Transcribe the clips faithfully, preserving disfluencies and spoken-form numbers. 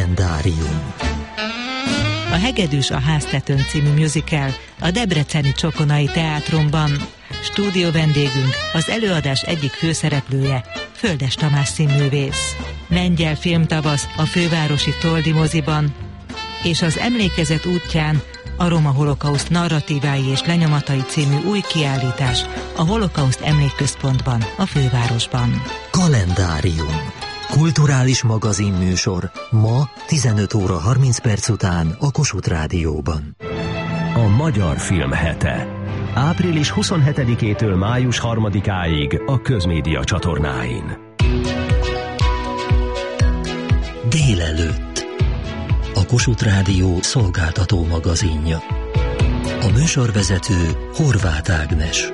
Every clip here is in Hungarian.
Kalendárium. A Hegedűs a háztetőn című musical a debreceni Csokonai Teátrumban. Stúdió vendégünk az előadás egyik főszereplője, Földes Tamás színművész. Lengyel filmtavasz a fővárosi Toldi moziban, és az Emlékezet útján a Roma holokauszt narratívái és lenyomatai című új kiállítás a Holokauszt Emlékközpontban, a fővárosban. Kalendárium. Kulturális magazinműsor ma tizenöt óra harminc perc után a Kossuth Rádióban. A Magyar Film Hete. április huszonhetedikétől május harmadikáig a Közmédia csatornáin. Délelőtt. A Kossuth Rádió szolgáltató magazinja. A műsorvezető Horváth Ágnes.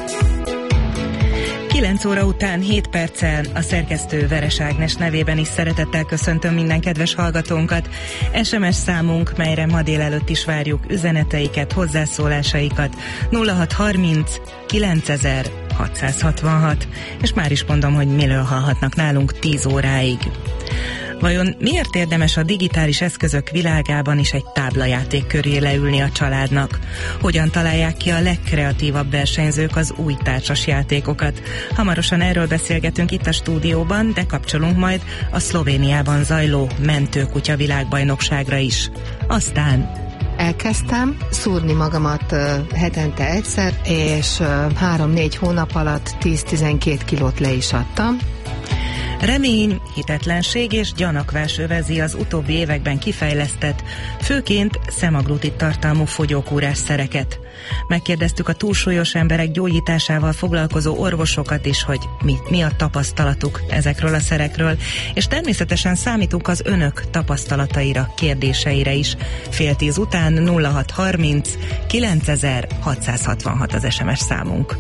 kilenc óra után hét perccel a szerkesztő Veres Ágnes nevében is szeretettel köszöntöm minden kedves hallgatónkat. es em es számunk, melyre ma délelőtt is várjuk üzeneteiket, hozzászólásaikat nulla hat harminc kilencezer hatszázhatvanhat, és már is mondom, hogy miről hallhatnak nálunk tíz óráig. Vajon miért érdemes a digitális eszközök világában is egy táblajáték köré leülni a családnak? Hogyan találják ki a legkreatívabb versenyzők az új társas játékokat? Hamarosan erről beszélgetünk itt a stúdióban, de kapcsolunk majd a Szlovéniában zajló mentőkutya világbajnokságra is. Aztán elkezdtem szúrni magamat uh, hetente egyszer, és uh, három-négy hónap alatt tíz-tizenkét kilót le is adtam. Remény, hitetlenség és gyanakvás övezi az utóbbi években kifejlesztett, főként szemaglutit tartalmú fogyókúrás szereket. Megkérdeztük a túlsúlyos emberek gyógyításával foglalkozó orvosokat is, hogy mi, mi a tapasztalatuk ezekről a szerekről, és természetesen számítunk az önök tapasztalataira, kérdéseire is. Fél tíz után nulla hat harminc kilencezer hatszázhatvanhat az es em es számunk.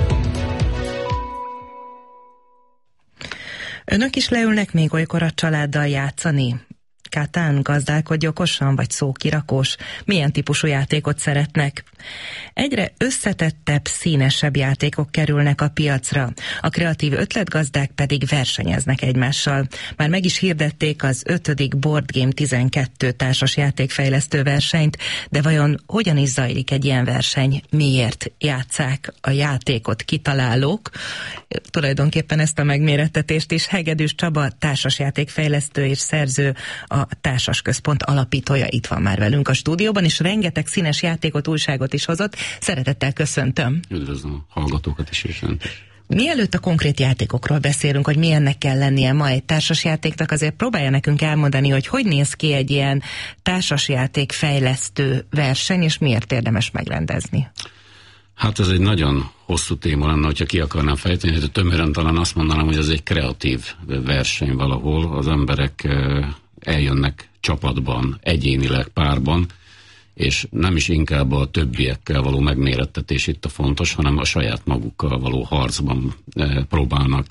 Önök is leülnek még olykor a családdal játszani? Kátán, gazdálkodj okosan, vagy szókirakós? Milyen típusú játékot szeretnek? Egyre összetettebb, színesebb játékok kerülnek a piacra. A kreatív ötletgazdák pedig versenyeznek egymással. Már meg is hirdették az ötödik Board Game tizenkettő társas játékfejlesztő versenyt, de vajon hogyan is zajlik egy ilyen verseny? Miért játsszák a játékot kitalálók? Tulajdonképpen ezt a megmérettetést is Hegedűs Csaba társasjátékfejlesztő és szerző, a Társas Központ alapítója itt van már velünk a stúdióban, és rengeteg színes játékot, újságot is hozott. Szeretettel köszöntöm. Üdvözlöm a hallgatókat is, és önt is. Mielőtt a konkrét játékokról beszélünk, hogy milyennek kell lennie ma egy társasjátéknak, azért próbálja nekünk elmondani, hogy hogy néz ki egy ilyen társasjáték fejlesztő verseny, és miért érdemes megrendezni. Hát ez egy nagyon hosszú téma lenne, hogyha ki akarnám fejteni, hogy tömören talán azt mondanám, hogy ez egy kreatív verseny valahol. Az emberek eljönnek csapatban, egyénileg, párban, és nem is inkább a többiekkel való megmérettetés itt a fontos, hanem a saját magukkal való harcban próbálnak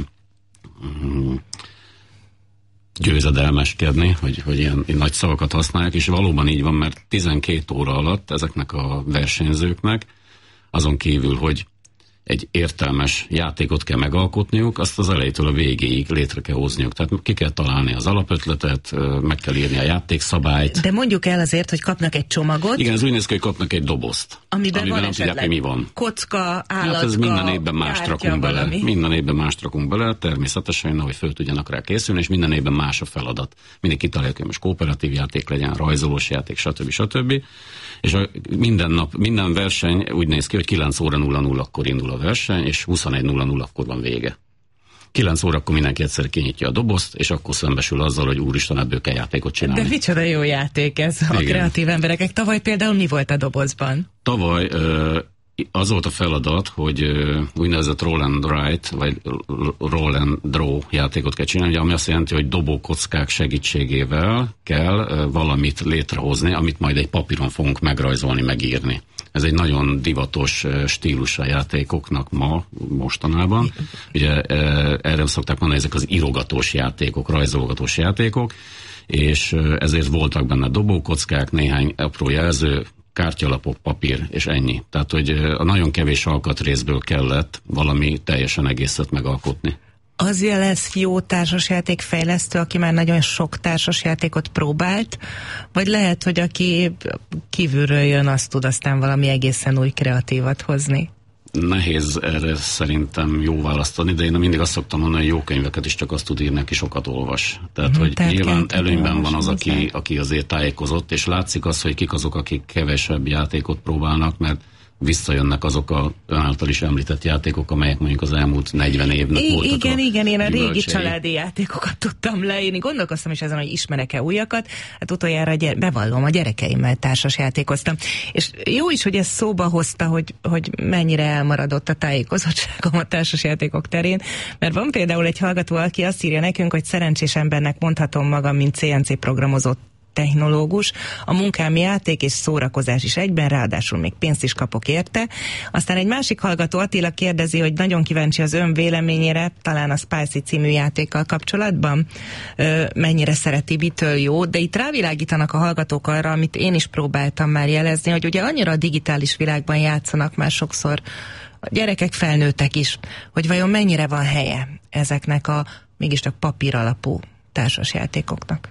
győzedelmeskedni, hogy, hogy ilyen, ilyen nagy szavakat használják, és valóban így van, mert tizenkét óra alatt ezeknek a versenyzőknek, azon kívül, hogy egy értelmes játékot kell megalkotniuk, azt az elejétől a végéig létre kell hozniuk. Tehát ki kell találni az alapötletet, meg kell írni a játékszabályt. De mondjuk el azért, hogy kapnak egy csomagot. Igen, ez úgy néz ki, hogy kapnak egy dobozt. Amiben, amiben nem tudják, hogy mi van. Kocka, állatka, hát ez minden évben mást rakunk bele. Valami. Minden évben mást rakunk bele, természetesen, hogy föl tudjanak rá készülni, és minden évben más a feladat. Mindig kitaláljuk, hogy most kooperatív játék legyen, rajzolós játék, stb. stb. És a minden nap, minden verseny úgy néz ki, hogy kilenc óra nulla nulla-kor indul a verseny, és huszonegy nulla nulla-kor van vége. kilenc órakor mindenki egyszer kinyitja a dobozt, és akkor szembesül azzal, hogy úristen, ebből kell játékot csinálni. De micsoda jó játék ez. Igen. A kreatív embereknek. Tavaly például mi volt a dobozban? Tavaly az volt a feladat, hogy úgynevezett roll and write, vagy roll and draw játékot kell csinálni, ami azt jelenti, hogy dobókockák segítségével kell valamit létrehozni, amit majd egy papíron fogunk megrajzolni, megírni. Ez egy nagyon divatos stílus a játékoknak ma, mostanában. Ugye erre szokták mondani, ezek az írogatós játékok, rajzolgatós játékok, és ezért voltak benne dobókockák, néhány apró jelző, kártyalapok, papír, és ennyi. Tehát, hogy a nagyon kevés alkatrészből kellett valami teljesen egészet megalkotni. az lesz jó társasjátékfejlesztő, aki már nagyon sok társasjátékot próbált, vagy lehet, hogy aki kívülről jön, azt tud aztán valami egészen új kreatívat hozni? Nehéz erre szerintem jó választani, de én mindig azt szoktam mondani, hogy jó könyveket is csak azt tud írni, aki sokat olvas. Tehát, hmm, hogy tehát nyilván előnyben van az, aki, aki azért tájékozott, és látszik az, hogy kik azok, akik kevesebb játékot próbálnak, mert visszajönnek azok a ön által is említett játékok, amelyek mondjuk az elmúlt negyven évnek I- voltak. Igen, a igen, én a régi gyümölcsei. családi játékokat tudtam leírni. Gondolkoztam is ezen, hogy ismerek-e újakat. Hát utoljára gyere, bevallom, a gyerekeimmel társas játékoztam. És jó is, hogy ezt szóba hozta, hogy, hogy mennyire elmaradott a tájékozottságom a társas játékok terén, mert van például egy hallgató, aki azt írja nekünk, hogy szerencsés embernek mondhatom magam, mint cé en cé programozott technológus, a munkám játék és szórakozás is egyben, ráadásul még pénzt is kapok érte. Aztán egy másik hallgató, Attila kérdezi, hogy nagyon kíváncsi az ön véleményére, talán a Spicy című játékkal kapcsolatban, ö, mennyire szereti, mitől jó, de itt rávilágítanak a hallgatók arra, amit én is próbáltam már jelezni, hogy ugye annyira a digitális világban játszanak már sokszor a gyerekek, felnőttek is, hogy vajon mennyire van helye ezeknek a mégiscsak papír alapú társasjátékoknak.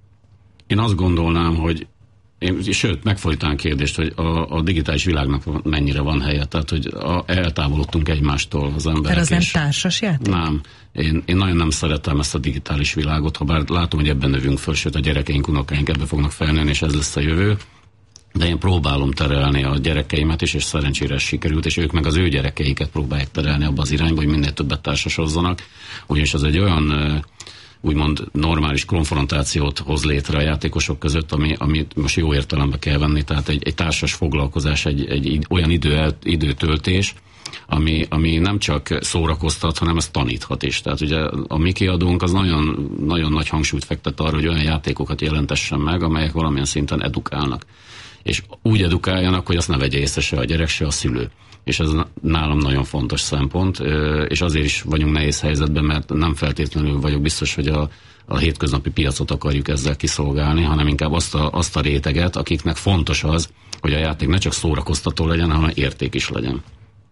Én azt gondolnám, hogy én, sőt, megfordítanám kérdést, hogy a, a digitális világnak mennyire van helye, tehát, hogy a, eltávolodtunk egymástól az emberek. Tehát az nem társas játék? Nem. Én, én nagyon nem szeretem ezt a digitális világot, ha bár látom, hogy ebben növünk föl, sőt a gyerekeink, unokáink ebbe fognak felnőni, és ez lesz a jövő. De én próbálom terelni a gyerekeimet is, és szerencsére ez sikerült, és ők meg az ő gyerekeiket próbálják terelni abba az irányba, hogy minél többet társasozzanak. Ugyanis az egy olyan úgymond normális konfrontációt hoz létre a játékosok között, ami, amit most jó értelembe kell venni, tehát egy, egy társas foglalkozás, egy, egy olyan idő, időtöltés, ami, ami nem csak szórakoztat, hanem ezt taníthat is. Tehát ugye a mi kiadónk az nagyon, nagyon nagy hangsúlyt fektet arra, hogy olyan játékokat jelentessen meg, amelyek valamilyen szinten edukálnak. És úgy edukáljanak, hogy azt ne vegye észre se a gyerek, se a szülő. És ez nálam nagyon fontos szempont, és azért is vagyunk nehéz helyzetben, mert nem feltétlenül vagyok biztos, hogy a, a hétköznapi piacot akarjuk ezzel kiszolgálni, hanem inkább azt a, azt a réteget, akiknek fontos az, hogy a játék ne csak szórakoztató legyen, hanem érték is legyen.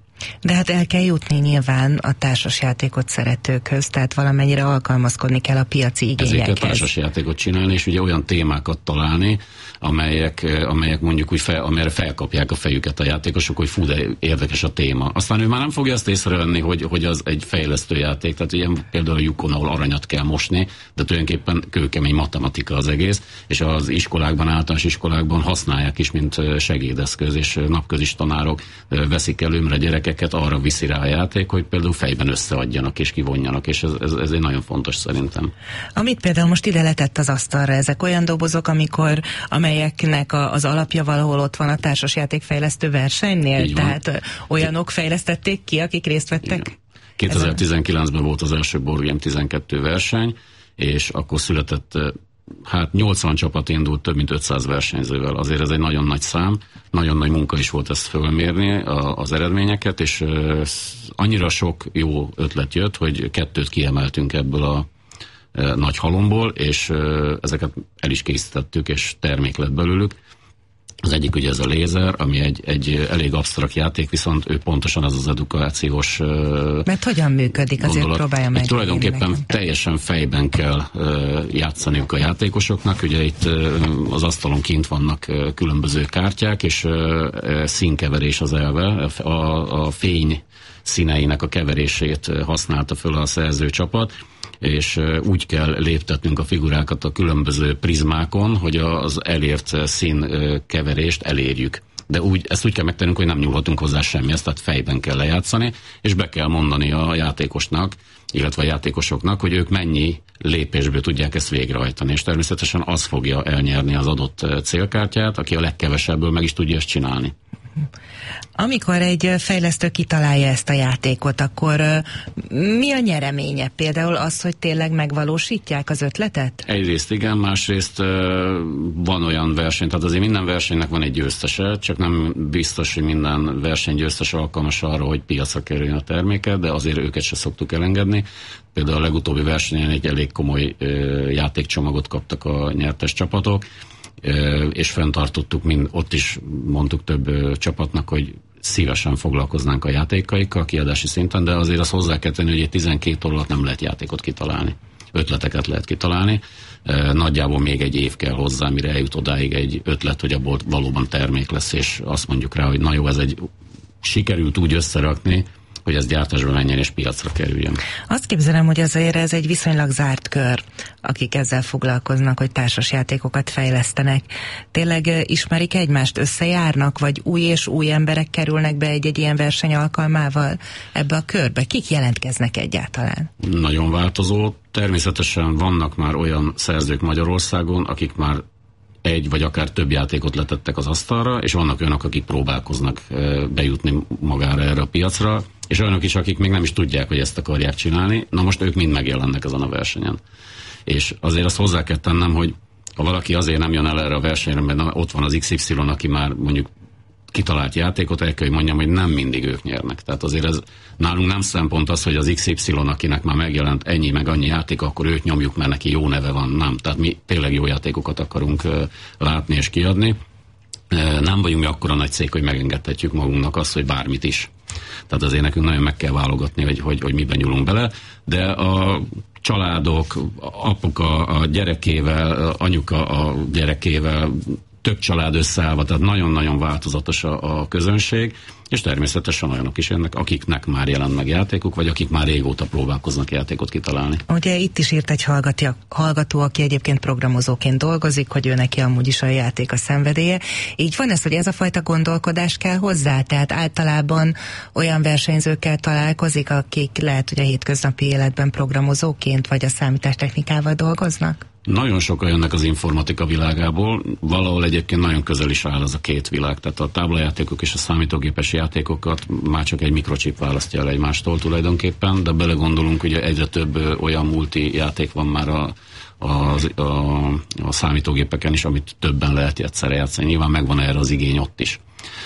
De hát el kell jutni nyilván a társasjátékot szeretőkhöz, tehát valamennyire alkalmazkodni kell a piaci igényekhez. Ezért kell társasjátékot csinálni, és ugye olyan témákat találni, amelyek, amelyek mondjuk úgy fel, amelyre felkapják a fejüket a játékosok, hogy fú, de érdekes a téma. Aztán ő már nem fogja azt észrevenni, hogy, hogy az egy fejlesztő játék, tehát ilyen például a lyukon, ahol aranyat kell mosni, de tulajdonképpen kőkemény matematika az egész, és az iskolákban, általános iskolákban használják is, mint segédeszköz, és napközis tanárok veszik előmre gyerekeket, arra viszi rá a játék, hogy például fejben összeadjanak és kivonjanak, és ez, ez, ez egy nagyon fontos szerintem. Amit például most ide letett az asztalra, ezek olyan dobozok, amikor, amelyeknek a, az alapja valahol ott van a társasjátékfejlesztő versenynél, tehát olyanok fejlesztették ki, akik részt vettek? Igen. kétezer-tizenkilencben volt az első Board Game tizenkettő verseny, és akkor született, hát nyolcvan csapat indult több mint ötszáz versenyzővel. Azért ez egy nagyon nagy szám, nagyon nagy munka is volt ezt fölmérni az eredményeket, és annyira sok jó ötlet jött, hogy kettőt kiemeltünk ebből a nagy halomból, és ezeket el is készítettük, és termék lett belőlük. Az egyik ugye ez a lézer, ami egy, egy elég absztrakt játék, viszont ő pontosan az az edukációs Mert hogyan működik, azért gondolat. Próbálja meg. Tulajdonképpen nekem. Teljesen fejben kell játszaniuk a játékosoknak, ugye itt az asztalon kint vannak különböző kártyák, és színkeverés az elve, a, a fény színeinek a keverését használta föl a szerző csapat, és úgy kell léptetnünk a figurákat a különböző prizmákon, hogy az elért színkeverést elérjük. De úgy, ezt úgy kell megtennünk, hogy nem nyúlhatunk hozzá semmihez, tehát fejben kell lejátszani, és be kell mondani a játékosnak, illetve a játékosoknak, hogy ők mennyi lépésből tudják ezt végrehajtani, és természetesen az fogja elnyerni az adott célkártyát, aki a legkevesebből meg is tudja ezt csinálni. Amikor egy fejlesztő kitalálja ezt a játékot, akkor mi a nyereménye? Például az, hogy tényleg megvalósítják az ötletet? Egyrészt igen, másrészt van olyan verseny, tehát azért minden versenynek van egy győztese, csak nem biztos, hogy minden versenygyőztes alkalmas arra, hogy piacra kerüljön a terméke, de azért őket se szoktuk elengedni. Például a legutóbbi versenyen egy elég komoly játékcsomagot kaptak a nyertes csapatok, és fenntartottuk, mind, ott is mondtuk több csapatnak, hogy szívesen foglalkoznánk a játékaikkal kiadási szinten, de azért azt hozzá kell tenni, hogy egy tizenkét óra alatt nem lehet játékot kitalálni. Ötleteket lehet kitalálni. Nagyjából még egy év kell hozzá, mire eljut odáig egy ötlet, hogy abból valóban termék lesz, és azt mondjuk rá, hogy na jó, ez egy sikerült úgy összerakni, hogy ez gyártásba menjen és piacra kerüljön. Azt képzelem, hogy azért ez egy viszonylag zárt kör, akik ezzel foglalkoznak, hogy társasjátékokat fejlesztenek. Tényleg ismerik egymást, összejárnak, vagy új és új emberek kerülnek be egy-egy ilyen verseny alkalmával ebbe a körbe? Kik jelentkeznek egyáltalán? Nagyon változó. Természetesen vannak már olyan szerzők Magyarországon, akik már egy vagy akár több játékot letettek az asztalra, és vannak olyanok, akik próbálkoznak bejutni magára erre a piacra, és olyanok is, akik még nem is tudják, hogy ezt akarják csinálni. Na most ők mind megjelennek ezen a versenyen. És azért azt hozzá kell tennem, hogy ha valaki azért nem jön el erre a versenyre, mert ott van az iksz ipszilon, aki már mondjuk kitalált játékot, el kell, hogy mondjam, hogy nem mindig ők nyernek. Tehát azért ez nálunk nem szempont az, hogy az iksz ipszilon, akinek már megjelent ennyi meg annyi játék, akkor őt nyomjuk, mert neki jó neve van. Nem. Tehát mi tényleg jó játékokat akarunk uh, látni és kiadni. Uh, nem vagyunk mi akkora nagy cég, hogy megengedhetjük magunknak azt, hogy bármit is. Tehát azért nekünk nagyon meg kell válogatni, hogy, hogy, hogy miben nyúlunk bele, de a családok, apuka a gyerekével, anyuka a gyerekével, több család összeállva, tehát nagyon-nagyon változatos a, a közönség, és természetesen olyanok is jönnek, akiknek már jelent meg játékuk, vagy akik már régóta próbálkoznak játékot kitalálni. Ugye itt is írt egy hallgató, hallgató, aki egyébként programozóként dolgozik, hogy ő neki amúgy is a játék a szenvedélye. Így van ez, hogy ez a fajta gondolkodás kell hozzá? Tehát általában olyan versenyzőkkel találkozik, akik lehet, hogy a hétköznapi életben programozóként, vagy a számítástechnikával dolgoznak? Nagyon sokan jönnek az informatika világából, valahol egyébként nagyon közel is áll az a két világ, tehát a táblajátékok és a számítógépes játékokat már csak egy mikrochip választja el egymástól tulajdonképpen, de belegondolunk, hogy egyre több olyan multi játék van már a, a, a, a számítógépeken is, amit többen lehet egyszerre játszani. Nyilván megvan erre az igény ott is.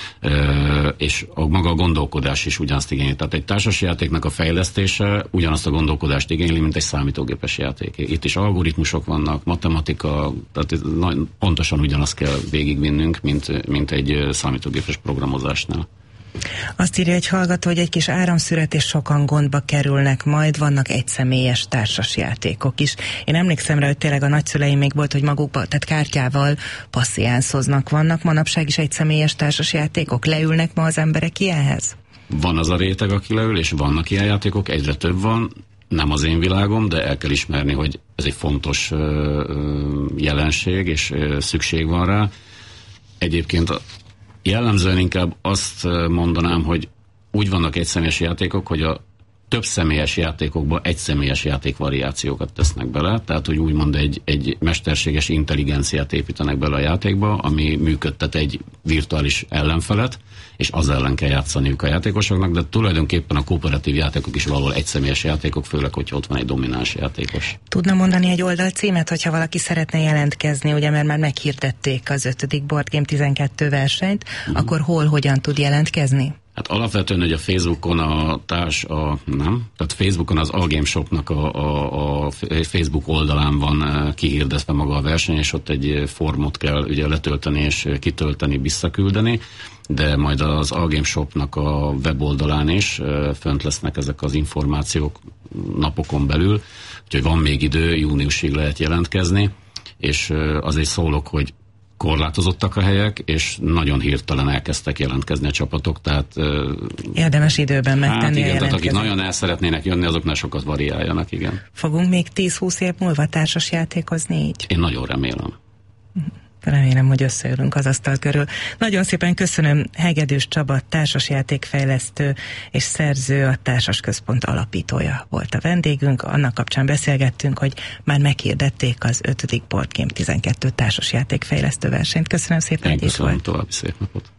Uh, és a maga a gondolkodás is ugyanazt igényli. Tehát egy társasjátéknak a fejlesztése ugyanazt a gondolkodást igényli, mint egy számítógépes játék. Itt is algoritmusok vannak, matematika, tehát pontosan ugyanazt kell végigvinnünk, mint, mint egy számítógépes programozásnál. Azt írja egy hallgató, hogy egy kis áramszüret és sokan gondba kerülnek, majd vannak egyszemélyes társasjátékok is. Én emlékszem rá, hogy tényleg a nagyszüleim még volt, hogy magukba, tehát kártyával passziánszoznak, vannak manapság is egyszemélyes társasjátékok. Leülnek ma az emberek ilyenhez? Van az a réteg, aki leül, és vannak ilyen játékok, egyre több van. Nem az én világom, de el kell ismerni, hogy ez egy fontos jelenség, és szükség van rá. Egyébként jellemzően inkább azt mondanám, hogy úgy vannak egyszemélyes játékok, hogy a több személyes játékokba egyszemélyes játékvariációkat tesznek bele, tehát hogy úgymond egy, egy mesterséges intelligenciát építenek bele a játékba, ami működtet egy virtuális ellenfelet, és az ellen kell játszaniuk a játékosoknak, de tulajdonképpen a kooperatív játékok is valahol egyszemélyes játékok, főleg, hogyha ott van egy domináns játékos. Tudna mondani egy oldalcímet, hogyha valaki szeretne jelentkezni, ugye, mert már meghirdették az ötödik Board Game tizenkettő versenyt, uh-huh. akkor hol, hogyan tud jelentkezni? Hát alapvetően, hogy a Facebookon a társ, a, nem? Tehát Facebookon az Algame Shopnak a, a, a Facebook oldalán van kihirdetve maga a verseny, és ott egy formot kell ugye letölteni és kitölteni, visszaküldeni, de majd az Algame Shopnak a weboldalán is fönt lesznek ezek az információk napokon belül, úgyhogy van még idő, júniusig lehet jelentkezni, és azért szólok, hogy korlátozottak a helyek, és nagyon hirtelen elkezdtek jelentkezni a csapatok, tehát... Érdemes időben megtenni hát igen, a tehát akik nagyon el szeretnének jönni, azoknál sokat variáljanak, igen. Fogunk még tíz-húsz év múlva társas játékozni így? Én nagyon remélem. Remélem, hogy összeülünk az asztal körül. Nagyon szépen köszönöm, Hegedűs Csaba, társasjátékfejlesztő és szerző, a Társas Központ alapítója volt a vendégünk. Annak kapcsán beszélgettünk, hogy már meghirdették az ötödik Board Game tizenkettő társasjátékfejlesztő versenyt. Köszönöm szépen, hogy itt volt. Köszönöm, további szép napot.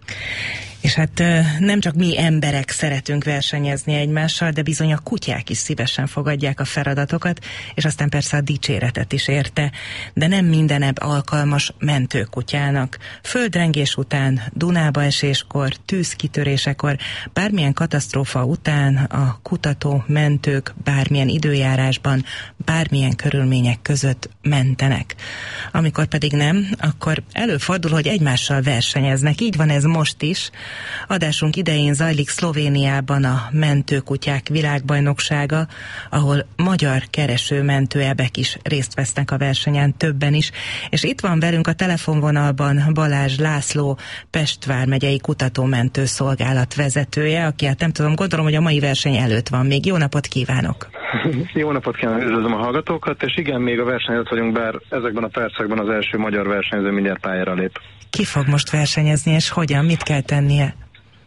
És hát nem csak mi emberek szeretünk versenyezni egymással, de bizony a kutyák is szívesen fogadják a feladatokat, és aztán persze a dicséretet is érte. De nem minden ebb alkalmas mentőkutyának. Földrengés után, Dunába eséskor, tűzkitörésekor, bármilyen katasztrófa után a kutató mentők bármilyen időjárásban, bármilyen körülmények között mentenek. amikor pedig nem, akkor előfordul, hogy egymással versenyeznek. Így van ez most is. Adásunk idején zajlik Szlovéniában a mentőkutyák világbajnoksága, ahol magyar kereső-mentőebek is részt vesznek a versenyen, többen is. És itt van velünk a telefonvonalban Balázs László, Pest vármegyei kutatómentő szolgálat vezetője, aki hát nem tudom, gondolom, hogy a mai verseny előtt van még. Jó napot kívánok! Jó napot kívánok, üdvözlöm a hallgatókat, és igen, még a verseny előtt vagyunk, bár ezekben a percekben az első magyar versenyző mindjárt pályára lép. Ki fog most versenyezni, és hogyan? Mit kell tennie?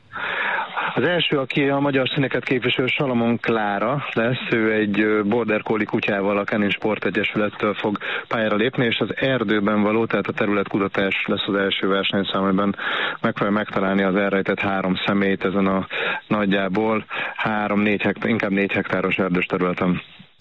Az első, aki a magyar színeket képviselő, Salamon Klára lesz, ő egy border collie kutyával a Kenin Sportegyesülettől fog pályára lépni, és az erdőben való, tehát a területkutatás lesz az első versenyszám, amiben megpróbálja megtalálni az elrejtett három személyt ezen a nagyjából három-négy hektár, inkább négy hektáros erdős területen.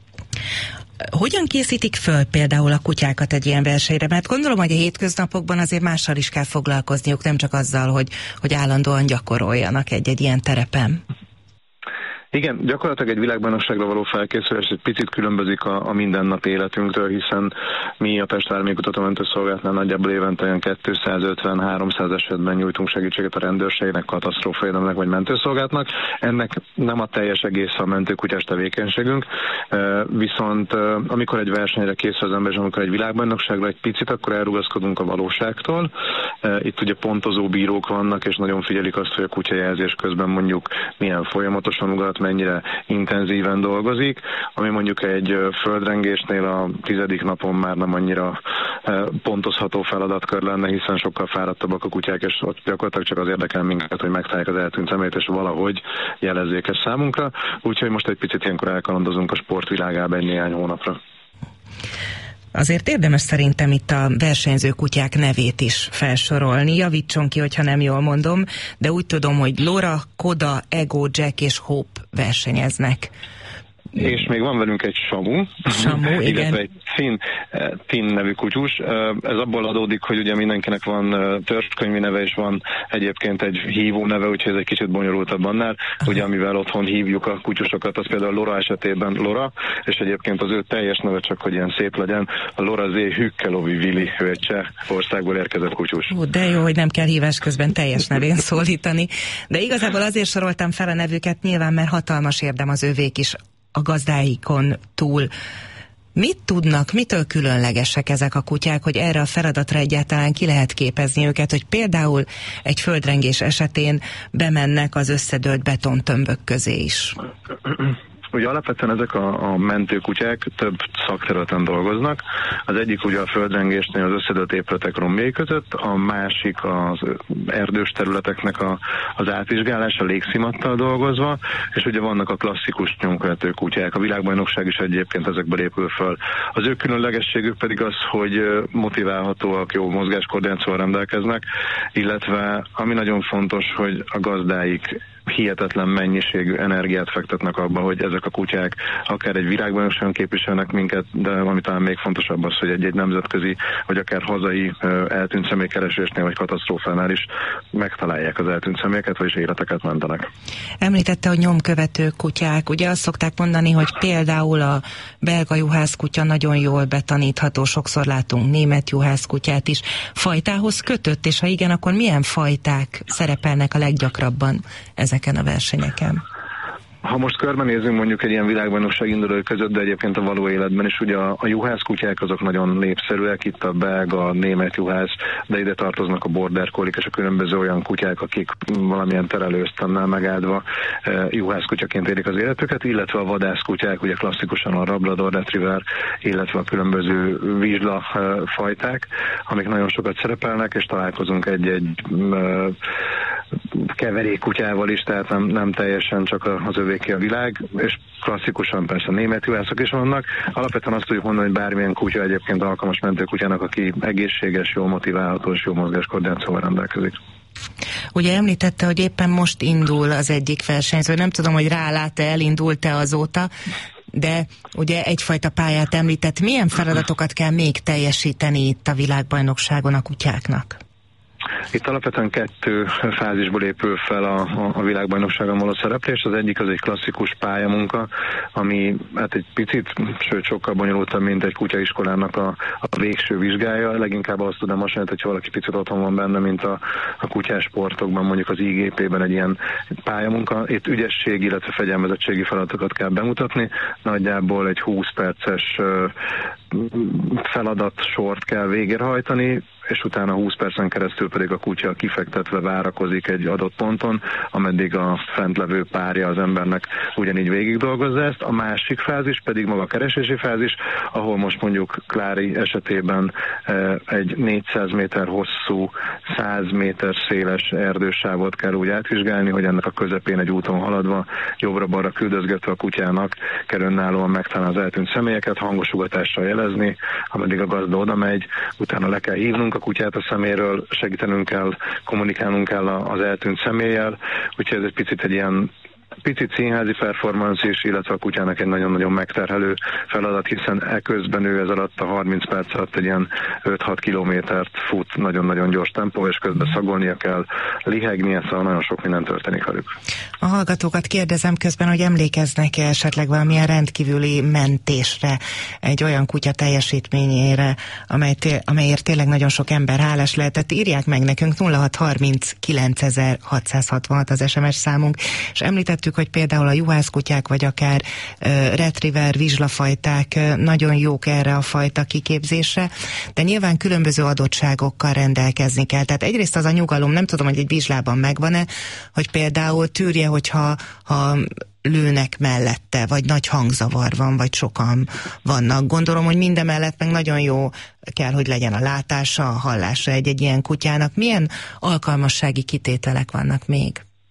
Hogyan készítik föl például a kutyákat egy ilyen versenyre? Mert gondolom, hogy a hétköznapokban azért mással is kell foglalkozniuk, nem csak azzal, hogy, hogy állandóan gyakoroljanak egy-egy ilyen terepen. Igen, gyakorlatilag egy világbajnokságra való felkészülés egy picit különbözik a, a mindennapi életünktől, hiszen mi a Pest vármegyi kutatómentő szolgálatnál nagyjából évente olyan kétszázötven-háromszáz esetben nyújtunk segítséget a rendőrségnek, katasztrófavédelemnek vagy mentőszolgálatnak. Ennek nem a teljes egész a mentőkutyás tevékenységünk, viszont amikor egy versenyre készül az ember, és amikor egy világbajnokságra egy picit, akkor elrugaszkodunk a valóságtól. Itt ugye pontozó bírók vannak, és nagyon figyelik azt, hogy a kutyajelzés közben mondjuk milyen folyamatosan ugat, mennyire intenzíven dolgozik, ami mondjuk egy földrengésnél a tizedik napon már nem annyira pontozható feladatkör lenne, hiszen sokkal fáradtabbak a kutyák, és ott gyakorlatilag csak az érdekel minket, hogy megtalálják az eltűnt szemét, és valahogy jelezzék ezt számunkra. Úgyhogy most egy picit ilyenkor elkalandozunk a sportvilágába egy néhány hónapra. Azért érdemes szerintem itt a versenyző kutyák nevét is felsorolni. Javítson ki, hogyha nem jól mondom, de úgy tudom, hogy Laura, Koda, Ego, Jack és Hope versenyeznek. És még van velünk egy Samu, Samu, illetve egy Tin, Tin nevű kutyus. Ez abból adódik, hogy ugye mindenkinek van törzskönyvi neve, és van egyébként egy hívó neve, úgyhogy ez egy kicsit bonyolultabb annál. Ugye amivel otthon hívjuk a kutyusokat, az például Laura esetében Laura, és egyébként az ő teljes neve, csak hogy ilyen szép legyen, a Laura Z. Hükkelovi Vili, ő egy cseh országból érkezett kutyus. Ó, de jó, hogy nem kell hívás közben teljes nevén szólítani. De igazából azért soroltam fel a nevüket, nyilván, mert hatalmas érdem az övék is a gazdáikon túl. Mit tudnak, mitől különlegesek ezek a kutyák, hogy erre a feladatra egyáltalán ki lehet képezni őket, hogy például egy földrengés esetén bemennek az összedőlt betontömbök közé is? Ugye alapvetően ezek a, a mentőkutyák több szakterületen dolgoznak. Az egyik ugye a földrengésnél az összedőlt épületek romjai között, a másik az erdős területeknek a, az átvizsgálása légszimattal dolgozva, és ugye vannak a klasszikus nyomkövető kutyák. A világbajnokság is egyébként ezekből épül föl. Az ő különlegességük pedig az, hogy motiválhatóak, jó mozgáskoordinációval rendelkeznek, illetve ami nagyon fontos, hogy a gazdáik hihetetlen mennyiségű energiát fektetnek abba, hogy ezek a kutyák akár egy világbajnokságon képviselnek minket, de ami talán még fontosabb az, hogy egy-egy nemzetközi, vagy akár hazai eltűnt személykeresésnél, vagy katasztrófánál is megtalálják az eltűnt személyeket, vagyis életeket mentenek. Említette, hogy nyomkövető kutyák. Ugye azt szokták mondani, hogy például a belga juhászkutya nagyon jól betanítható, sokszor látunk német juhászkutyát is. Fajtához kötött, és ha igen, akkor milyen fajták szerepelnek a leggyakrabban ezeken a versenyeken? Ha most körbenézünk mondjuk egy ilyen világbajnokság indulói között, de egyébként a való életben is, ugye a, a juhászkutyák azok nagyon népszerűek, itt a belga, a német juhász, de ide tartoznak a border collie és a különböző olyan kutyák, akik valamilyen terelősztennel megáldva e, juhászkutyaként élik az életüket, illetve a vadászkutyák, ugye klasszikusan a Labrador Retriever, illetve a különböző vizsla e, fajták, amik nagyon sokat szerepelnek, és találkozunk egy-egy e, keverékkutyával is, tehát nem, nem teljesen csak az övéké a világ, és klasszikusan persze német juhászok is vannak. Alapvetően azt tudjuk mondani, hogy bármilyen kutya egyébként alkalmas mentőkutyának, aki egészséges, jól motiválható és jó mozgáskoordinációval rendelkezik. Ugye említette, hogy éppen most indul az egyik versenyző, nem tudom, hogy rálát-e, elindult-e azóta, de ugye egyfajta pályát említett. Milyen feladatokat kell még teljesíteni itt a világbajnokságon a kutyáknak? Itt alapvetően kettő fázisból épül fel a, a, a világbajnokságon való szereplés. Az egyik az egy klasszikus pályamunka, ami hát egy picit, sőt sokkal bonyolultabb, mint egy kutyaiskolának a, a végső vizsgája. Leginkább azt tudom hasonlítani, hogyha valaki picit otthon van benne, mint a, a kutyás sportokban, mondjuk az I G P-ben egy ilyen pályamunka. Itt ügyesség, illetve fegyelmezettségi feladatokat kell bemutatni. Nagyjából egy húsz perces feladatsort kell végrehajtani, és utána húsz percen keresztül pedig a kutya kifektetve várakozik egy adott ponton, ameddig a fentlevő párja az embernek ugyanígy végig dolgozza ezt. A másik fázis pedig maga a keresési fázis, ahol most mondjuk Klári esetében egy négyszáz méter hosszú, száz méter széles erdősávot kell úgy átvizsgálni, hogy ennek a közepén egy úton haladva, jobbra-balra küldözgetve a kutyának kell önállóan megtalálni az eltűnt személyeket, hangosugatással jelezni, ameddig a gazda oda megy, utána le kell hívnunk a kutyát a szeméről, segítenünk kell, kommunikálnunk kell az eltűnt személlyel, úgyhogy ez egy picit egy ilyen picit színházi performance is, illetve a kutyának egy nagyon-nagyon megterhelő feladat, hiszen eközben ő ez alatt a harminc perc alatt egy ilyen öt-hat kilométert fut nagyon-nagyon gyors tempó, és közben szagolnia kell, lihegnie, szóval nagyon sok minden történik velük. A hallgatókat kérdezem közben, hogy emlékeznek-e esetleg valamilyen rendkívüli mentésre, egy olyan kutya teljesítményére, amely té- amelyért tényleg nagyon sok ember hálás lehetett. Írják meg nekünk, nulla hat harminc kilencezer-hatszázhatvanhat az es em es számunk, és említettük, hogy például a juhászkutyák, vagy akár uh, retriever, vizslafajták uh, nagyon jók erre a fajta kiképzésre, de nyilván különböző adottságokkal rendelkezni kell. Tehát egyrészt az a nyugalom, nem tudom, hogy egy vizslában megvan-e, hogy például tűrje, hogyha ha lőnek mellette, vagy nagy hangzavar van, vagy sokan vannak. Gondolom, hogy mindemellett meg nagyon jó kell, hogy legyen a látása, a hallása egy-egy ilyen kutyának. Milyen alkalmassági kitételek vannak még?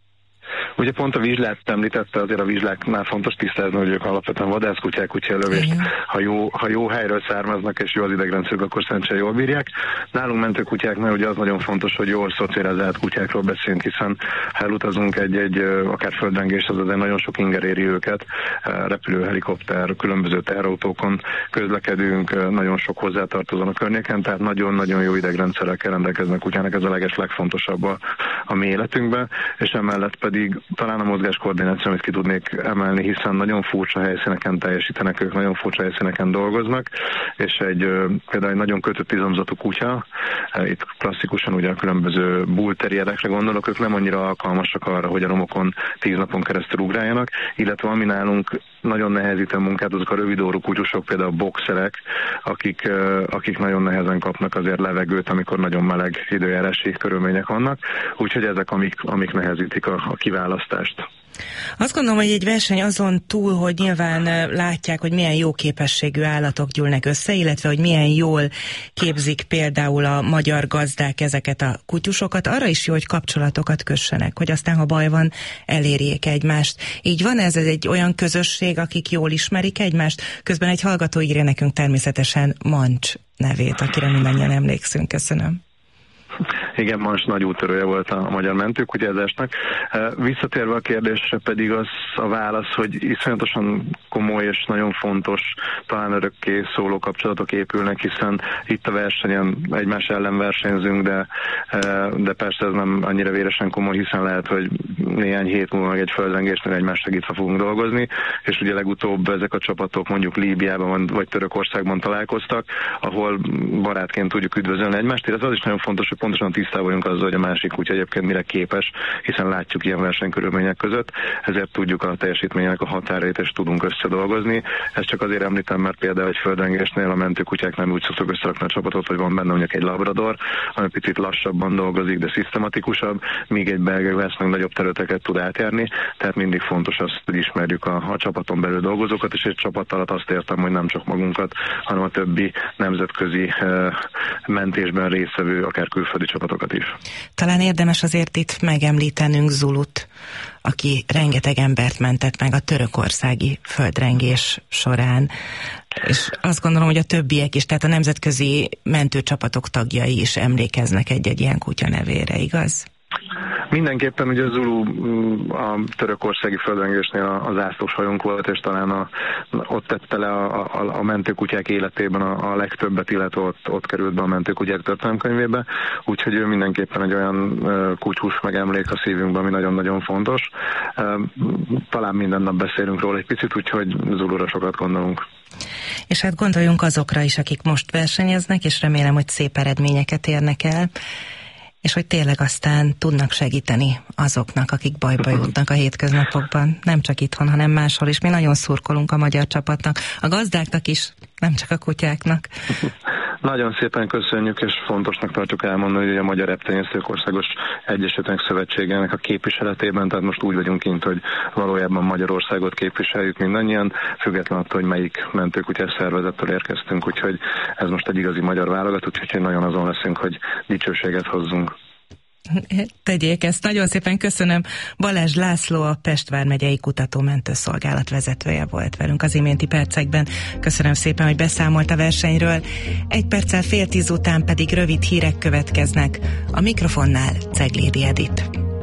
Ugye pont a vizslát említette, azért a vizsláknál fontos tisztázni, hogy ők alapvetően vadászkutyák, kutyalövést, ha jó, ha jó helyről származnak és jó az idegrendszerük, akkor szerencsére jól bírják. Nálunk mentőkutyáknál ugye az nagyon fontos, hogy jól szocializált kutyákról beszélünk, hiszen ha elutazunk egy-egy akár földrengés, az azért nagyon sok inger éri őket, repülő, helikopter, különböző teherautókon közlekedünk, nagyon sok hozzátartozón a környéken, tehát nagyon-nagyon jó idegrendszerrel kell rendelkezni a kutyának, ez a leges legfontosabb a, a mi életünkben, és emellett pedig talán a mozgáskoordináció, amit ki tudnék emelni, hiszen nagyon furcsa helyszíneken teljesítenek, ők nagyon furcsa helyszíneken dolgoznak, és egy például egy nagyon kötött izomzatú kutya, itt klasszikusan ugye a különböző bullterierekre gondolok, ők nem annyira alkalmasak arra, hogy a romokon tíz napon keresztül ugráljanak, illetve ami nálunk nagyon nehezítő munkát, azok a rövidórú kutyusok, például a boxerek, akik, akik nagyon nehezen kapnak azért levegőt, amikor nagyon meleg időjárási körülmények vannak, úgyhogy ezek, amik, amik nehezítik a, a kiválasztást. Azt gondolom, hogy egy verseny azon túl, hogy nyilván látják, hogy milyen jó képességű állatok gyűlnek össze, illetve hogy milyen jól képzik például a magyar gazdák ezeket a kutyusokat, arra is jó, hogy kapcsolatokat kössenek, hogy aztán, ha baj van, elérjék egymást. Így van ez, ez egy olyan közösség, akik jól ismerik egymást? Közben egy hallgató írja nekünk természetesen Mancs nevét, akire mindannyian emlékszünk. Köszönöm. Igen, Mans nagy úttörője volt a magyar mentőkutyázásnak. Visszatérve a kérdésre pedig az a válasz, hogy iszonyatosan komoly és nagyon fontos, talán örökké szóló kapcsolatok épülnek, hiszen itt a versenyen egymás ellen versenyzünk, de, de persze ez nem annyira véresen komoly, hiszen lehet, hogy néhány hét múlva meg egy földrengésnél egymás segítve fogunk dolgozni, és ugye legutóbb ezek a csapatok mondjuk Líbiában vagy Törökországban találkoztak, ahol barátként tudjuk üdvözölni egymást, illetve az is nagyon fontos, hogy pontosan tisztában vagyunk azzal, hogy a másik kutya egyébként mire képes, hiszen látjuk ilyen versenykörülmények között, ezért tudjuk a teljesítménynek a határait, és tudunk összedolgozni. Ezt csak azért említem, mert például egy földrengésnél a mentőkutyák nem úgy szoktak összerakni a csapatot, hogy van benne mondjuk egy labrador, ami picit lassabban dolgozik, de szisztematikusabb, míg egy belga meg nagyobb területeket tud átjárni, tehát mindig fontos azt, hogy ismerjük a, a csapaton belül dolgozókat, és egy csapat alatt azt értem, hogy nem csak magunkat, hanem a többi nemzetközi eh, mentésben résztvevő, akár külföldi csapatokat is. Talán érdemes azért itt megemlítenünk Zulut, aki rengeteg embert mentett meg a törökországi földrengés során. És azt gondolom, hogy a többiek is, tehát a nemzetközi mentőcsapatok tagjai is emlékeznek egy-egy ilyen kutya nevére, igaz? Mindenképpen ugye Zulu a törökországi földrengésnél a zászlós hajónk volt, és talán a, ott tette le a, a, a mentőkutyák életében a, a legtöbbet, illetve ott, ott került be a mentőkutyák történelemkönyvébe, úgyhogy ő mindenképpen egy olyan kutyus megemlék a szívünkben, ami nagyon-nagyon fontos. Talán minden nap beszélünk róla egy picit, úgyhogy Zulura sokat gondolunk. És hát gondoljunk azokra is, akik most versenyeznek, és remélem, hogy szép eredményeket érnek el, és hogy tényleg aztán tudnak segíteni azoknak, akik bajba jutnak a hétköznapokban. Nem csak itthon, hanem máshol is. Mi nagyon szurkolunk a magyar csapatnak, a gazdáknak is, nem csak a kutyáknak. Nagyon szépen köszönjük, és fontosnak tartjuk elmondani, hogy a Magyar Reptenyésztők Országos Egyesületek Szövetségének a képviseletében, tehát most úgy vagyunk kint, hogy valójában Magyarországot képviseljük mindannyian, független attól, hogy melyik mentőkutyás szervezettől érkeztünk, úgyhogy ez most egy igazi magyar válogatott, úgyhogy nagyon azon leszünk, hogy dicsőséget hozzunk. Tegyék ezt. Nagyon szépen köszönöm. Balázs László, a Pest vármegyei kutatómentőszolgálat vezetője volt velünk az iménti percekben. Köszönöm szépen, hogy beszámolt a versenyről. Egy perccel fél tíz után pedig rövid hírek következnek. A mikrofonnál Ceglédi Edith.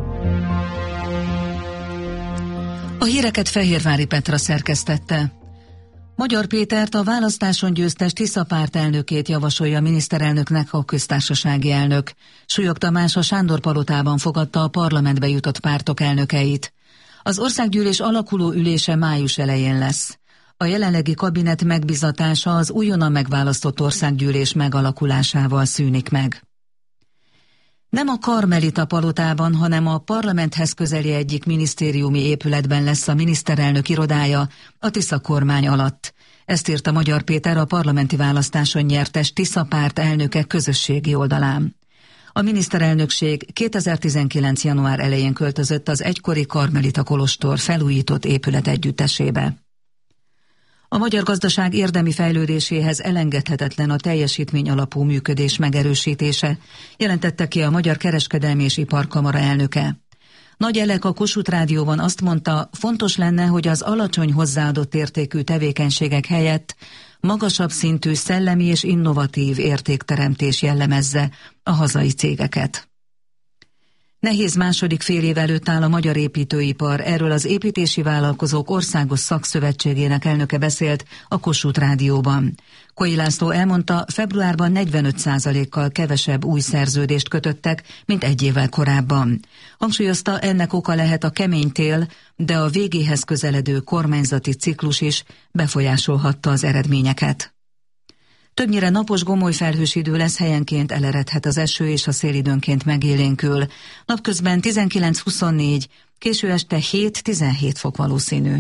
A híreket Fehérvári Petra szerkesztette. Magyar Pétert, a választáson győztes Tisza párt elnökét javasolja miniszterelnöknek a köztársasági elnök. Súlyog Tamás a Sándor-palotában fogadta a parlamentbe jutott pártok elnökeit. Az országgyűlés alakuló ülése május elején lesz. A jelenlegi kabinet megbizatása az újonnan megválasztott országgyűlés megalakulásával szűnik meg. Nem a Karmelita palotában, hanem a parlamenthez közeli egyik minisztériumi épületben lesz a miniszterelnök irodája a Tisza kormány alatt. Ezt írta Magyar Péter a parlamenti választáson nyertes Tisza párt elnöke közösségi oldalán. A miniszterelnökség kétezer-tizenkilenc. január elején költözött az egykori Karmelita kolostor felújított épület együttesébe. A magyar gazdaság érdemi fejlődéséhez elengedhetetlen a teljesítmény alapú működés megerősítése, jelentette ki a Magyar Kereskedelmi és Iparkamara elnöke. Nagy Elek a Kossuth Rádióban azt mondta, fontos lenne, hogy az alacsony hozzáadott értékű tevékenységek helyett magasabb szintű szellemi és innovatív értékteremtés jellemezze a hazai cégeket. Nehéz második fél év előtt áll a magyar építőipar, erről az Építési Vállalkozók Országos Szakszövetségének elnöke beszélt a Kossuth Rádióban. Koi László elmondta, februárban negyvenöt százalékkal kevesebb új szerződést kötöttek, mint egy évvel korábban. Hangsúlyozta, ennek oka lehet a kemény tél, de a végéhez közeledő kormányzati ciklus is befolyásolhatta az eredményeket. Többnyire napos gomoly felhős idő lesz, helyenként eleredhet az eső és a szél időnként megélénkül. Napközben tizenkilenc-huszonnégy, késő este hét-tizenhét fok valószínű.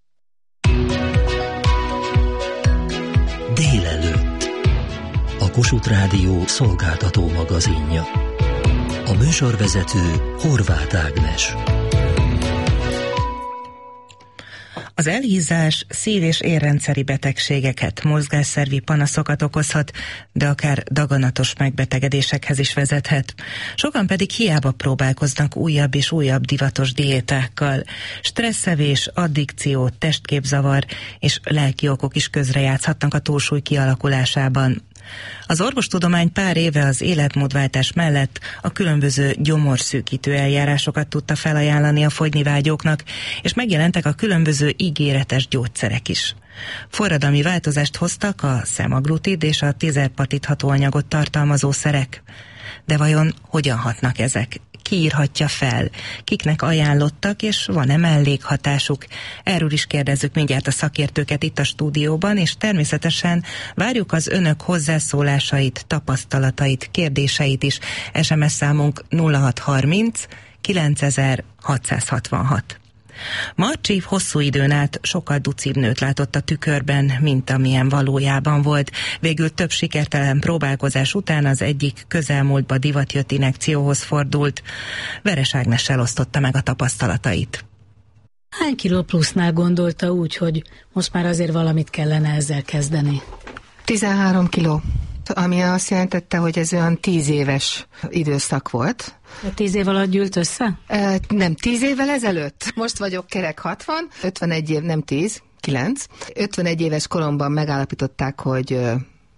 Délelőtt. A Kossuth Rádió szolgáltató magazinja. A műsorvezető Horváth Ágnes. Az elhízás szív- és érrendszeri betegségeket, mozgásszervi panaszokat okozhat, de akár daganatos megbetegedésekhez is vezethet. Sokan pedig hiába próbálkoznak újabb és újabb divatos diétákkal. Stresszevés, addikció, testképzavar és lelki okok is közrejátszhatnak a túlsúly kialakulásában. Az orvostudomány pár éve az életmódváltás mellett a különböző gyomorszűkítő eljárásokat tudta felajánlani a fogynivágyóknak, és megjelentek a különböző ígéretes gyógyszerek is. Forradalmi változást hoztak a szemaglutid és a tizerpatid hatóanyagot tartalmazó szerek. De vajon hogyan hatnak ezek? Ki írhatja fel? Kiknek ajánlottak, és van-e mellékhatásuk? Erről is kérdezzük mindjárt a szakértőket itt a stúdióban, és természetesen várjuk az önök hozzászólásait, tapasztalatait, kérdéseit is. es em es számunk nulla hat harminc kilencezer-hatszázhatvanhat. Marcsi hosszú időn át sokkal ducibb nőt látott a tükörben, mint amilyen valójában volt. Végül több sikertelen próbálkozás után az egyik közelmúltba divatjött injekcióhoz fordult. Veres Ágnessel osztotta meg a tapasztalatait. Hány kiló plusznál gondolta úgy, hogy most már azért valamit kellene ezzel kezdeni? tizenhárom kiló. Ami azt jelentette, hogy ez olyan tíz éves időszak volt. A tíz év alatt gyűlt össze? E, nem, tíz évvel ezelőtt. Most vagyok kerek hatvan, ötvenegy év, nem tíz, kilenc. ötvenegy éves koromban megállapították, hogy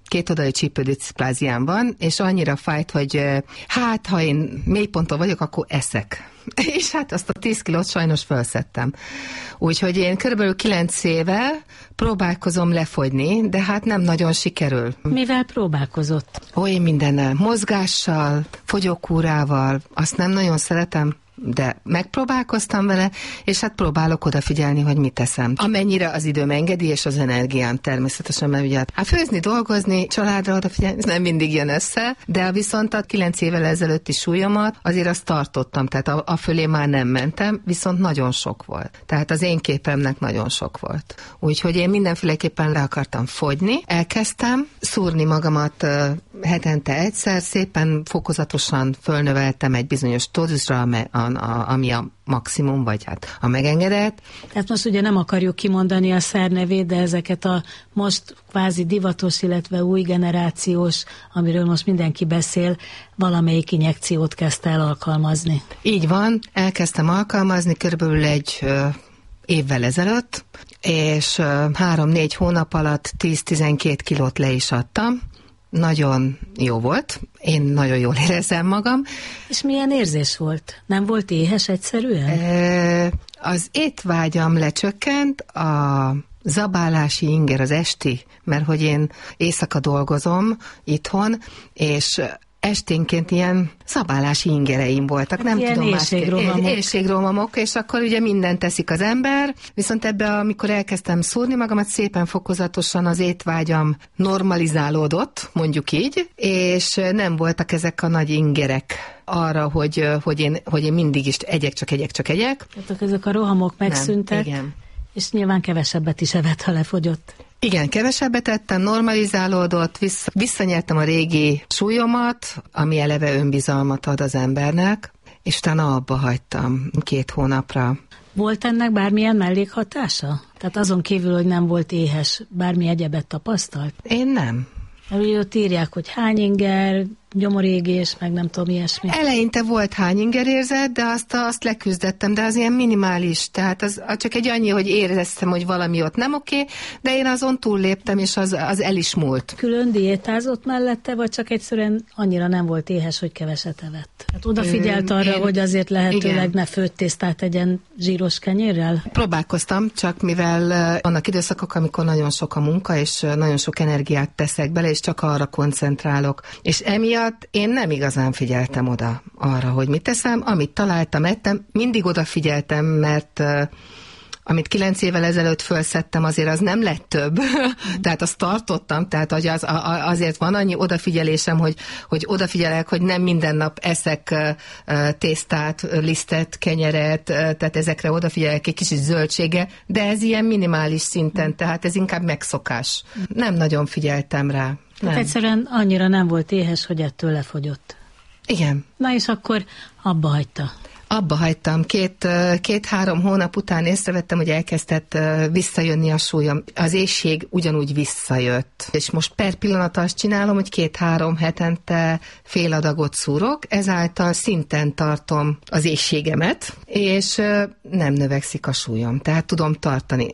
két oldali csípődiszpláziám van, és annyira fájt, hogy hát, ha én mélyponton vagyok, akkor eszek. És hát azt a tíz kilót sajnos felszettem. Úgyhogy én körülbelül kilenc éve próbálkozom lefogyni, de hát nem nagyon sikerül. Mivel próbálkozott? Ó, én mindennel, mozgással, fogyókúrával, azt nem nagyon szeretem, de megpróbálkoztam vele, és hát próbálok odafigyelni, hogy mit teszem. Amennyire az időm engedi, és az energiám természetesen, mert ugye hát főzni, dolgozni, családra odafigyelni, ez nem mindig jön össze, de viszont a kilenc évvel ezelőtti súlyomat azért azt tartottam, tehát a, a fölé már nem mentem, viszont nagyon sok volt. Tehát az én képemnek nagyon sok volt. Úgyhogy én mindenféleképpen le akartam fogyni. Elkezdtem szúrni magamat uh, hetente egyszer, szépen fokozatosan fölnöveltem egy bizonyos dózisra, a A, ami a maximum, vagy hát a megengedett. Tehát most ugye nem akarjuk kimondani a szer nevét, de ezeket a most kvázi divatos, illetve új generációs, amiről most mindenki beszél, valamelyik injekciót kezdte el alkalmazni. Így van, elkezdtem alkalmazni körülbelül egy ö, évvel ezelőtt, és ö, három-négy hónap alatt tíz-tizenkét kilót le is adtam. Nagyon jó volt, én nagyon jól érezem magam. És milyen érzés volt? Nem volt éhes egyszerűen? E, az étvágyam lecsökkent, a zabálási inger az esti, mert hogy én éjszaka dolgozom itthon, és esténként ilyen szabálási ingereim voltak, hát nem tudom éjségrohamok. éjségrohamok, és akkor ugye mindent teszik az ember, viszont ebbe, amikor elkezdtem szúrni magamat, szépen fokozatosan az étvágyam normalizálódott, mondjuk így, és nem voltak ezek a nagy ingerek arra, hogy, hogy, én, hogy én mindig is egyek, csak egyek, csak egyek. Tehát ezek a rohamok megszűntek, nem, igen. És nyilván kevesebbet is evett, ha lefogyott. Igen, kevesebbet ettem, normalizálódott, vissza, visszanyertem a régi súlyomat, ami eleve önbizalmat ad az embernek, és utána abba hagytam két hónapra. Volt ennek bármilyen mellékhatása? Tehát azon kívül, hogy nem volt éhes, bármi egyebet tapasztalt? Én nem. Ugye ott írják, hogy hány inger, gyomorégés, meg nem tudom, ilyesmi. Eleinte volt hány ingerérzet, de azt, azt leküzdettem, de az ilyen minimális, tehát az, az csak egy annyi, hogy éreztem, hogy valami ott nem oké, de én azon túlléptem, és az, az el is múlt. Külön diétázott mellette, vagy csak egyszerűen annyira nem volt éhes, hogy keveset evett? Hát odafigyelt arra, én, hogy azért lehetőleg igen. ne főttésztát tegyen zsíros kenyérrel? Próbálkoztam, csak mivel vannak időszakok, amikor nagyon sok a munka, és nagyon sok energiát teszek bele, és csak arra koncentrálok. És emiatt én nem igazán figyeltem oda arra, hogy mit teszem, amit találtam, ettem, mindig odafigyeltem, mert uh, amit kilenc évvel ezelőtt felszettem, azért az nem lett több, tehát azt tartottam, tehát az, az, azért van annyi odafigyelésem, hogy, hogy odafigyelek, hogy nem minden nap eszek uh, tésztát, lisztet, kenyeret, uh, tehát ezekre odafigyelek, egy kicsit zöldsége, de ez ilyen minimális szinten, tehát ez inkább megszokás. Nem nagyon figyeltem rá. Tehát egyszerűen annyira nem volt éhes, hogy ettől lefogyott. Igen. Na és akkor abba hagyta. Abba hagytam. Két, két-három hónap után észrevettem, hogy elkezdett visszajönni a súlyom. Az éhség ugyanúgy visszajött. És most per pillanat azt csinálom, hogy két-három hetente fél adagot szúrok, ezáltal szinten tartom az éhségemet, és nem növekszik a súlyom. Tehát tudom tartani.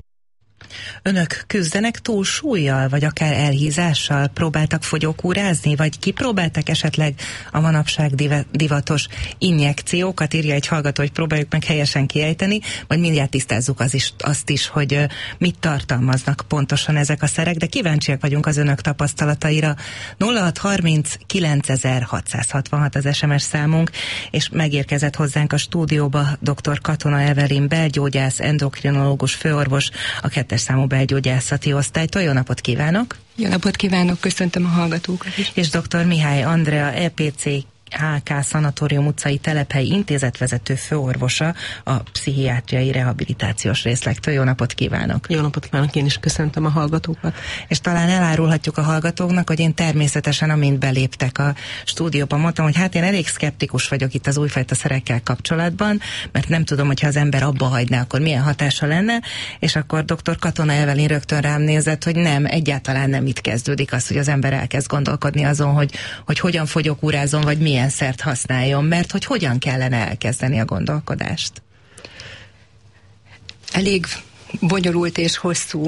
Önök küzdenek túlsúllyal, vagy akár elhízással? Próbáltak fogyókúrázni, vagy kipróbáltak esetleg a manapság divatos injekciókat? Írja egy hallgató, hogy próbáljuk meg helyesen kiejteni, vagy mindjárt tisztázzuk az is, azt is, hogy mit tartalmaznak pontosan ezek a szerek, de kíváncsiak vagyunk az önök tapasztalataira. nulla hat harminc kilencezer-hatszázhatvanhat az es em es számunk, és megérkezett hozzánk a stúdióba dr. Katona Evelyn belgyógyász, endokrinológus főorvos, a kettes számú belgyógyászati osztálytól. Jó napot kívánok! Jó napot kívánok, köszöntöm a hallgatókat is. És dr. Mihály Andrea, é pé cé há ká Szanatórium utcai telephely intézetvezető főorvosa a pszichiátriai rehabilitációs részlegtől. Jó napot kívánok! Jó napot kívánok, én is köszöntöm a hallgatókat. És talán elárulhatjuk a hallgatóknak, hogy én természetesen, amint beléptek a stúdióba, mondtam, hogy hát én elég szkeptikus vagyok itt az újfajta szerekkel kapcsolatban, mert nem tudom, hogyha az ember abba hagyná, akkor milyen hatása lenne, és akkor dr. Katona Evelyn rögtön rám nézett, hogy nem, egyáltalán nem itt kezdődik az, hogy az ember elkezd gondolkodni azon, hogy, hogy hogyan fogyókúrázom, vagy milyen szert használjon, mert hogy hogyan kellene elkezdeni a gondolkodást? Elég bonyolult és hosszú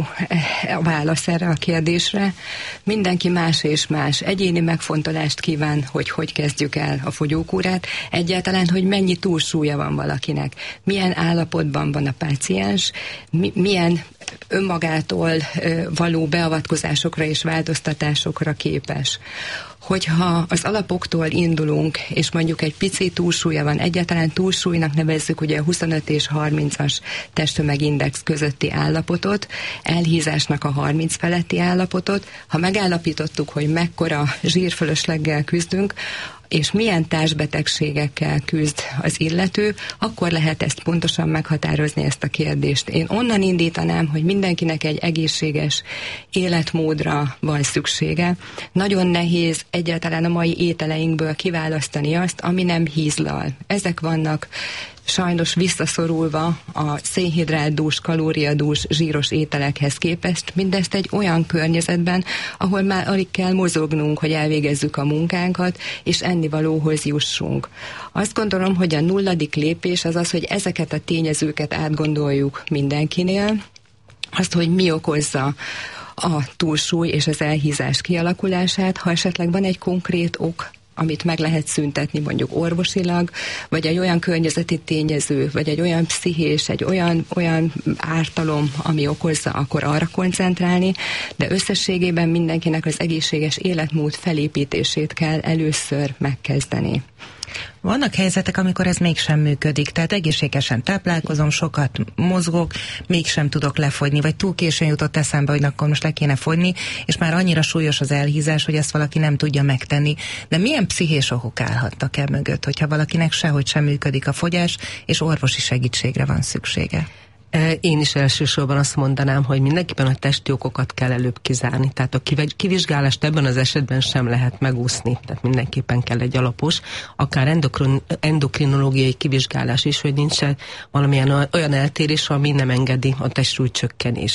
a válasz erre a kérdésre. Mindenki más és más. Egyéni megfontolást kíván, hogy hogy kezdjük el a fogyókúrát. Egyáltalán, hogy mennyi túlsúlya van valakinek. Milyen állapotban van a páciens, mi, milyen önmagától való beavatkozásokra és változtatásokra képes. Hogyha az alapoktól indulunk, és mondjuk egy pici túlsúlya van, egyáltalán túlsúlynak nevezzük ugye a huszonöt és harmincas testtömegindex közötti állapotot, elhízásnak a harminc feletti állapotot, ha megállapítottuk, hogy mekkora zsírfölösleggel küzdünk, és milyen társbetegségekkel küzd az illető, akkor lehet ezt pontosan meghatározni, ezt a kérdést. Én onnan indítanám, hogy mindenkinek egy egészséges életmódra van szüksége. Nagyon nehéz egyáltalán a mai ételeinkből kiválasztani azt, ami nem hízlal. Ezek vannak sajnos visszaszorulva a szénhidrátdús, kalóriadús, zsíros ételekhez képest, mindezt egy olyan környezetben, ahol már alig kell mozognunk, hogy elvégezzük a munkánkat, és ennivalóhoz jussunk. Azt gondolom, hogy a nulladik lépés az az, hogy ezeket a tényezőket átgondoljuk mindenkinél, azt, hogy mi okozza a túlsúly és az elhízás kialakulását, ha esetleg van egy konkrét ok, amit meg lehet szüntetni mondjuk orvosilag, vagy egy olyan környezeti tényező, vagy egy olyan pszichés, egy olyan, olyan ártalom, ami okozza, akkor arra koncentrálni, de összességében mindenkinek az egészséges életmód felépítését kell először megkezdeni. Vannak helyzetek, amikor ez mégsem működik, tehát egészségesen táplálkozom, sokat mozgok, mégsem tudok lefogyni, vagy túl későn jutott eszembe, hogy akkor most le kéne fogyni, és már annyira súlyos az elhízás, hogy ezt valaki nem tudja megtenni. De milyen pszichés okok állhattak el mögött, hogyha valakinek sehogy sem működik a fogyás, és orvosi segítségre van szüksége? Én is elsősorban azt mondanám, hogy mindenképpen a testi okokat kell előbb kizárni. Tehát a kivizsgálást ebben az esetben sem lehet megúszni. Tehát mindenképpen kell egy alapos, akár endokrin, endokrinológiai kivizsgálás is, hogy nincs valamilyen olyan eltérés, ami nem engedi a testsúlycsökkenést.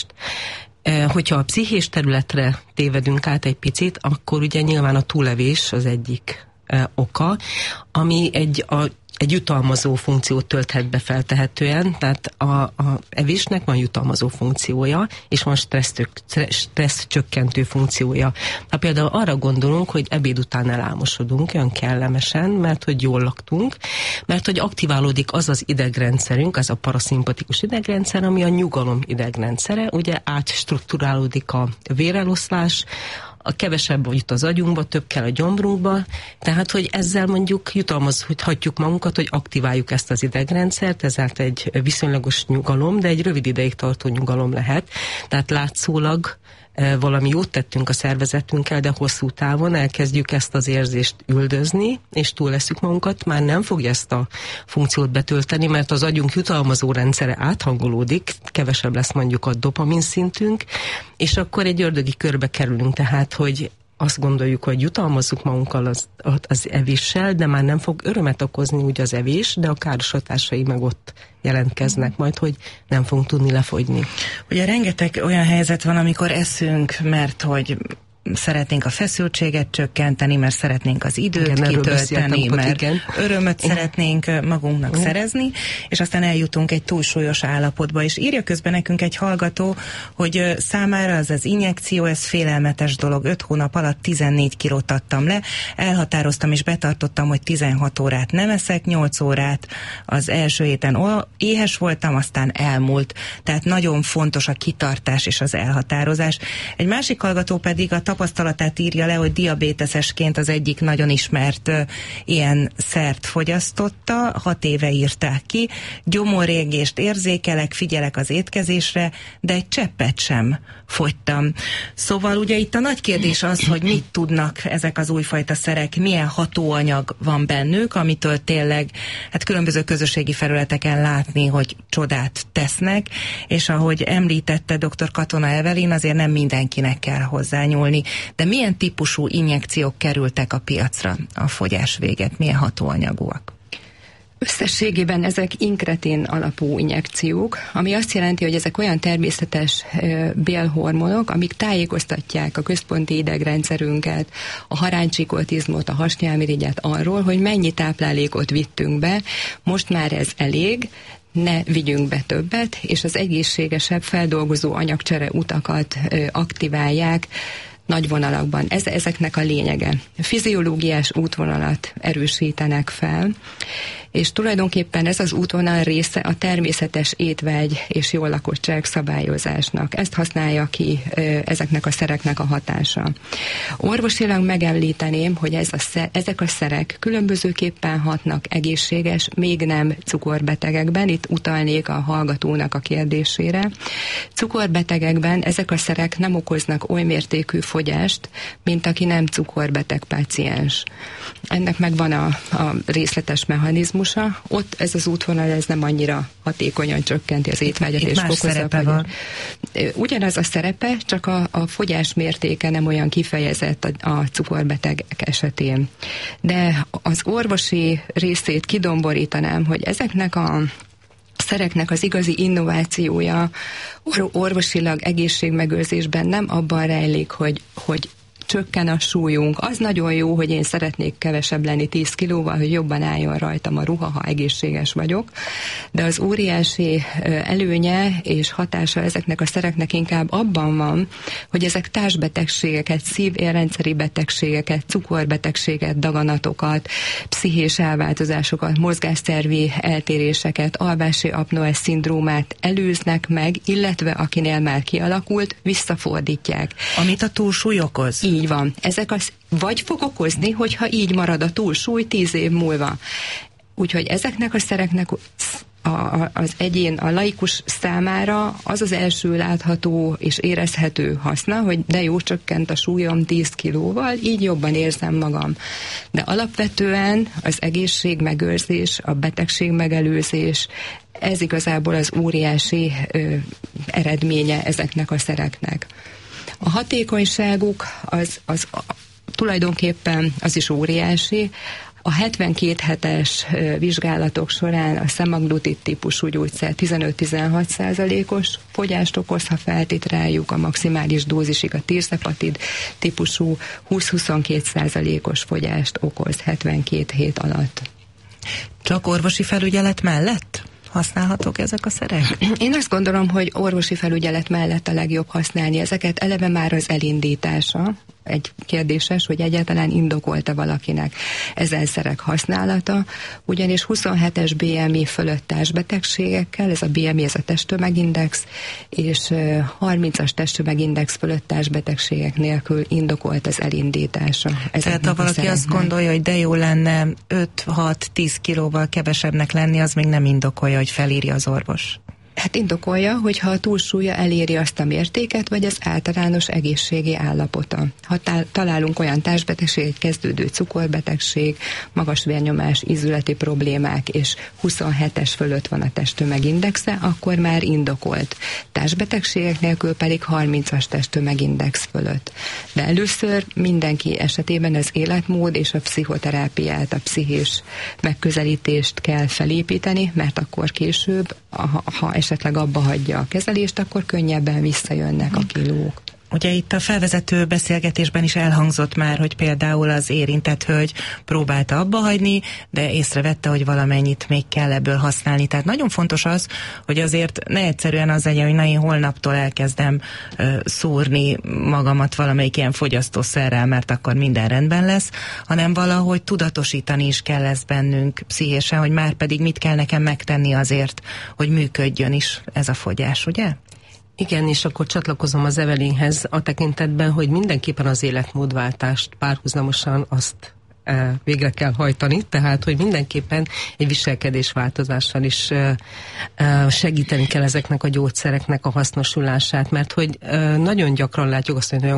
Hogyha a pszichés területre tévedünk át egy picit, akkor ugye nyilván a túlevés az egyik oka, ami egy a egy jutalmazó funkciót tölthet be feltehetően, tehát a, a evésnek van jutalmazó funkciója, és van stressz, stressz csökkentő funkciója. Ha például arra gondolunk, hogy ebéd után elálmosodunk, olyan kellemesen, mert hogy jól laktunk, mert hogy aktiválódik az az idegrendszerünk, az a paraszimpatikus idegrendszer, ami a nyugalom idegrendszere, ugye átstrukturálódik a véreloszlás, a kevesebb jut az agyunkba, több kell a gyomrunkba, tehát, hogy ezzel mondjuk jutalmazhatjuk magunkat, hogy aktiváljuk ezt az idegrendszert, ezért egy viszonylagos nyugalom, de egy rövid ideig tartó nyugalom lehet, tehát látszólag valami jót tettünk a szervezetünkkel, de hosszú távon elkezdjük ezt az érzést üldözni, és túl leszük magunkat, már nem fogja ezt a funkciót betölteni, mert az agyunk jutalmazó rendszere áthangolódik, kevesebb lesz mondjuk a dopamin szintünk, és akkor egy ördögi körbe kerülünk, tehát, hogy azt gondoljuk, hogy jutalmazzuk magunkkal az, az evéssel, de már nem fog örömet okozni úgy az evés, de a káros hatásai meg ott jelentkeznek majd, hogy nem fogunk tudni lefogyni. Ugye rengeteg olyan helyzet van, amikor eszünk, mert hogy szeretnénk a feszültséget csökkenteni, mert szeretnénk az időt igen, kitölteni, mert igen. örömöt igen. szeretnénk magunknak igen. szerezni, és aztán eljutunk egy túlsúlyos állapotba, és írja közben nekünk egy hallgató, hogy számára az az injekció, ez félelmetes dolog. öt hónap alatt tizennégy kilót adtam le, elhatároztam és betartottam, hogy tizenhat órát nem eszek, nyolc órát az első héten éhes voltam, aztán elmúlt. Tehát nagyon fontos a kitartás és az elhatározás. Egy másik hallgató pedig a tapasztalatát írja le, hogy diabéteszesként az egyik nagyon ismert uh, ilyen szert fogyasztotta, hat éve írták ki, gyomorrégést érzékelek, figyelek az étkezésre, de egy cseppet sem fogytam. Szóval ugye itt a nagy kérdés az, hogy mit tudnak ezek az újfajta szerek, milyen hatóanyag van bennük, amitől tényleg hát különböző közösségi felületeken látni, hogy csodát tesznek, és ahogy említette dr. Katona Evelyn, azért nem mindenkinek kell hozzányúlni. De milyen típusú injekciók kerültek a piacra a fogyás véget? Milyen hatóanyagúak? Összességében ezek inkretin alapú injekciók, ami azt jelenti, hogy ezek olyan természetes bélhormonok, amik tájékoztatják a központi idegrendszerünket, a haráncsikontizmot, a hasnyálmirigyet arról, hogy mennyi táplálékot vittünk be, most már ez elég, ne vigyünk be többet, és az egészségesebb feldolgozó anyagcsere utakat aktiválják, nagy vonalakban. Ez, ezeknek a lényege. Fiziológiás útvonalat erősítenek fel, és tulajdonképpen ez az útvonal része a természetes étvágy és jól lakottság szabályozásnak. Ezt használja ki ezeknek a szereknek a hatása. Orvosilag megemlíteném, hogy ez a szer, ezek a szerek különbözőképpen hatnak egészséges, még nem cukorbetegekben. Itt utalnék a hallgatónak a kérdésére. Cukorbetegekben ezek a szerek nem okoznak oly mértékű fogyást, mint aki nem cukorbeteg páciens. Ennek megvan a, a részletes mechanizmus. Ott ez az útvonal ez nem annyira hatékonyan csökkenti az étvágyat és fokozza. Ugyanaz a szerepe, csak a, a fogyás mértéke nem olyan kifejezett a, a cukorbetegek esetén. De az orvosi részét kidomborítanám, hogy ezeknek a szereknek az igazi innovációja or- orvosilag egészségmegőrzésben nem abban rejlik, hogy, hogy csökken a súlyunk. Az nagyon jó, hogy én szeretnék kevesebb lenni tíz kilóval, hogy jobban álljon rajtam a ruha, ha egészséges vagyok, de az óriási előnye és hatása ezeknek a szereknek inkább abban van, hogy ezek társbetegségeket, szív-érrendszeri betegségeket, cukorbetegséget, daganatokat, pszichés elváltozásokat, mozgásszervi eltéréseket, alvási apnoe szindrómát előznek meg, illetve akinél már kialakult, visszafordítják. Amit a túlsúly okoz? Így van. Ezek az vagy fog okozni, hogyha így marad a túlsúly tíz év múlva. Úgyhogy ezeknek a szereknek a, a, az egyén, a laikus számára az az első látható és érezhető haszna, hogy de jó, csökkent a súlyom tíz kilóval, így jobban érzem magam. De alapvetően az egészségmegőrzés, a betegségmegelőzés, ez igazából az óriási ö, eredménye ezeknek a szereknek. A hatékonyságuk az, az a, tulajdonképpen az is óriási. A hetvenkét hetes vizsgálatok során a semaglutid típusú gyógyszer tizenöt-tizenhat százalékos fogyást okoz, ha feltitráljuk, a maximális dózisig a tirzepatid típusú húsz-huszonkettő százalékos fogyást okoz hetvenkét hét alatt. Csak orvosi felügyelet mellett használhatók ezek a szerek? Én azt gondolom, hogy orvosi felügyelet mellett a legjobb használni ezeket, eleve már az elindítása. Egy kérdéses, hogy egyáltalán indokolta valakinek ezen szerek használata, ugyanis huszonhetes bé em i fölött társbetegségekkel, ez a bé em i, ez a testtömegindex, és harmincas testtömegindex fölött társbetegségek nélkül indokolt az elindítása. Tehát ha valaki azt gondolja, hogy de jó lenne öt-hat-tíz kilóval kevesebbnek lenni, az még nem indokolja, hogy felírja az orvos. Hát indokolja, hogyha a túlsúlya eléri azt a mértéket, vagy az általános egészségi állapota. Ha találunk olyan társbetegséget, kezdődő cukorbetegség, magas vérnyomás, ízületi problémák, és huszonhetes fölött van a testtömegindexe, akkor már indokolt. Társbetegségek nélkül pedig harmincas testtömegindex fölött. De először mindenki esetében az életmód és a pszichoterápiát, a pszichés megközelítést kell felépíteni, mert akkor később, ha, ha esetleg abba hagyja a kezelést, akkor könnyebben visszajönnek a kilók. Ugye itt a felvezető beszélgetésben is elhangzott már, hogy például az érintett hölgy próbálta abba hagyni, de észrevette, hogy valamennyit még kell ebből használni. Tehát nagyon fontos az, hogy azért ne egyszerűen az legyen, hogy na én holnaptól elkezdem uh, szúrni magamat valamelyik ilyen fogyasztószerrel, mert akkor minden rendben lesz, hanem valahogy tudatosítani is kell ezt bennünk pszichésen, hogy már pedig mit kell nekem megtenni azért, hogy működjön is ez a fogyás, ugye? Igen, és akkor csatlakozom az Evelynhez a tekintetben, hogy mindenképpen az életmódváltást párhuzamosan azt e, végre kell hajtani, tehát, hogy mindenképpen egy viselkedésváltozással is e, e, segíteni kell ezeknek a gyógyszereknek a hasznosulását, mert hogy e, nagyon gyakran látjuk azt, hogy nagyon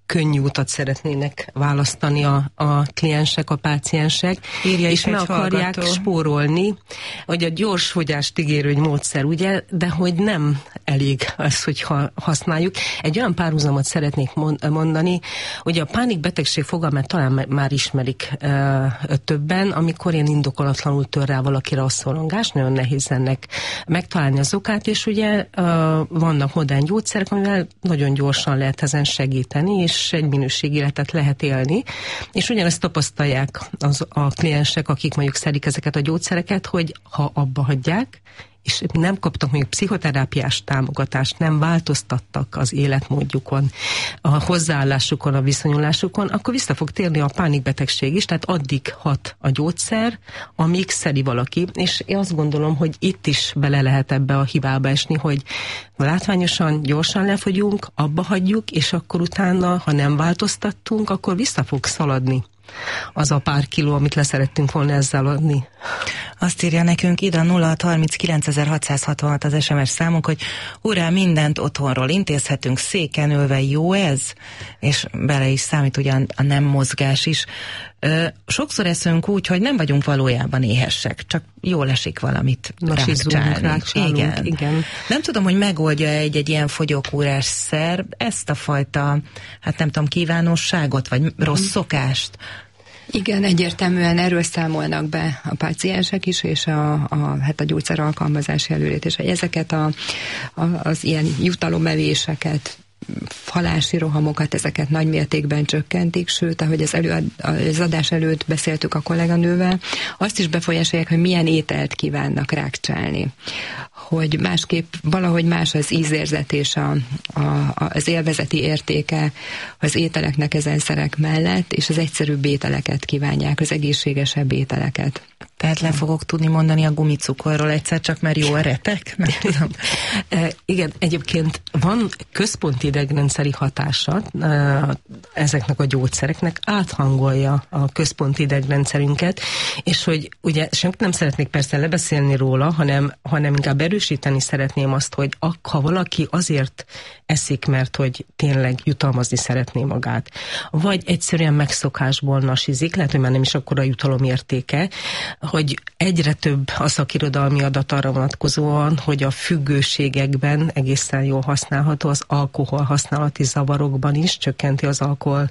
könnyű utat szeretnének választani a, a kliensek, a páciensek, Írja és meg akarják hallgató. spórolni, hogy a gyors fogyást ígérő egy módszer, ugye, de hogy nem elég az, hogyha használjuk. Egy olyan párhuzamot szeretnék mondani, hogy a pánikbetegség fogalmát talán már ismerik uh, többen, amikor ilyen indokolatlanul tör rá valakire a szorongás, nagyon nehéz ennek megtalálni az okát, és ugye uh, vannak modern gyógyszerek, amivel nagyon gyorsan lehet ezen segíteni, és egy minőségi életet lehet élni. És ugyanezt tapasztalják az, a kliensek, akik mondjuk szedik ezeket a gyógyszereket, hogy ha abba hagyják, és nem kaptak mondjuk pszichoterápiás támogatást, nem változtattak az életmódjukon, a hozzáállásukon, a viszonyulásukon, akkor vissza fog térni a pánikbetegség is, tehát addig hat a gyógyszer, amíg szedi valaki. És én azt gondolom, hogy itt is bele lehet ebbe a hibába esni, hogy látványosan, gyorsan lefogyunk, abba hagyjuk, és akkor utána, ha nem változtattunk, akkor vissza fog szaladni az a pár kiló, amit leszerettünk volna ezzel adni. Azt írja nekünk ide a nulla hat harminckilencezer-hatszázhatvanhat az es em es számunk, hogy urá, mindent otthonról intézhetünk, széken ülve, jó ez? És bele is számít ugyan a nem mozgás is. Ö, sokszor eszünk úgy, hogy nem vagyunk valójában éhesek, csak jól esik valamit rákcsálni. Igen. igen. Nem tudom, hogy megoldja egy-egy ilyen fogyókúrás szer ezt a fajta, hát nem tudom, kívánosságot, vagy rossz mm. szokást. Igen, egyértelműen erről számolnak be a páciensek is, és a, a, hát a gyógyszer alkalmazási előítés, hogy ezeket a, a, az ilyen jutalomevéseket, halási rohamokat, ezeket nagy mértékben csökkentik, sőt, ahogy az, elő, az adás előtt beszéltük a kolléganővel, azt is befolyásolják, hogy milyen ételt kívánnak rákcsálni. Hogy másképp valahogy más az ízérzet és a, a, az élvezeti értéke az ételeknek ezen szerek mellett, és az egyszerűbb ételeket kívánják, az egészségesebb ételeket. Tehát le fogok tudni mondani a gumicukorról egyszer, csak már jó a retek? Nem tudom. E, igen, egyébként van központi idegrendszeri hatása e, ezeknek a gyógyszereknek, áthangolja a központi idegrendszerünket, és hogy ugye senki nem szeretnék persze lebeszélni róla, hanem, hanem inkább erősíteni szeretném azt, hogy ha valaki azért eszik, mert hogy tényleg jutalmazni szeretné magát, vagy egyszerűen megszokásból nasizik, lehet, hogy már nem is akkora jutalomértéke, hogy egyre több a szakirodalmi adat arra vonatkozóan, hogy a függőségekben egészen jól használható, az alkohol használati zavarokban is csökkenti az alkohol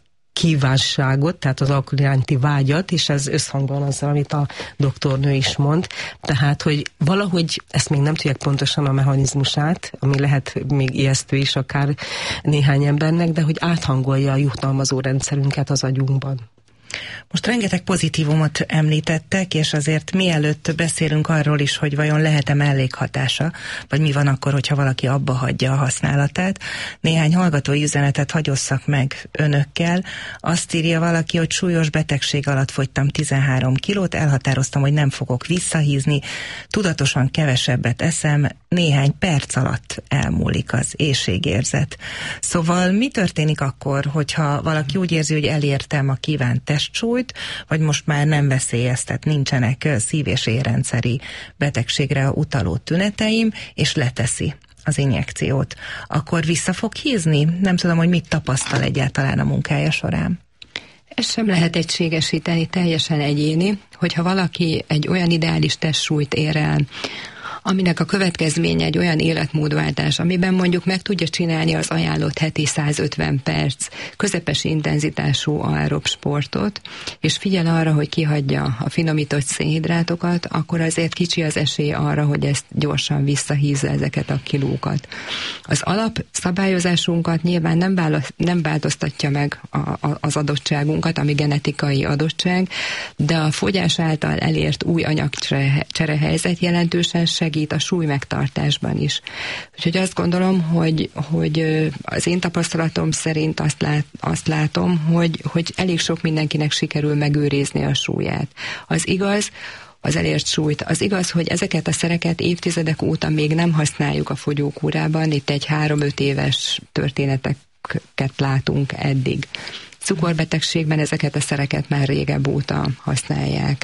kívánságot, tehát az alkohol iránti vágyat, és ez összhangban azzal, amit a doktornő is mond. Tehát, hogy valahogy ezt még nem tudják pontosan a mechanizmusát, ami lehet még ijesztő is akár néhány embernek, de hogy áthangolja a jutalmazó rendszerünket az agyunkban. Most rengeteg pozitívumot említettek, és azért mielőtt beszélünk arról is, hogy vajon lehet-e mellékhatása, vagy mi van akkor, hogyha valaki abba hagyja a használatát. Néhány hallgatói üzenetet hagyosszak meg önökkel. Azt írja valaki, hogy súlyos betegség alatt fogytam tizenhárom kilót, elhatároztam, hogy nem fogok visszahízni, tudatosan kevesebbet eszem, néhány perc alatt elmúlik az éhségérzet. Szóval mi történik akkor, hogyha valaki úgy érzi, hogy elértem a kívánt testsúlyt, vagy most már nem veszélyeztet, nincsenek szív- és érrendszeri betegségre utaló tüneteim, és leteszi az injekciót, akkor vissza fog hízni? Nem tudom, hogy mit tapasztal egyáltalán a munkája során. Ez sem lehet egységesíteni, teljesen egyéni, hogyha valaki egy olyan ideális testsúlyt ér el, aminek a következménye egy olyan életmódváltás, amiben mondjuk meg tudja csinálni az ajánlott heti százötven perc közepes intenzitású aerob sportot, és figyel arra, hogy kihagyja a finomított szénhidrátokat, akkor azért kicsi az esély arra, hogy ezt gyorsan visszahízza ezeket a kilókat. Az alapszabályozásunkat nyilván nem, választ, nem változtatja meg a, a, az adottságunkat, ami genetikai adottság, de a fogyás által elért új anyagcserehelyzet jelentősen segít a súly megtartásban is. Úgyhogy azt gondolom, hogy, hogy az én tapasztalatom szerint azt, lát, azt látom, hogy, hogy elég sok mindenkinek sikerül megőrizni a súlyát. Az igaz, az elért súlyt. Az igaz, hogy ezeket a szereket évtizedek óta még nem használjuk a fogyókúrában, itt egy három-öt éves történeteket látunk eddig. Cukorbetegségben ezeket a szereket már régebb óta használják.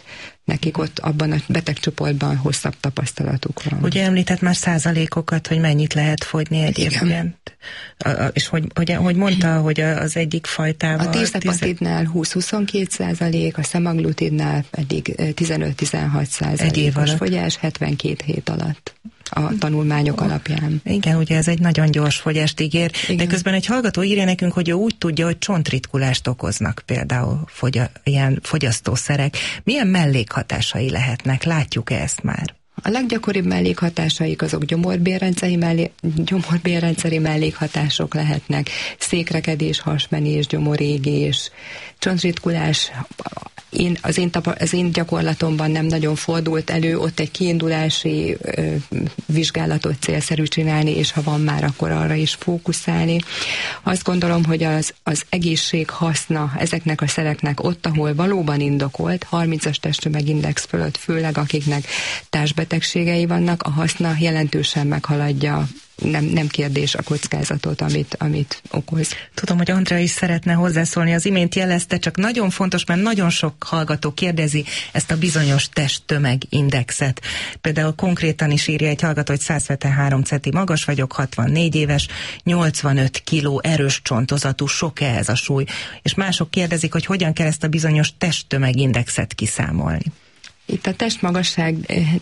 nekik ott abban a betegcsoportban hosszabb tapasztalatuk van. Ugye említett már százalékokat, hogy mennyit lehet fogyni egyébként. És hogy, hogy, hogy mondta, hogy az egyik fajtával... A tirzepatidnál húsz-huszonkettő százalék, a szemaglutidnál pedig tizenöt-tizenhat százalékos fogyás hetvenkét hét alatt a tanulmányok alapján. Igen, ugye ez egy nagyon gyors fogyást ígér, igen. De közben egy hallgató írja nekünk, hogy ő úgy tudja, hogy csontritkulást okoznak például fogya, ilyen fogyasztószerek. Milyen mellékhatásai lehetnek? Látjuk-e ezt már? A leggyakoribb mellékhatásaik azok gyomorbélrendszeri, mellé, gyomorbélrendszeri mellékhatások lehetnek, székrekedés, hasmenés, gyomorégés, csontritkulás. Én, az, én tapa, az én gyakorlatomban nem nagyon fordult elő, ott egy kiindulási ö, vizsgálatot célszerű csinálni, és ha van már, akkor arra is fókuszálni. Azt gondolom, hogy az, az egészség haszna ezeknek a szereknek ott, ahol valóban indokolt, harmincas testtömegindex fölött, főleg akiknek társbetegségei vannak, a haszna jelentősen meghaladja Nem, nem kérdés a kockázatot, amit, amit okoz. Tudom, hogy Andrea is szeretne hozzászólni, az imént jelezte, csak nagyon fontos, mert nagyon sok hallgató kérdezi ezt a bizonyos testtömegindexet. Például konkrétan is írja egy hallgató, hogy száz hetvenhárom centi magas vagyok, hatvannégy éves, nyolcvanöt kiló erős csontozatú, sok-e ez a súly? És mások kérdezik, hogy hogyan kell ezt a bizonyos testtömegindexet kiszámolni. Itt a testmagasság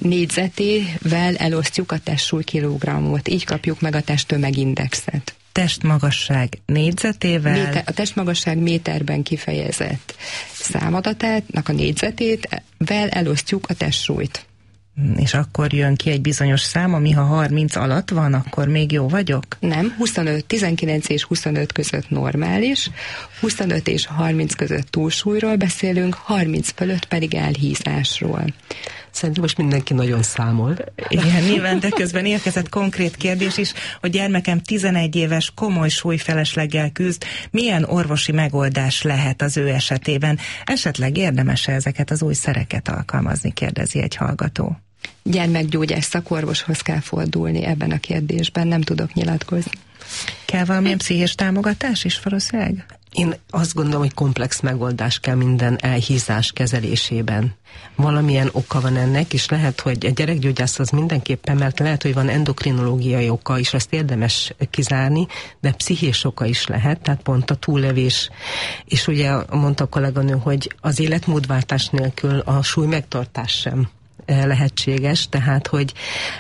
négyzetével elosztjuk a testsúly kilogrammot, így kapjuk meg a testtömegindexet. Testmagasság négyzetével? Méter, a testmagasság méterben kifejezett számadatának a négyzetével elosztjuk a testsúlyt. És akkor jön ki egy bizonyos szám, ami ha harminc alatt van, akkor még jó vagyok? Nem, huszonöt, tizenkilenc és huszonöt között normális, huszonöt és harminc között túlsúlyról beszélünk, harminc fölött pedig elhízásról. Szerintem most mindenki nagyon számol. Igen, nyilván, de közben érkezett konkrét kérdés is, hogy gyermekem tizenegy éves, komoly súlyfelesleggel küzd, milyen orvosi megoldás lehet az ő esetében? Esetleg érdemes-e ezeket az új szereket alkalmazni, kérdezi egy hallgató. Gyermekgyógyász szakorvoshoz kell fordulni ebben a kérdésben, nem tudok nyilatkozni. Kell valamilyen pszichés támogatás is valószínűleg? Én azt gondolom, hogy komplex megoldás kell minden elhízás kezelésében. Valamilyen oka van ennek, és lehet, hogy a gyerekgyógyász az mindenképpen, mert lehet, hogy van endokrinológiai oka, és azt érdemes kizárni, de pszichés oka is lehet, tehát pont a túllevés. És ugye mondta a kolléganő, hogy az életmódváltás nélkül a súly megtartás sem lehetséges, tehát, hogy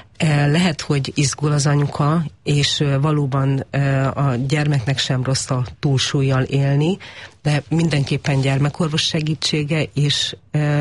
lehet, hogy izgul az anyuka, és valóban a gyermeknek sem rossz a túlsúllyal élni, de mindenképpen gyermekorvos segítsége, és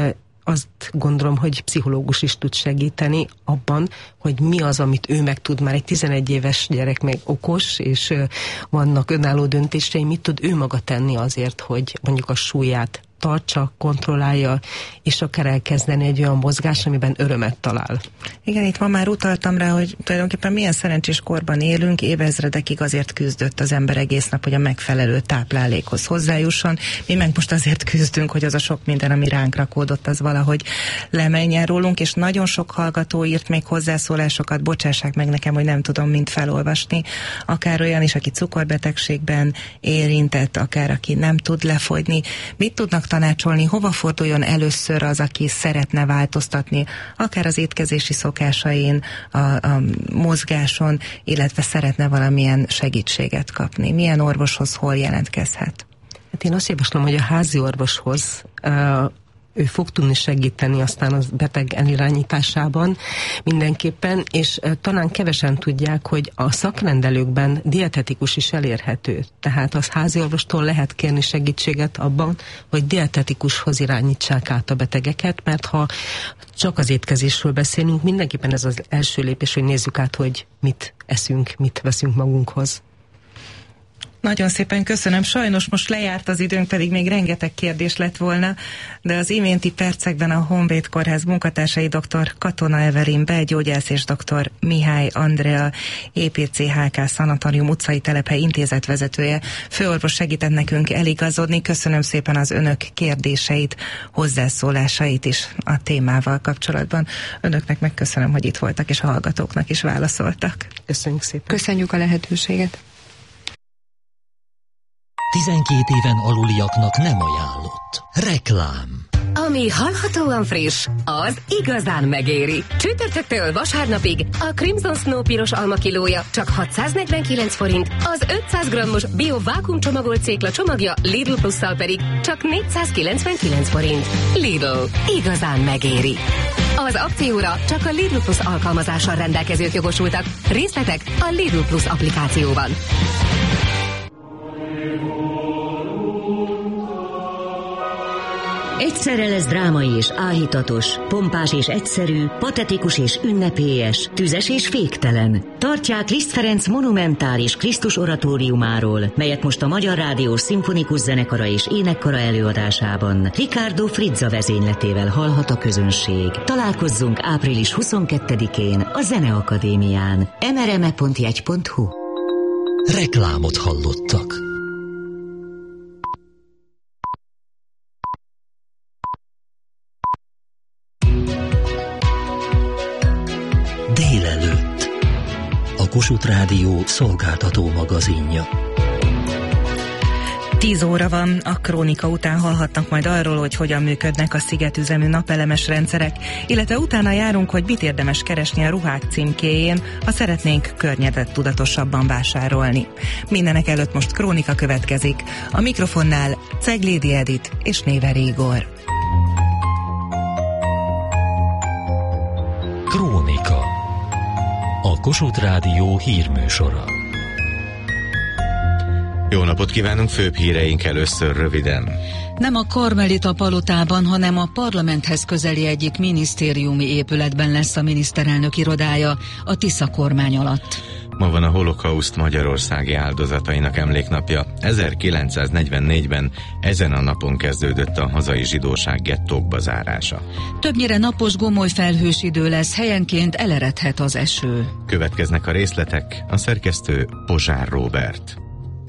azt gondolom, hogy pszichológus is tud segíteni abban, hogy mi az, amit ő meg tud, már egy tizenegy éves gyerek meg okos, és vannak önálló döntései, mit tud ő maga tenni azért, hogy mondjuk a súlyát tartsa, kontrollálja, és akár elkezdeni egy olyan mozgás, amiben örömet talál. Igen, itt ma már utaltam rá, hogy tulajdonképpen milyen szerencsés korban élünk, évezredekig azért küzdött az ember egész nap, hogy a megfelelő táplálékhoz hozzájusson. Mi meg most azért küzdünk, hogy az a sok minden, ami ránk rakódott, az valahogy lemenjen rólunk, és nagyon sok hallgató írt még hozzászólásokat, bocsássák meg nekem, hogy nem tudom mind felolvasni, akár olyan is, aki cukorbetegségben érintett, akár aki nem tud lefogyni. Mit tudnak tanácsolni, hova forduljon először az, aki szeretne változtatni, akár az étkezési szokásain, a, a mozgáson, illetve szeretne valamilyen segítséget kapni? Milyen orvoshoz hol jelentkezhet? Hát én azt javaslom, hogy a házi orvoshoz uh, ő fog tudni segíteni aztán a beteg elirányításában mindenképpen, és uh, talán kevesen tudják, hogy a szakrendelőkben dietetikus is elérhető. Tehát az házi orvostól lehet kérni segítséget abban, hogy dietetikushoz irányítsák át a betegeket, mert ha csak az étkezésről beszélünk, mindenképpen ez az első lépés, hogy nézzük át, hogy mit eszünk, mit veszünk magunkhoz. Nagyon szépen köszönöm. Sajnos most lejárt az időnk, pedig még rengeteg kérdés lett volna, de az iménti percekben a Honvéd Kórház munkatársai dr. Katona Evelyn belgyógyász és dr. Mihály Andrea é pé cé há ká Szanatórium utcai telephely intézetvezetője, főorvos segített nekünk eligazodni. Köszönöm szépen az önök kérdéseit, hozzászólásait is a témával kapcsolatban. Önöknek megköszönöm, hogy itt voltak, és a hallgatóknak is válaszoltak. Köszönjük szépen. Köszönjük a lehetőséget. tizenkét éven aluliaknak nem ajánlott. Reklám. Ami hallhatóan friss, az igazán megéri. Csütörtöktől vasárnapig a Crimson Snow piros alma kilója csak hatszáznegyvenkilenc forint, az ötszáz grammos bio vákuum csomagolt cékla csomagja Lidl Plusszal pedig csak négyszázkilencvenkilenc forint. Lidl, igazán megéri. Az akcióra csak a Lidl Plus alkalmazással rendelkezők jogosultak. Részletek a Lidl Plus applikációban. Egyszerre lesz drámai és áhítatos, pompás és egyszerű, patetikus és ünnepélyes, tüzes és féktelen. Tartják Liszt Ferenc monumentális Krisztus oratóriumáról, melyet most a Magyar Rádió Szimfonikus Zenekara és Énekkara előadásában Ricardo Frizza vezényletével hallhat a közönség. Találkozzunk április huszonkettedikén a Zeneakadémián. mrme pont jegy pont hu. Reklámot hallottak. Délelőtt. A Kossuth Rádió szolgáltató magazinja. Tíz óra van, a krónika után hallhatnak majd arról, hogy hogyan működnek a szigetüzemű napelemes rendszerek, illetve utána járunk, hogy mit érdemes keresni a ruhák címkéjén, ha szeretnénk környezettudatosabban vásárolni. Mindenek előtt most krónika következik. A mikrofonnál Ceglédi Edit és Néver Igor. Krónika. A Kossuth Rádió hírműsora. Jó napot kívánunk, főbb híreink először röviden. Nem a Karmelita palotában, hanem a parlamenthez közeli egyik minisztériumi épületben lesz a miniszterelnök irodája a Tisza kormány alatt. Ma van a holokauszt magyarországi áldozatainak emléknapja. ezerkilencszáznegyvennégyben ezen a napon kezdődött a hazai zsidóság gettókba zárása. Többnyire napos, gomoly felhős idő lesz, helyenként eleredhet az eső. Következnek a részletek, a szerkesztő Pozsár Róbert.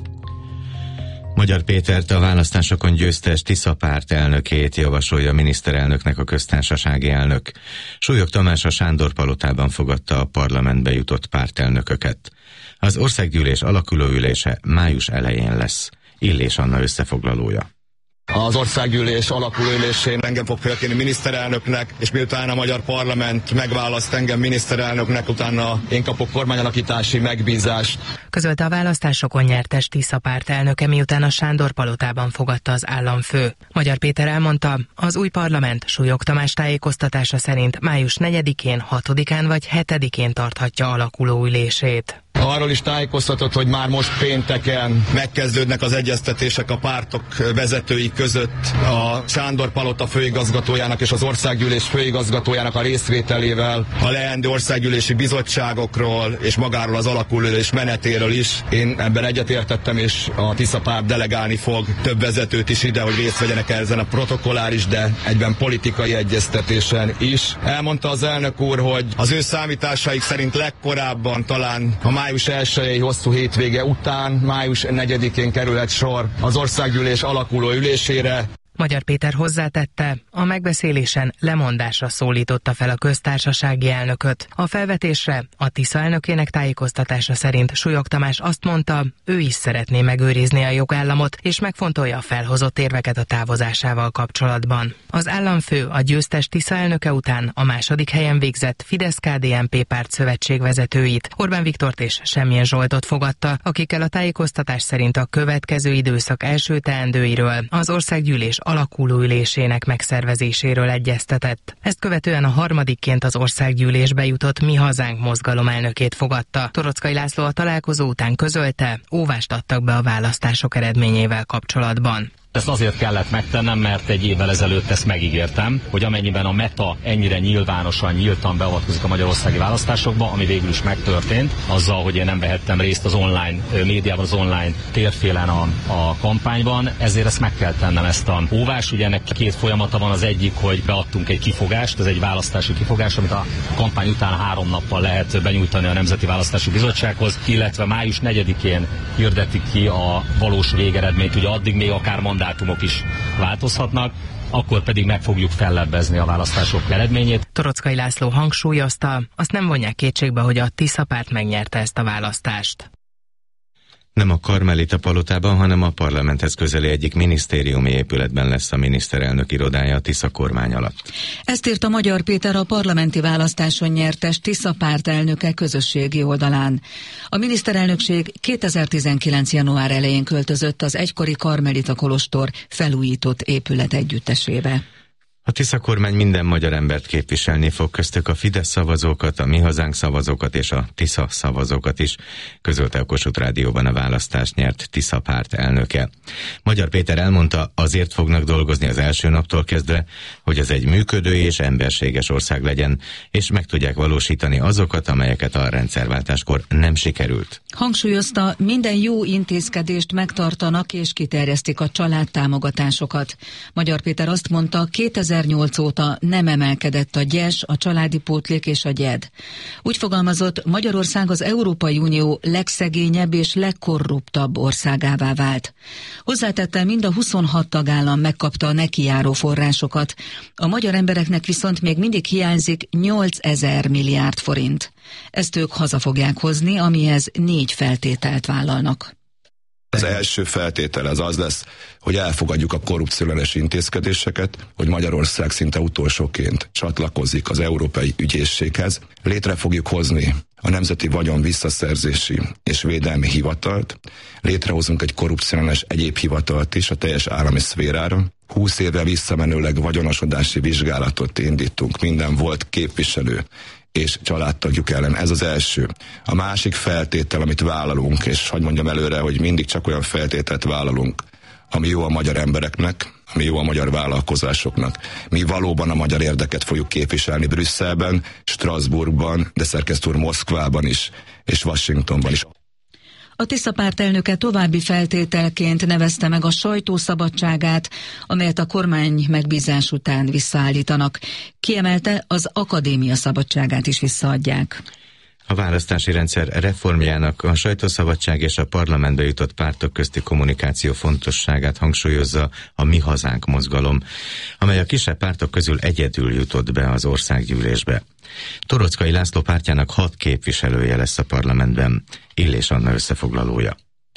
Magyar Pétert, a választásokon győztes Tisza párt elnökét javasolja miniszterelnöknek a köztársasági elnök. Súlyog Tamás a Sándor palotában fogadta a parlamentbe jutott pártelnököket. Az országgyűlés alakulóülése május elején lesz. Illés Anna összefoglalója. Az országgyűlés alakulóülésén engem fog felkérni miniszterelnöknek, és miután a magyar parlament megválaszt engem miniszterelnöknek, utána én kapok kormányalakítási megbízást. Közölte a választásokon nyertes Tisza párt elnöke, miután a Sándor palotában fogadta az államfő. Magyar Péter elmondta, az új parlament Súlyog Tamás tájékoztatása szerint május negyedikén, hatodikán vagy hetedikén tarthatja alakulóülését. Arról is tájékoztatott, hogy már most pénteken megkezdődnek az egyeztetések a pártok vezetői között a Sándor palota főigazgatójának és az országgyűlés főigazgatójának a részvételével a leendő országgyűlési bizottságokról és magáról az alakulóülés menetéről is. Én ebben egyetértettem, és a Tisza párt delegálni fog több vezetőt is ide, hogy részt vegyenek ezen a protokolláris, de egyben politikai egyeztetésen is. Elmondta az elnök úr, hogy az ő számításaik szerint legkorábban talán a május elsejei hosszú hétvége után, május negyedikén kerülhet sor az országgyűlés alakuló ülésére. Magyar Péter hozzátette, a megbeszélésen lemondásra szólította fel a köztársasági elnököt. A felvetésre a Tisza elnökének tájékoztatása szerint Súlyog Tamás azt mondta, ő is szeretné megőrizni a jogállamot, és megfontolja a felhozott érveket a távozásával kapcsolatban. Az államfő a győztes Tisza elnöke után a második helyen végzett Fidesz-ká dé en pé párt szövetségvezetőit, Orbán Viktort és Semmilyen Zsoltot fogadta, akikkel a tájékoztatás szerint a következő időszak első teendőiről, az országgyűlés alakulóülésének megszervezéséről egyeztetett. Ezt követően a harmadikként az országgyűlésbe jutott Mi Hazánk mozgalom elnökét fogadta. Torockai László a találkozó után közölte, óvást adtak be a választások eredményével kapcsolatban. Ezt azért kellett megtennem, mert egy évvel ezelőtt ezt megígértem, hogy amennyiben a Meta ennyire nyilvánosan, nyíltan beavatkozik a magyarországi választásokba, ami végül is megtörtént, azzal, hogy én nem vehettem részt az online médiában, az online térfélen a, a kampányban, ezért ezt meg kell tennem, ezt a óvást. Ugye ennek két folyamata van, az egyik, hogy beadtunk egy kifogást, ez egy választási kifogás, amit a kampány után három nappal lehet benyújtani a Nemzeti Választási Bizottsághoz, illetve május negyedikén hirdetik ki a valós végeredményt, ugye addig még akár mandátumok is változhatnak, akkor pedig meg fogjuk fellebbezni a választások eredményét. Torockai László hangsúlyozta, azt nem vonják kétségbe, hogy a Tisza párt megnyerte ezt a választást. Nem a Karmelita palotában, hanem a parlamenthez közeli egyik minisztériumi épületben lesz a miniszterelnök irodája a Tisza kormány alatt. Ezt írta Magyar Péter, a parlamenti választáson nyertes Tisza párt elnöke közösségi oldalán. A miniszterelnökség kétezer-tizenkilenc. január elején költözött az egykori Karmelita kolostor felújított épület együttesébe. A Tisza kormány minden magyar embert képviselni fog, köztük a Fidesz szavazókat, a Mi Hazánk szavazókat és a Tisza szavazókat is, közölte a Kossuth Rádióban a választást nyert Tisza párt elnöke. Magyar Péter elmondta, azért fognak dolgozni az első naptól kezdve, hogy ez egy működő és emberséges ország legyen, és meg tudják valósítani azokat, amelyeket a rendszerváltáskor nem sikerült. Hangsúlyozta, minden jó intézkedést megtartanak és kiterjesztik a családtámogatásokat. Magyar Péter azt mondta, kétezer-nyolc óta nem emelkedett a gyes, a családi pótlék és a gyed. Úgy fogalmazott, Magyarország az Európai Unió legszegényebb és legkorruptabb országává vált. Hozzátette, mind a huszonhat tagállam megkapta a neki járó forrásokat. A magyar embereknek viszont még mindig hiányzik nyolcezer milliárd forint. Ezt ők haza fogják hozni, amihez négy feltételt vállalnak. Az első feltétel az az lesz, hogy elfogadjuk a korrupcióellenes intézkedéseket, hogy Magyarország szinte utolsóként csatlakozik az Európai Ügyészséghez. Létre fogjuk hozni a Nemzeti Vagyon Visszaszerzési és Védelmi Hivatalt. Létrehozunk egy korrupcióellenes egyéb hivatalt is a teljes állami szférára. húsz évvel visszamenőleg vagyonosodási vizsgálatot indítunk minden volt képviselő és családtagjuk ellen. Ez az első. A másik feltétel, amit vállalunk, és hadd mondjam előre, hogy mindig csak olyan feltételt vállalunk, ami jó a magyar embereknek, ami jó a magyar vállalkozásoknak. Mi valóban a magyar érdeket fogjuk képviselni Brüsszelben, Strasbourgban, de szerkesztő úr Moszkvában is, és Washingtonban is. A Tisza párt elnöke további feltételként nevezte meg a sajtószabadságát, amelyet a kormány megbízás után visszaállítanak. Kiemelte, az akadémia szabadságát is visszaadják. A választási rendszer reformjának a sajtószabadság és a parlamentbe jutott pártok közti kommunikáció fontosságát hangsúlyozza a Mi Hazánk mozgalom, amely a kisebb pártok közül egyedül jutott be az országgyűlésbe. Toroczkai László pártjának hat képviselője lesz a parlamentben. Illés Anna összefoglalója.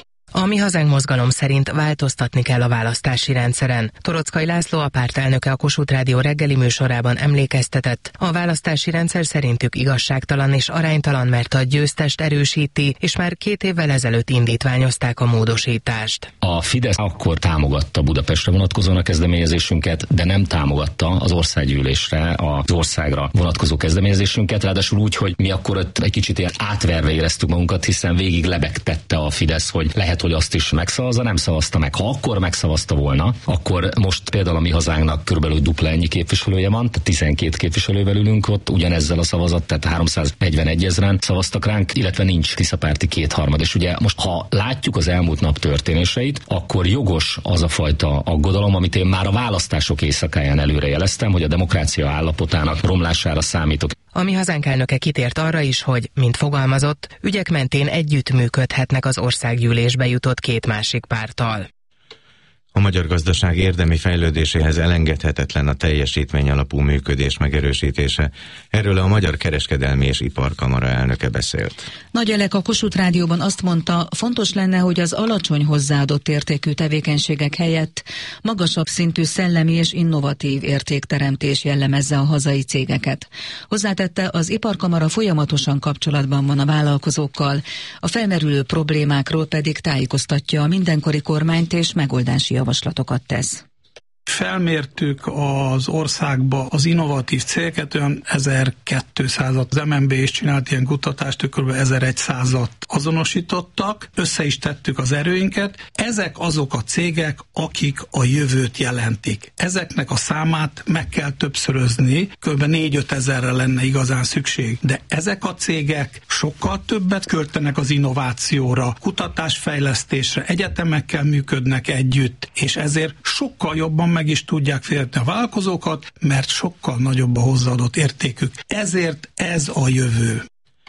A Mi Hazánk mozgalom szerint változtatni kell a választási rendszeren. Toroczkai László, a pártelnöke a Kossuth Rádió reggeli műsorában emlékeztetett. A választási rendszer szerintük igazságtalan és aránytalan, mert a győztest erősíti, és már két évvel ezelőtt indítványozták a módosítást. A Fidesz akkor támogatta Budapestre vonatkozóan a kezdeményezésünket, de nem támogatta az országgyűlésre, az országra vonatkozó kezdeményezésünket, ráadásul úgy, hogy mi akkor egy kicsit ilyen átverve éreztük magunkat, hiszen végig lebegtette a Fidesz, hogy lehet, hogy azt is megszavazza, nem szavazta meg. Ha akkor megszavazta volna, akkor most például a Mi Hazánknak körülbelül dupla ennyi képviselője van, tehát tizenkét képviselővel ülünk ott, ugyanezzel a szavazat, tehát háromszáznegyvenegy ezren szavaztak ránk, illetve nincs tiszapárti kétharmad. És ugye most, ha látjuk az elmúlt nap történéseit, akkor jogos az a fajta aggodalom, amit én már a választások éjszakáján előrejeleztem, hogy a demokrácia állapotának romlására számítok. A Mi Hazánk elnöke kitért arra is, hogy, mint fogalmazott, ügyek mentén együttműködhetnek az országgyűlésbe jutott két másik párttal. A magyar gazdaság érdemi fejlődéséhez elengedhetetlen a teljesítmény alapú működés megerősítése. Erről a Magyar Kereskedelmi és Iparkamara elnöke beszélt. Nagy Elek a Kossuth Rádióban azt mondta, fontos lenne, hogy az alacsony hozzáadott értékű tevékenységek helyett magasabb szintű szellemi és innovatív értékteremtés jellemezze a hazai cégeket. Hozzátette, az Iparkamara folyamatosan kapcsolatban van a vállalkozókkal, a felmerülő problémákról pedig tájékoztatja a mindenkori kormányt és megoldási javaslatokat tesz. Felmértük az országba az innovatív cégeket, olyan ezerkétszázat, az em en bé is csinált ilyen kutatást, ők kb. ezerszázat azonosítottak, össze is tettük az erőinket. Ezek azok a cégek, akik a jövőt jelentik. Ezeknek a számát meg kell többszörözni, kb. négy-öt ezerre lenne igazán szükség. De ezek a cégek sokkal többet költenek az innovációra, kutatásfejlesztésre, egyetemekkel működnek együtt, és ezért sokkal jobban meg is tudják férni a vállalkozókat, mert sokkal nagyobb a hozzáadott értékük. Ezért ez a jövő.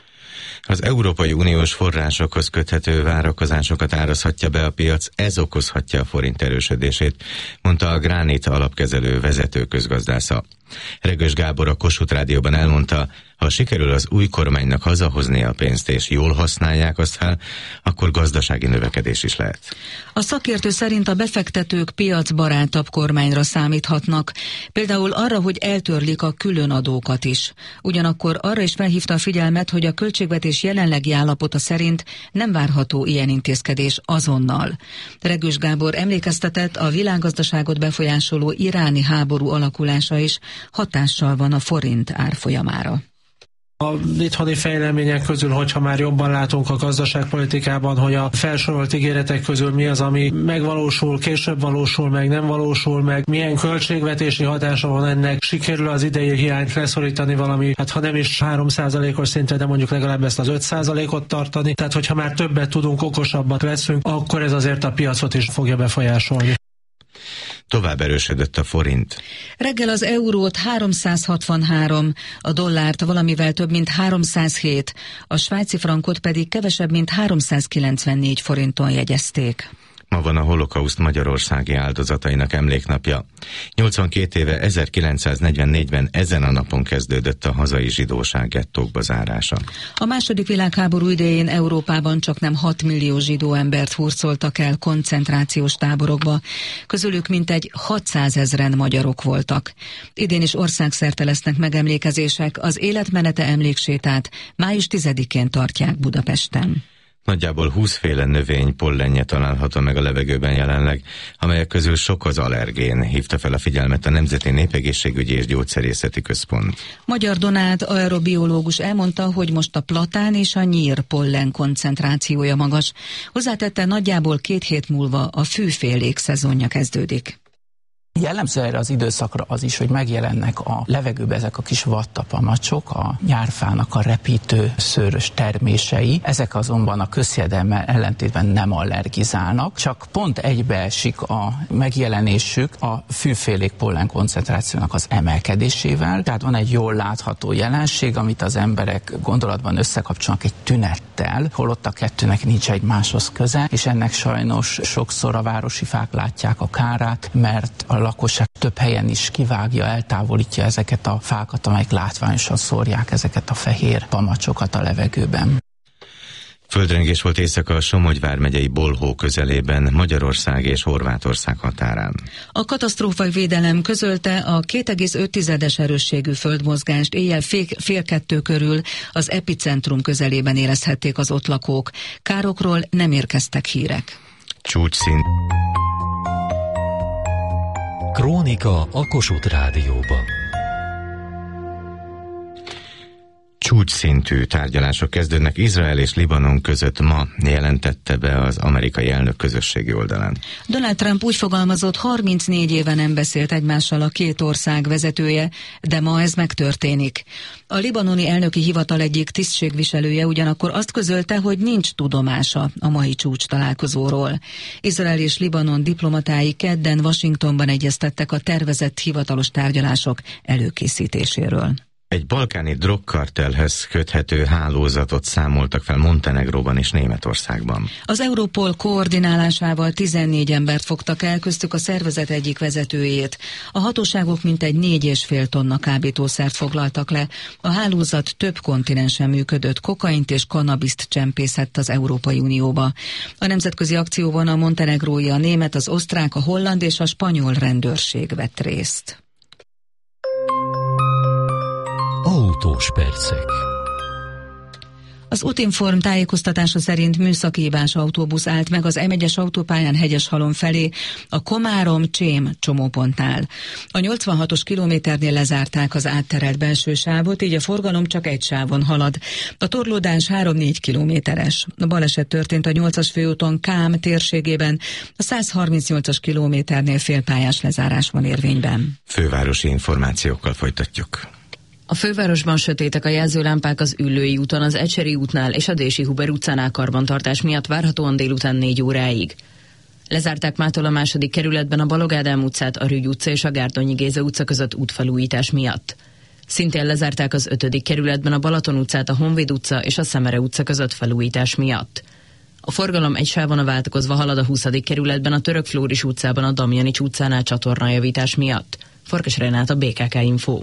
Az Európai Uniós forrásokhoz köthető várakozásokat árazhatja be a piac, ez okozhatja a forint erősödését, mondta a Granit alapkezelő vezető közgazdásza. Regős Gábor a Kossuth Rádióban elmondta, ha sikerül az új kormánynak hazahozni a pénzt és jól használják azt fel, akkor gazdasági növekedés is lehet. A szakértő szerint a befektetők piacbarátabb kormányra számíthatnak, például arra, hogy eltörlik a különadókat is. Ugyanakkor arra is felhívta a figyelmet, hogy a költségvetés jelenlegi állapota szerint nem várható ilyen intézkedés azonnal. Regős Gábor emlékeztetett, a világgazdaságot befolyásoló iráni háború alakulása is hatással van a forint árfolyamára. A itthoni fejlemények közül, hogyha már jobban látunk a gazdaságpolitikában, hogy a felsorolt ígéretek közül mi az, ami megvalósul, később valósul meg, nem valósul meg, milyen költségvetési hatása van ennek, sikerül az idei hiányt leszorítani valami, hát ha nem is három százalékos szintre, de mondjuk legalább ezt az öt százalékot tartani. Tehát, hogyha már többet tudunk, okosabbak leszünk, akkor ez azért a piacot is fogja befolyásolni. Tovább erősödött a forint. Reggel az eurót háromszázhatvanhárom, a dollárt valamivel több mint háromszázhét, a svájci frankot pedig kevesebb mint háromszázkilencvennégy forinton jegyezték. Ma van a holokauszt magyarországi áldozatainak emléknapja. nyolcvankét éve ezerkilencszáznegyvennégyben ezen a napon kezdődött a hazai zsidóság gettókba zárása. A második világháború idején Európában csaknem hat millió zsidó embert hurcoltak el koncentrációs táborokba, közülük mintegy hatszázezren magyarok voltak. Idén is országszerte lesznek megemlékezések, az életmenete emléksétát május tizedikén tartják Budapesten. Nagyjából húszféle növény pollenje található meg a levegőben jelenleg, amelyek közül sok az allergén, hívta fel a figyelmet a Nemzeti Népegészségügyi és Gyógyszerészeti Központ. Magyar Donát aerobiológus elmondta, hogy most a platán és a nyír pollen koncentrációja magas. Hozzátette, nagyjából két hét múlva a fűfélék szezonja kezdődik. Jellemző erre az időszakra az is, hogy megjelennek a levegőbe ezek a kis vattapamacsok, a nyárfának a repítő szőrös termései. Ezek azonban a közhiedelemmel ellentétben nem allergizálnak, csak pont egybeesik a megjelenésük a fűfélék pollen koncentrációnak az emelkedésével. Tehát van egy jól látható jelenség, amit az emberek gondolatban összekapcsolnak egy tünettel, holott a kettőnek nincs egymáshoz köze, és ennek sajnos sokszor a városi fák látják a kárát, mert a lakosság több helyen is kivágja, eltávolítja ezeket a fákat, amelyek látványosan szórják ezeket a fehér pamacsokat a levegőben. Földrengés volt éjszaka a Somogy vármegyei Bolhó közelében, Magyarország és Horvátország határán. A katasztrófavédelem közölte, a két egész öt erősségű földmozgást éjjel fél, fél kettő körül az epicentrum közelében érezhették az ott lakók. Károkról nem érkeztek hírek. Csúcsszint. Krónika a Kossuth Rádióban. Csúcsszintű tárgyalások kezdődnek Izrael és Libanon között ma, jelentette be az amerikai elnök közösségi oldalán. Donald Trump úgy fogalmazott, harmincnégy éve nem beszélt egymással a két ország vezetője, de ma ez megtörténik. A libanoni elnöki hivatal egyik tisztségviselője ugyanakkor azt közölte, hogy nincs tudomása a mai csúcs találkozóról. Izrael és Libanon diplomatái kedden Washingtonban egyeztettek a tervezett hivatalos tárgyalások előkészítéséről. Egy balkáni drogkartelhez köthető hálózatot számoltak fel Montenegróban és Németországban. Az Europol koordinálásával tizennégy embert fogtak el, köztük a szervezet egyik vezetőjét. A hatóságok mintegy négy és fél tonna kábítószert foglaltak le. A hálózat több kontinensen működött, kokaint és kannabiszt csempészett az Európai Unióba. A nemzetközi akcióban a montenegrói, a német, az osztrák, a holland és a spanyol rendőrség vett részt. Autós percek. Az Utinform tájékoztatása szerint műszaki hibás autóbusz állt meg az M egyes autópályán Hegyeshalom felé, a Komárom-Csém csomópontnál. A nyolcvanhatos kilométernél lezárták az átterelt belső sávot, így a forgalom csak egy sávon halad. A torlódás három-négy kilométeres. A baleset történt a nyolcas főúton Kám térségében, a száz harmincnyolcas kilométernél félpályás lezárás van érvényben. Fővárosi információkkal folytatjuk. A fővárosban sötétek a jelzőlámpák az Üllői úton, az Ecseri útnál és a Dési Huber utcánál karbantartás miatt várhatóan délután négy óráig. Lezárták mától a második kerületben a Balogh Ádám utcát, a Rügy utca és a Gárdonyi Géza utca között útfelújítás miatt. Szintén lezárták az ötödik kerületben a Balaton utcát, a Honvéd utca és a Szemere utca között felújítás miatt. A forgalom egy sávon a váltakozva halad a huszadik kerületben a Török Flóris utcában, a Damjanics utcánál csatornajavítás miatt. Farkas Renáta, bé ká ká Info.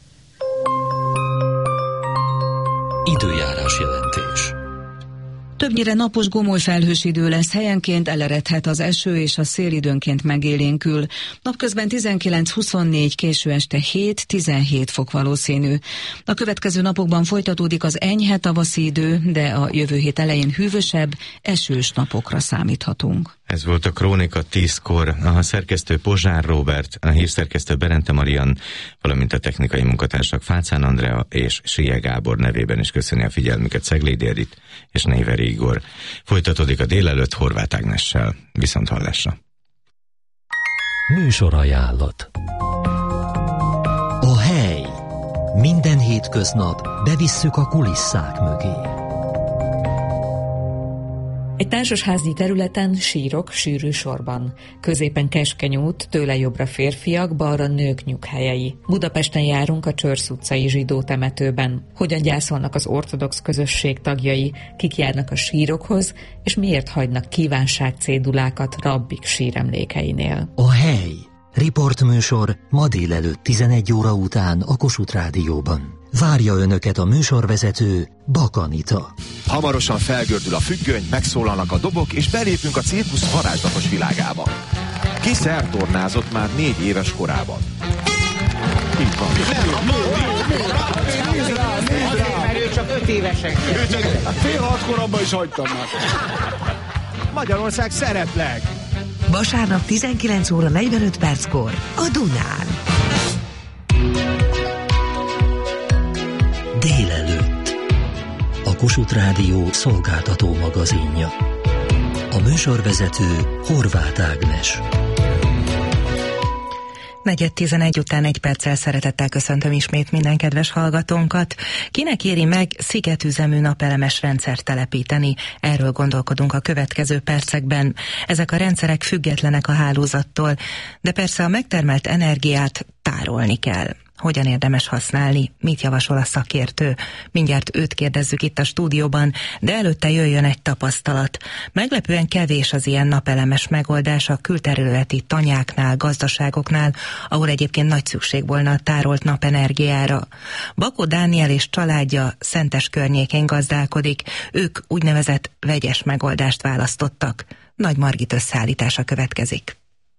Időjárás jelentés. Többnyire napos, gomoly felhős idő lesz, helyenként eleredhet az eső, és a szél időnként megélénkül. Napközben tizenkilenc-huszonnégy, késő este hét-tizenhét fok valószínű. A következő napokban folytatódik az enyhe tavaszi idő, de a jövő hét elején hűvösebb, esős napokra számíthatunk. Ez volt a Krónika tízkor, a szerkesztő Pozsár Róbert, a hírszerkesztő Berente Marian, valamint a technikai munkatársak Fácán Andrea és Sie Gábor nevében is köszöni a figyelmüket Szeglédi Edit és Néveri Igor. Folytatódik a délelőtt Horváth Ágnessel. Viszont hallásra. Műsorajánlat. A hely. Minden hétköznap bevisszük a kulisszák mögé. Egy társasházi területen sírok sűrű sorban. Középen keskeny út, tőle jobbra férfiak, balra nők nyughelyei. Budapesten járunk a Csörsz utcai zsidó temetőben. Hogyan gyászolnak az ortodox közösség tagjai, kik járnak a sírokhoz, és miért hagynak kívánságcédulákat rabbik síremlékeinél. A hely. Riportműsor ma délelőtt tizenegy óra után a Kossuth Rádióban. Várja önöket a műsorvezető Bakanita. Hamarosan felgördül a függöny, megszólalnak a dobok, és belépünk a cirkusz varázslatos világába. Ki szertornázott már négy éves korában? Így van. Mert ő csak öt évesen. Fél hatkor abban is hagytam már. Magyarország szerepleg. Vasárnap tizenkilenc óra negyvenöt perckor a Dunán. Délelőtt. A Kossuth Rádió szolgáltató magazinja. A műsorvezető Horváth Ágnes. Negyed tizenegy után egy perccel szeretettel köszöntöm ismét minden kedves hallgatónkat. Kinek éri meg szigetüzemű napelemes rendszert telepíteni? Erről gondolkodunk a következő percekben. Ezek a rendszerek függetlenek a hálózattól, de persze a megtermelt energiát tárolni kell. Hogyan érdemes használni? Mit javasol a szakértő? Mindjárt őt kérdezzük itt a stúdióban, de előtte jöjjön egy tapasztalat. Meglepően kevés az ilyen napelemes megoldás a külterületi tanyáknál, gazdaságoknál, ahol egyébként nagy szükség volna a tárolt napenergiára. Bakó Dániel és családja Szentes környékén gazdálkodik. Ők úgynevezett vegyes megoldást választottak. Nagy Margit összeállítása következik.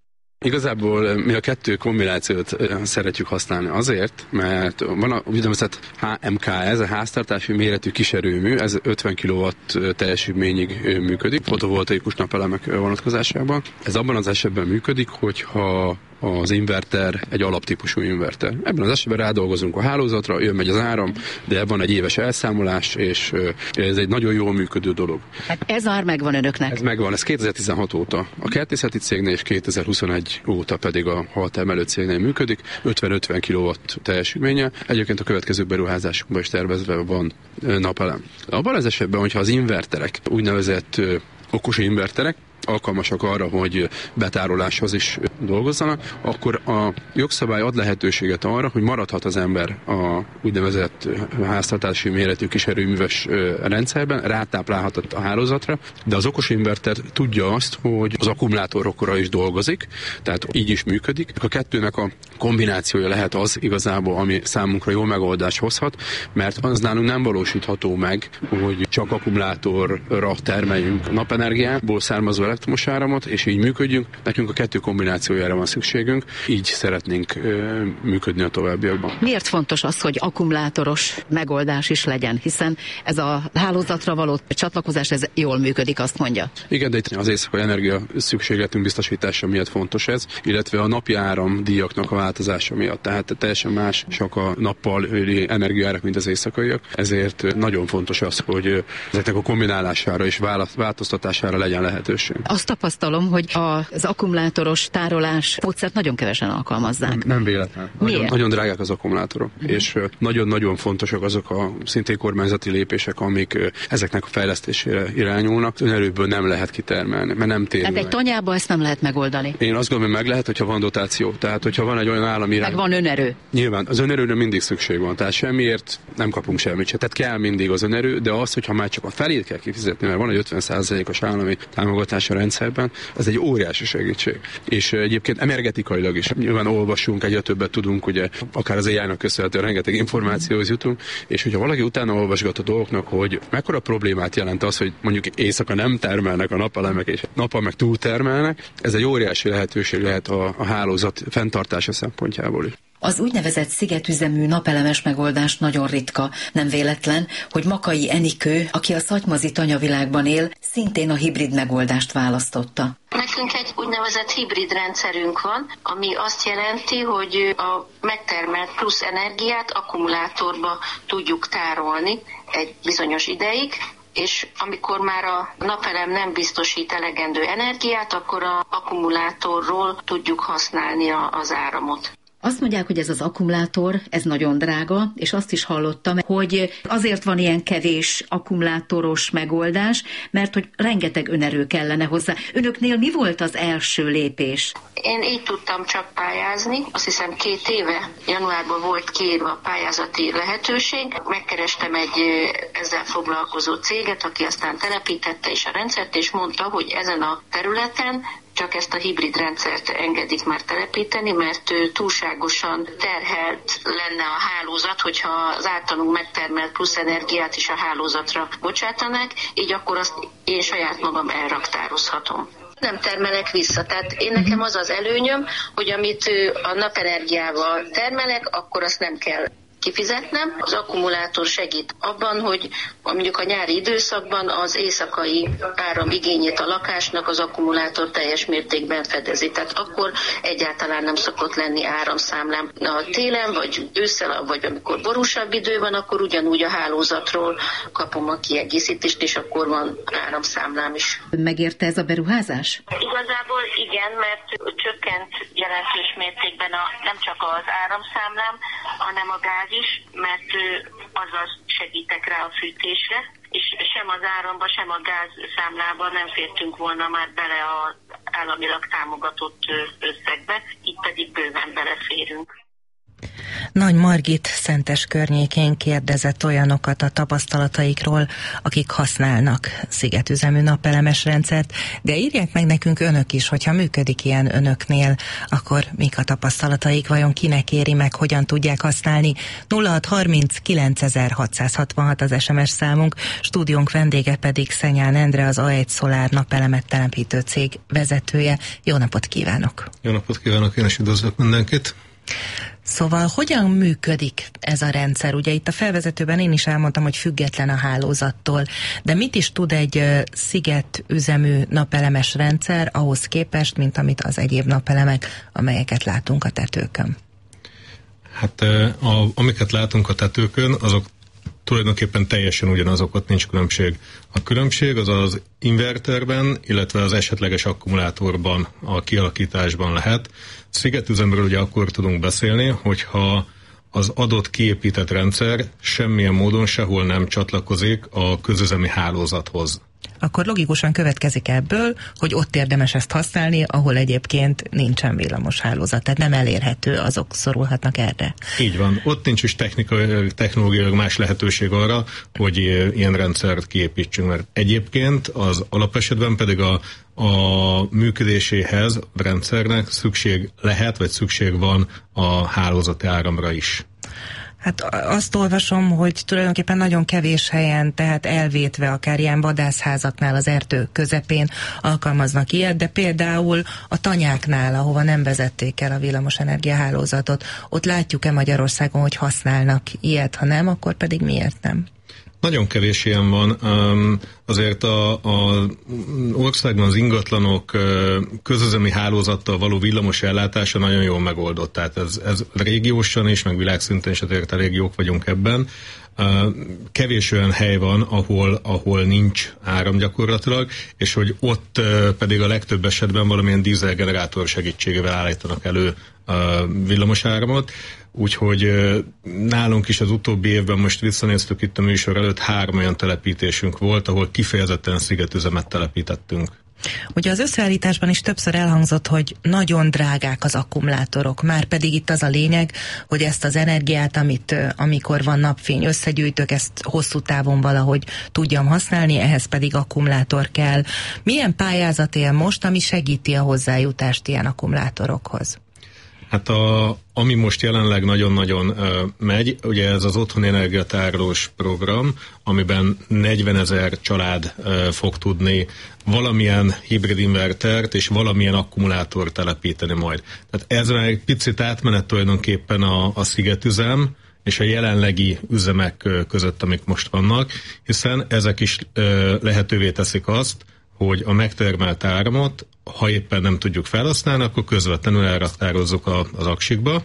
Igazából mi a kettő kombinációt szeretjük használni azért, mert van a úgynevezett há em ká, ez a háztartási méretű kiserőmű, ez ötven kilowatt teljesítményig működik, fotovoltaikus napelemek vonatkozásában. Ez abban az esetben működik, hogyha az inverter egy alaptípusú inverter. Ebben az esetben rádolgozunk a hálózatra, jön megy az áram, de van egy éves elszámolás, és ez egy nagyon jól működő dolog. Hát ez már megvan önöknek? Ez megvan, ez kétezer-tizenhat óta a kertészeti cégnél, és kétezer-huszonegy óta pedig a haltermelő cégnél működik, ötven-ötven kilowatt teljesítménye. Egyébként a következő beruházásunkban is tervezve van napelem. Abban az esetben, hogyha az inverterek, úgynevezett okos inverterek, alkalmasak arra, hogy betároláshoz is dolgozzanak, akkor a jogszabály ad lehetőséget arra, hogy maradhat az ember a úgynevezett háztartási méretű kiserőműves rendszerben, rátáplálhat a hálózatra, de az okos inverter tudja azt, hogy az akkumulátorokra is dolgozik, tehát így is működik. A kettőnek a kombinációja lehet az igazából, ami számunkra jó megoldást hozhat, mert az nálunk nem valósítható meg, hogy csak akkumulátorra termeljünk napenergiából származó elektromos áramot, és így működjünk. Nekünk a kettő kombinációjára van szükségünk, így szeretnénk ö, működni a továbbiakban. Miért fontos az, hogy akkumulátoros megoldás is legyen, hiszen ez a hálózatra való csatlakozás, ez jól működik, azt mondja. Igen, de itt az éjszakai energia szükségletünk biztosítása miatt fontos ez, illetve a napi áramdíjaknak a változása miatt. Tehát teljesen más csak a nappal energiaárak, mint az éjszakaiak. Ezért nagyon fontos az, hogy ezeknek a kombinálására és változtatására legyen lehetőség. Azt tapasztalom, hogy az akkumulátoros tárolás módszert nagyon kevesen alkalmazzák. Nem, nem véletlen. Nagyon, nagyon drágák az akkumulátorok, mm. és nagyon-nagyon fontosak azok a szintén kormányzati lépések, amik ezeknek a fejlesztésére irányulnak. Önerőből nem lehet kitermelni, mert nem térül. Tehát egy tanyába ezt nem lehet megoldani. Én azt gondolom, hogy meg lehet, hogyha van dotáció. Tehát, hogyha van egy olyan olyan állami irány. Meg van önerő. Nyilván az önerőre mindig szükség van, tehát semmiért nem kapunk semmit se. Tehát kell mindig az önerő, de az, hogyha már csak a felét kell kifizetni, mert van egy ötven százalékos állami támogatás a rendszerben, az egy óriási segítség. És egyébként energetikailag is nyilván olvasunk, egyre többet tudunk, ugye akár az á í-nak köszönhetően rengeteg információhoz jutunk, és hogyha valaki utána olvasgat a dolgoknak, hogy mekkora problémát jelent az, hogy mondjuk éjszaka nem termelnek a napelemek, és nappal meg túltermelnek, ez egy óriási lehetőség lehet a, a hálózat fenntartása szempontjából is. Az úgynevezett szigetüzemű napelemes megoldás nagyon ritka. Nem véletlen, hogy Makai Enikő, aki a szatymazi tanyavilágban él, szintén a hibrid megoldást választotta. Nekünk egy úgynevezett hibrid rendszerünk van, ami azt jelenti, hogy a megtermelt plusz energiát akkumulátorba tudjuk tárolni egy bizonyos ideig, és amikor már a napelem nem biztosít elegendő energiát, akkor az akkumulátorról tudjuk használni az áramot. Azt mondják, hogy ez az akkumulátor, ez nagyon drága, és azt is hallottam, hogy azért van ilyen kevés akkumulátoros megoldás, mert hogy rengeteg önerő kellene hozzá. Önöknél mi volt az első lépés? Én így tudtam csak pályázni. Azt hiszem két éve, januárban volt kiírva a pályázati lehetőség. Megkerestem egy ezzel foglalkozó céget, aki aztán telepítette is a rendszert, és mondta, hogy ezen a területen csak ezt a hibrid rendszert engedik már telepíteni, mert túlságosan terhelt lenne a hálózat, hogyha az általunk megtermelt plusz energiát is a hálózatra bocsátanák, így akkor azt én saját magam elraktározhatom. Nem termelek vissza, tehát én nekem az az előnyöm, hogy amit a napenergiával termelek, akkor azt nem kell kifizetnem. Az akkumulátor segít abban, hogy mondjuk a nyári időszakban az éjszakai áramigényét a lakásnak az akkumulátor teljes mértékben fedezi. Tehát akkor egyáltalán nem szokott lenni áramszámlám. A télen, vagy ősszel, vagy amikor borúsabb idő van, akkor ugyanúgy a hálózatról kapom a kiegészítést, és akkor van áramszámlám is. Megérte ez a beruházás? Igazából igen, mert csökkent jelentős mértékben a, nem csak az áramszámlám, hanem a gáz is, mert azzal segítek rá a fűtésre, és sem az áramba, sem a gáz számlába nem fértünk volna már bele az államilag támogatott összegbe, itt pedig bőven beleférünk. Nagy Margit Szentes környékén kérdezett olyanokat a tapasztalataikról, akik használnak szigetüzemű napelemes rendszert, de írják meg nekünk önök is, hogyha működik ilyen önöknél, akkor mik a tapasztalataik, vajon kinek éri meg, hogyan tudják használni. nulla hat harminc kilencezerhatszázhatvanhat az es em es számunk, stúdiónk vendége pedig Szenyán Endre, az á egy Szolár napelemet telepítő cég vezetője. Jó napot kívánok! Jó napot kívánok, én is üdvözlök mindenkit! Szóval hogyan működik ez a rendszer? Ugye itt a felvezetőben én is elmondtam, hogy független a hálózattól, de mit is tud egy szigetüzemű napelemes rendszer ahhoz képest, mint amit az egyéb napelemek, amelyeket látunk a tetőkön? Hát a, amiket látunk a tetőkön, azok tulajdonképpen teljesen ugyanazok, ott nincs különbség. A különbség az az inverterben, illetve az esetleges akkumulátorban, a kialakításban lehet. Szigetüzemről ugye akkor tudunk beszélni, hogyha az adott kiépített rendszer semmilyen módon sehol nem csatlakozik a közüzemi hálózathoz. Akkor logikusan következik ebből, hogy ott érdemes ezt használni, ahol egyébként nincsen villamos hálózat, tehát nem elérhető, azok szorulhatnak erre. Így van. Ott nincs is technikai, technológiailag más lehetőség arra, hogy ilyen rendszert kiépítsünk, mert egyébként az alapesetben pedig a, a működéséhez a rendszernek szükség lehet, vagy szükség van a hálózati áramra is. Hát azt olvasom, hogy tulajdonképpen nagyon kevés helyen, tehát elvétve akár ilyen vadászházaknál az erdő közepén alkalmaznak ilyet, de például a tanyáknál, ahova nem vezették el a villamosenergia hálózatot, ott látjuk-e Magyarországon, hogy használnak ilyet, ha nem, akkor pedig miért nem? Nagyon kevés ilyen van. Azért a, a országban az ingatlanok közüzemi hálózattal való villamos ellátása nagyon jól megoldott. Tehát ez, ez régiósan is, meg világszinten is azért elég jók vagyunk ebben. Kevés olyan hely van, ahol, ahol nincs áram gyakorlatilag, és hogy ott pedig a legtöbb esetben valamilyen dízelgenerátor segítségével állítanak elő villamos áramot. Úgyhogy nálunk is az utóbbi évben, most visszanéztük itt a műsor előtt, három olyan telepítésünk volt, ahol kifejezetten szigetüzemet telepítettünk. Ugye az összeállításban is többször elhangzott, hogy nagyon drágák az akkumulátorok, már pedig itt az a lényeg, hogy ezt az energiát, amit amikor van napfény összegyűjtök, ezt hosszú távon valahogy tudjam használni, ehhez pedig akkumulátor kell. Milyen pályázat él most, ami segíti a hozzájutást ilyen akkumulátorokhoz? Hát a, ami most jelenleg nagyon-nagyon uh, megy, ugye ez az otthoni energiatárolós program, amiben negyvenezer család uh, fog tudni valamilyen hibrid invertert és valamilyen akkumulátort telepíteni majd. Tehát ez már egy picit átmenet tulajdonképpen a, a szigetüzem és a jelenlegi üzemek között, amik most vannak, hiszen ezek is uh, lehetővé teszik azt, hogy a megtermelt áramot, ha éppen nem tudjuk felhasználni, akkor közvetlenül elraktározzuk a, az aksikba,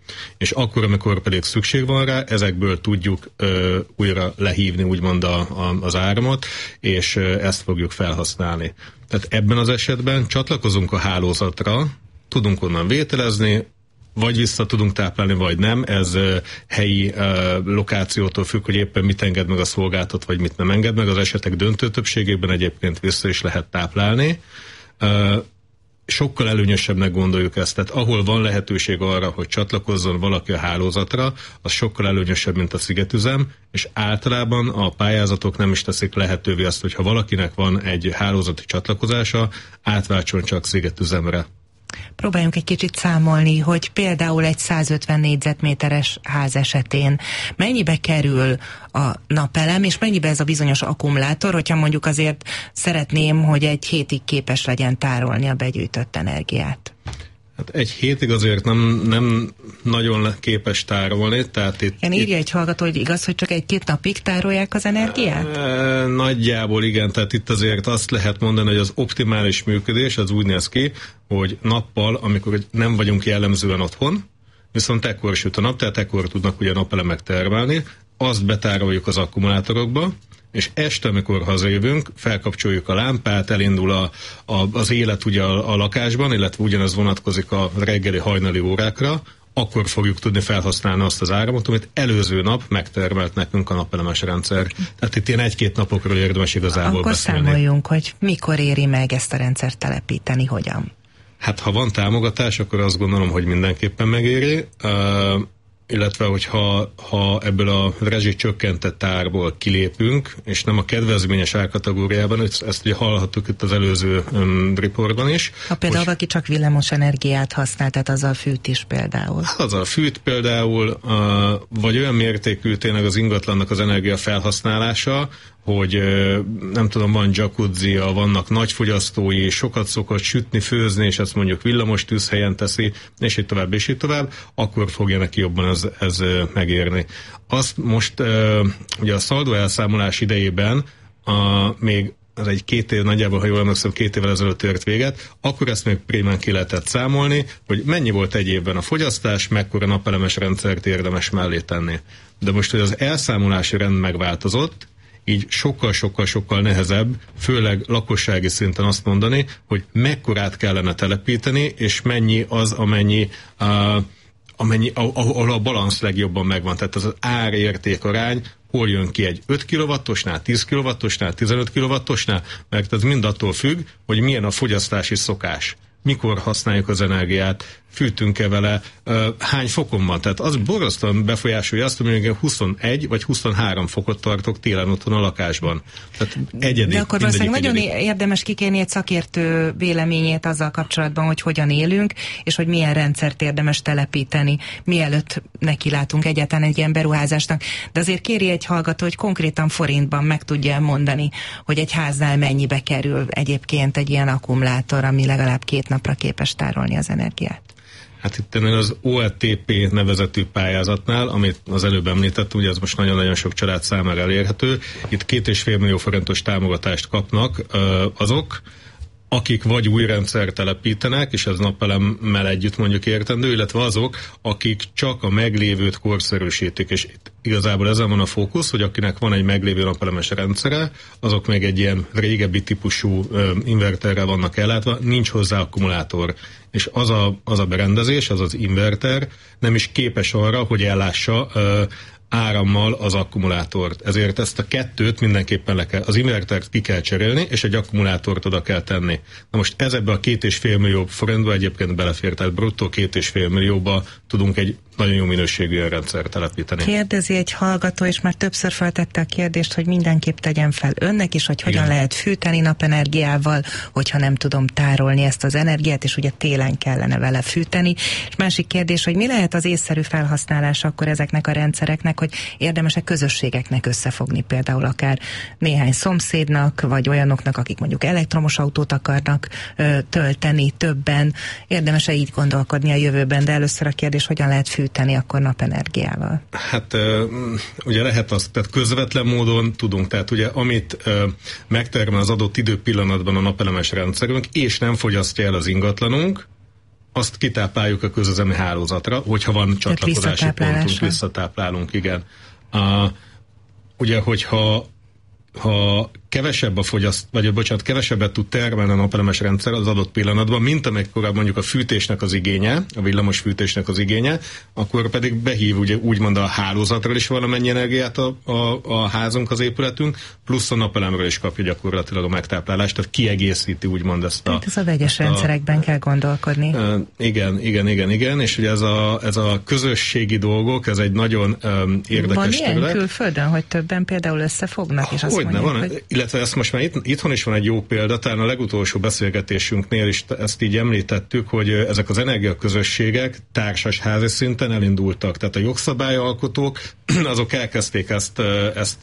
és akkor, amikor pedig szükség van rá, ezekből tudjuk ö, újra lehívni úgymond a, a, az áramot, és ö, ezt fogjuk felhasználni. Tehát ebben az esetben csatlakozunk a hálózatra, tudunk onnan vételezni, vagy vissza tudunk táplálni, vagy nem. Ez uh, helyi uh, lokációtól függ, hogy éppen mit enged meg a szolgáltat, vagy mit nem enged meg. Az esetek döntő többségében egyébként vissza is lehet táplálni. Uh, sokkal előnyösebbnek gondoljuk ezt. Tehát ahol van lehetőség arra, hogy csatlakozzon valaki a hálózatra, az sokkal előnyösebb, mint a szigetüzem, és általában a pályázatok nem is teszik lehetővé azt, hogyha valakinek van egy hálózati csatlakozása, átváltson csak szigetüzemre. Próbáljunk egy kicsit számolni, hogy például egy százötven négyzetméteres ház esetén mennyibe kerül a napelem, és mennyibe ez a bizonyos akkumulátor, hogyha mondjuk azért szeretném, hogy egy hétig képes legyen tárolni a begyűjtött energiát. Hát egy hétig azért nem, nem nagyon képes tárolni, tehát itt... Igen, írja itt, egy hallgató, hogy igaz, hogy csak egy-két napig tárolják az energiát? E, nagyjából igen, tehát itt azért azt lehet mondani, hogy az optimális működés az úgy néz ki, hogy nappal, amikor nem vagyunk jellemzően otthon, viszont ekkor süt a nap, tehát ekkor tudnak ugye napelemek termelni, azt betároljuk az akkumulátorokba, és este, amikor hazajövünk, felkapcsoljuk a lámpát, elindul a, a, az élet ugye a, a lakásban, illetve ugyanez vonatkozik a reggeli hajnali órákra, akkor fogjuk tudni felhasználni azt az áramot, amit előző nap megtermelt nekünk a napelemes rendszer. Tehát itt ilyen egy-két napokról érdemes igazából akkor beszélni. Akkor számoljunk, hogy mikor éri meg ezt a rendszert telepíteni, hogyan? Hát ha van támogatás, akkor azt gondolom, hogy mindenképpen megéri. Uh, illetve hogyha ha ebből a rezsi csökkentett árból kilépünk, és nem a kedvezményes árkategóriában, ezt ugye hallhattuk itt az előző um, riportban is. Ha például hogy, valaki csak villamos energiát használ, tehát azzal fűt is például. Azzal fűt például, uh, vagy olyan mértékű tényleg az ingatlannak az energia felhasználása, hogy nem tudom, van jacuzzia, vannak nagyfogyasztói, sokat szokott sütni, főzni, és ezt mondjuk villamos tűzhelyen teszi, és így tovább, és így tovább, akkor fogja neki jobban ez, ez megérni. Azt most ugye a szaldó elszámolás idejében a, még az egy két év, nagyjából, ha jól emlékszem, két évvel ezelőtt ért véget, akkor ezt még primán ki lehetett számolni, hogy mennyi volt egy évben a fogyasztás, mekkora napelemes rendszert érdemes mellé tenni. De most, hogy az elszámolási rend megváltozott, így sokkal-sokkal-sokkal nehezebb, főleg lakossági szinten azt mondani, hogy mekkorát kellene telepíteni, és mennyi az, amennyi, uh, amennyi ahol a balansz legjobban megvan. Tehát az ár-érték arány, hol jön ki egy öt kilowattosnál, tíz kilowattosnál, tizenöt kilowattosnál, mert ez mind attól függ, hogy milyen a fogyasztási szokás. Mikor használjuk az energiát, fűtünk-e vele, hány fokon van. Tehát az borzasztóan befolyásolja azt, hogy mondjuk huszonegy vagy huszonhárom fokot tartok télen otthon a lakásban. Tehát egyedi. De akkor valószínűleg nagyon egyedi. érdemes kikérni egy szakértő véleményét azzal kapcsolatban, hogy hogyan élünk, és hogy milyen rendszert érdemes telepíteni, mielőtt nekilátunk egyáltalán egy ilyen beruházásnak. De azért kéri egy hallgató, hogy konkrétan forintban meg tudja mondani, hogy egy háznál mennyibe kerül egyébként egy ilyen akkumulátor, ami legalább két napra képes tárolni az energiát. Hát itt az o e té pé nevezetű pályázatnál, amit az előbb említettem, ugye ez most nagyon-nagyon sok család számára elérhető, itt két és fél millió forintos támogatást kapnak azok, akik vagy új rendszer telepítenek, és ez napelemmel együtt mondjuk értendő, illetve azok, akik csak a meglévőt korszerűsítik, és itt igazából ezen van a fókusz, hogy akinek van egy meglévő napelemes rendszere, azok meg egy ilyen régebbi típusú ö, inverterrel vannak ellátva, nincs hozzá akkumulátor, és az a, az a berendezés, az az inverter nem is képes arra, hogy ellássa ö, árammal az akkumulátort. Ezért ezt a kettőt mindenképpen le kell, az invertert ki kell cserélni, és egy akkumulátort oda kell tenni. Na most ez ebbe a két és fél millió forintba egyébként belefér, tehát bruttó két és fél millióba tudunk egy nagyon jó minőségű rendszert telepíteni. Kérdezi egy hallgató, és már többször feltette a kérdést, hogy mindenképp tegyen fel önnek is, hogy hogyan Igen. lehet fűteni napenergiával, hogyha nem tudom tárolni ezt az energiát, és ugye télen kellene vele fűteni. És másik kérdés, hogy mi lehet az észszerű felhasználás akkor ezeknek a rendszereknek, hogy érdemes-e közösségeknek összefogni, például akár néhány szomszédnak, vagy olyanoknak, akik mondjuk elektromos autót akarnak ö, tölteni többen. Érdemes-e így gondolkodni a jövőben, de először a kérdés, hogyan lehet fűteni akkor napenergiával? Hát ugye lehet azt, tehát közvetlen módon tudunk, tehát ugye amit megtermel az adott időpillanatban a napelemes rendszerünk, és nem fogyasztja el az ingatlanunk, azt kitápláljuk a közüzemi hálózatra, hogyha van csatlakozási pontunk, visszatáplálunk, igen. Uh, ugye, hogyha ha kevesebb a fogyaszt, vagy bocsánat, kevesebbet tud termelni a napelemes rendszer az adott pillanatban, mint amekkora mondjuk a fűtésnek az igénye, a villamos fűtésnek az igénye, akkor pedig behív ugye úgymond a hálózatról is valamennyi energiát a, a, a házunk, az épületünk, plusz a napelemről is kapja gyakorlatilag a megtáplálást, tehát kiegészíti úgymond ezt a... Hát ez a vegyes a, rendszerekben kell gondolkodni. Uh, igen, igen, igen, igen, és ugye ez a, ez a közösségi dolgok, ez egy nagyon um, érdekes van ilyen terület. Külföldön, hogy többen például összefognak, és azt Hogyne, mondják, van, hogy... illetve ezt most már itt, itthon is van egy jó példa, talán a legutolsó beszélgetésünknél is ezt így említettük, hogy ezek az energiaközösségek társas házi szinten elindultak. Tehát a jogszabályalkotók azok elkezdték ezt, ezt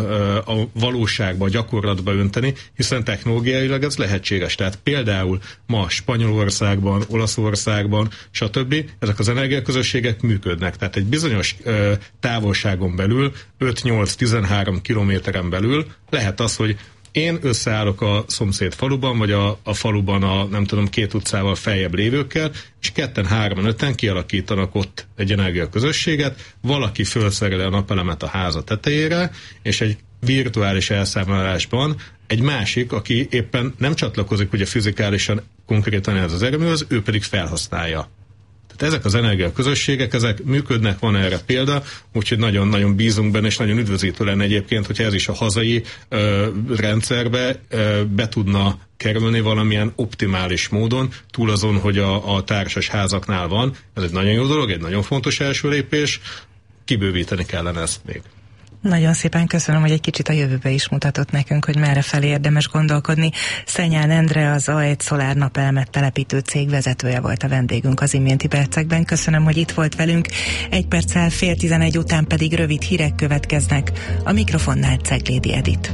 a valóságba, a gyakorlatba önteni, hiszen technológiailag ez lehetséges. Tehát például ma Spanyolországban, Olaszországban, stb. Ezek az energiaközösségek működnek. Tehát egy bizonyos távolságon belül, öt-nyolc-tizenhárom kilométeren belül lehet az, hogy én összeállok a szomszéd faluban, vagy a, a faluban a nem tudom két utcával feljebb lévőkkel, és ketten, hárman, öten kialakítanak ott egy energiaközösséget, valaki felszereli a napelemet a háza tetejére, és egy virtuális elszámolásban egy másik, aki éppen nem csatlakozik ugye fizikálisan konkrétan ez az erőműhöz, ő pedig felhasználja. Tehát ezek az energiaközösségek, ezek működnek, van erre példa, úgyhogy nagyon-nagyon bízunk benne, és nagyon üdvözítő lenne egyébként, hogyha ez is a hazai ö, rendszerbe ö, be tudna kerülni valamilyen optimális módon, túl azon, hogy a, a társas házaknál van. Ez egy nagyon jó dolog, egy nagyon fontos első lépés, kibővíteni kellene ezt még. Nagyon szépen köszönöm, hogy egy kicsit a jövőbe is mutatott nekünk, hogy merre felé érdemes gondolkodni. Szenyán Endre, az á egy Szolár napelemet telepítő cég vezetője volt a vendégünk az iménti percekben. Köszönöm, hogy itt volt velünk. Egy perccel fél tizenegy után pedig rövid hírek következnek. A mikrofonnál Ceglédi Edit.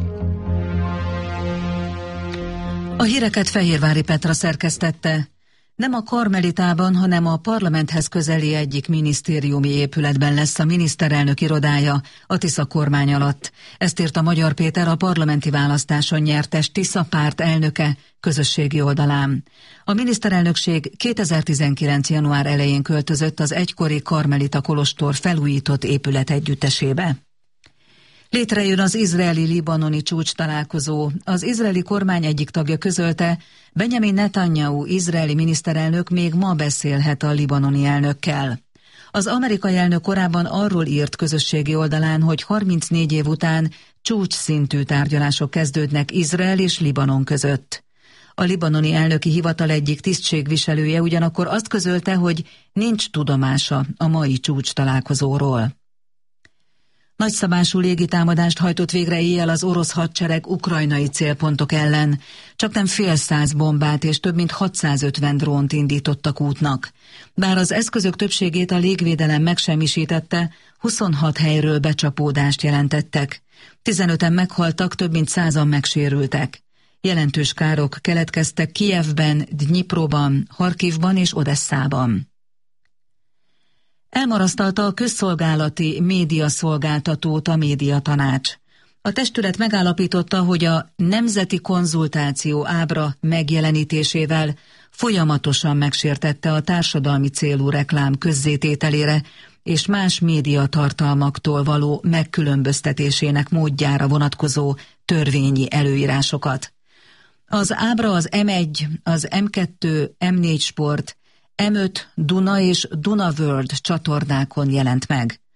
A híreket Fehérvári Petra szerkesztette. Nem a Karmelitában, hanem a parlamenthez közeli egyik minisztériumi épületben lesz a miniszterelnök irodája a Tisza kormány alatt. Ezt írta Magyar Péter, a parlamenti választáson nyertes Tisza párt elnöke közösségi oldalán. A miniszterelnökség kétezer-tizenkilenc. január elején költözött az egykori Karmelita kolostor felújított épület együttesébe. Létrejön az izraeli-libanoni csúcs találkozó. Az izraeli kormány egyik tagja közölte, Benjamin Netanyahu izraeli miniszterelnök még ma beszélhet a libanoni elnökkel. Az amerikai elnök korábban arról írt közösségi oldalán, hogy harmincnégy év után csúcs szintű tárgyalások kezdődnek Izrael és Libanon között. A libanoni elnöki hivatal egyik tisztségviselője ugyanakkor azt közölte, hogy nincs tudomása a mai csúcs találkozóról. Nagyszabású légitámadást hajtott végre éjjel az orosz hadsereg ukrajnai célpontok ellen. Csaknem fél száz bombát és több mint hatszázötven drónt indítottak útnak. Bár az eszközök többségét a légvédelem megsemmisítette, huszonhat helyről becsapódást jelentettek. tizenöten meghaltak, több mint százan megsérültek. Jelentős károk keletkeztek Kijevben, Dnyiproban, Harkivban és Odesszában. Elmarasztalta a közszolgálati médiaszolgáltatót a médiatanács. A testület megállapította, hogy a nemzeti konzultáció ábra megjelenítésével folyamatosan megsértette a társadalmi célú reklám közzétételére és más médiatartalmaktól való megkülönböztetésének módjára vonatkozó törvényi előírásokat. Az ábra az em egy, az em kettő, em négy Sport, em öt, Duna és Duna World csatornákon jelent meg.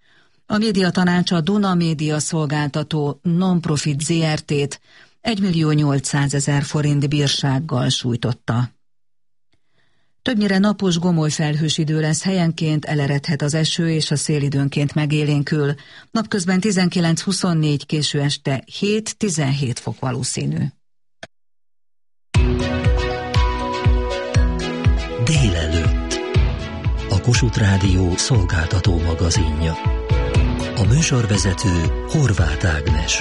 A médiatanács a Duna Média szolgáltató Non-Profit zé er té-t egymillió nyolcszázezer forint bírsággal sújtotta. Többnyire napos, gomoly felhős idő lesz, helyenként eleredhet az eső és a szél időnként megélénkül. Napközben tizenkilenc-huszonnégy, késő este hét-tizenhét fok valószínű. Délelőtt. A Kossuth Rádió szolgáltató magazinja. A műsorvezető Horváth Ágnes.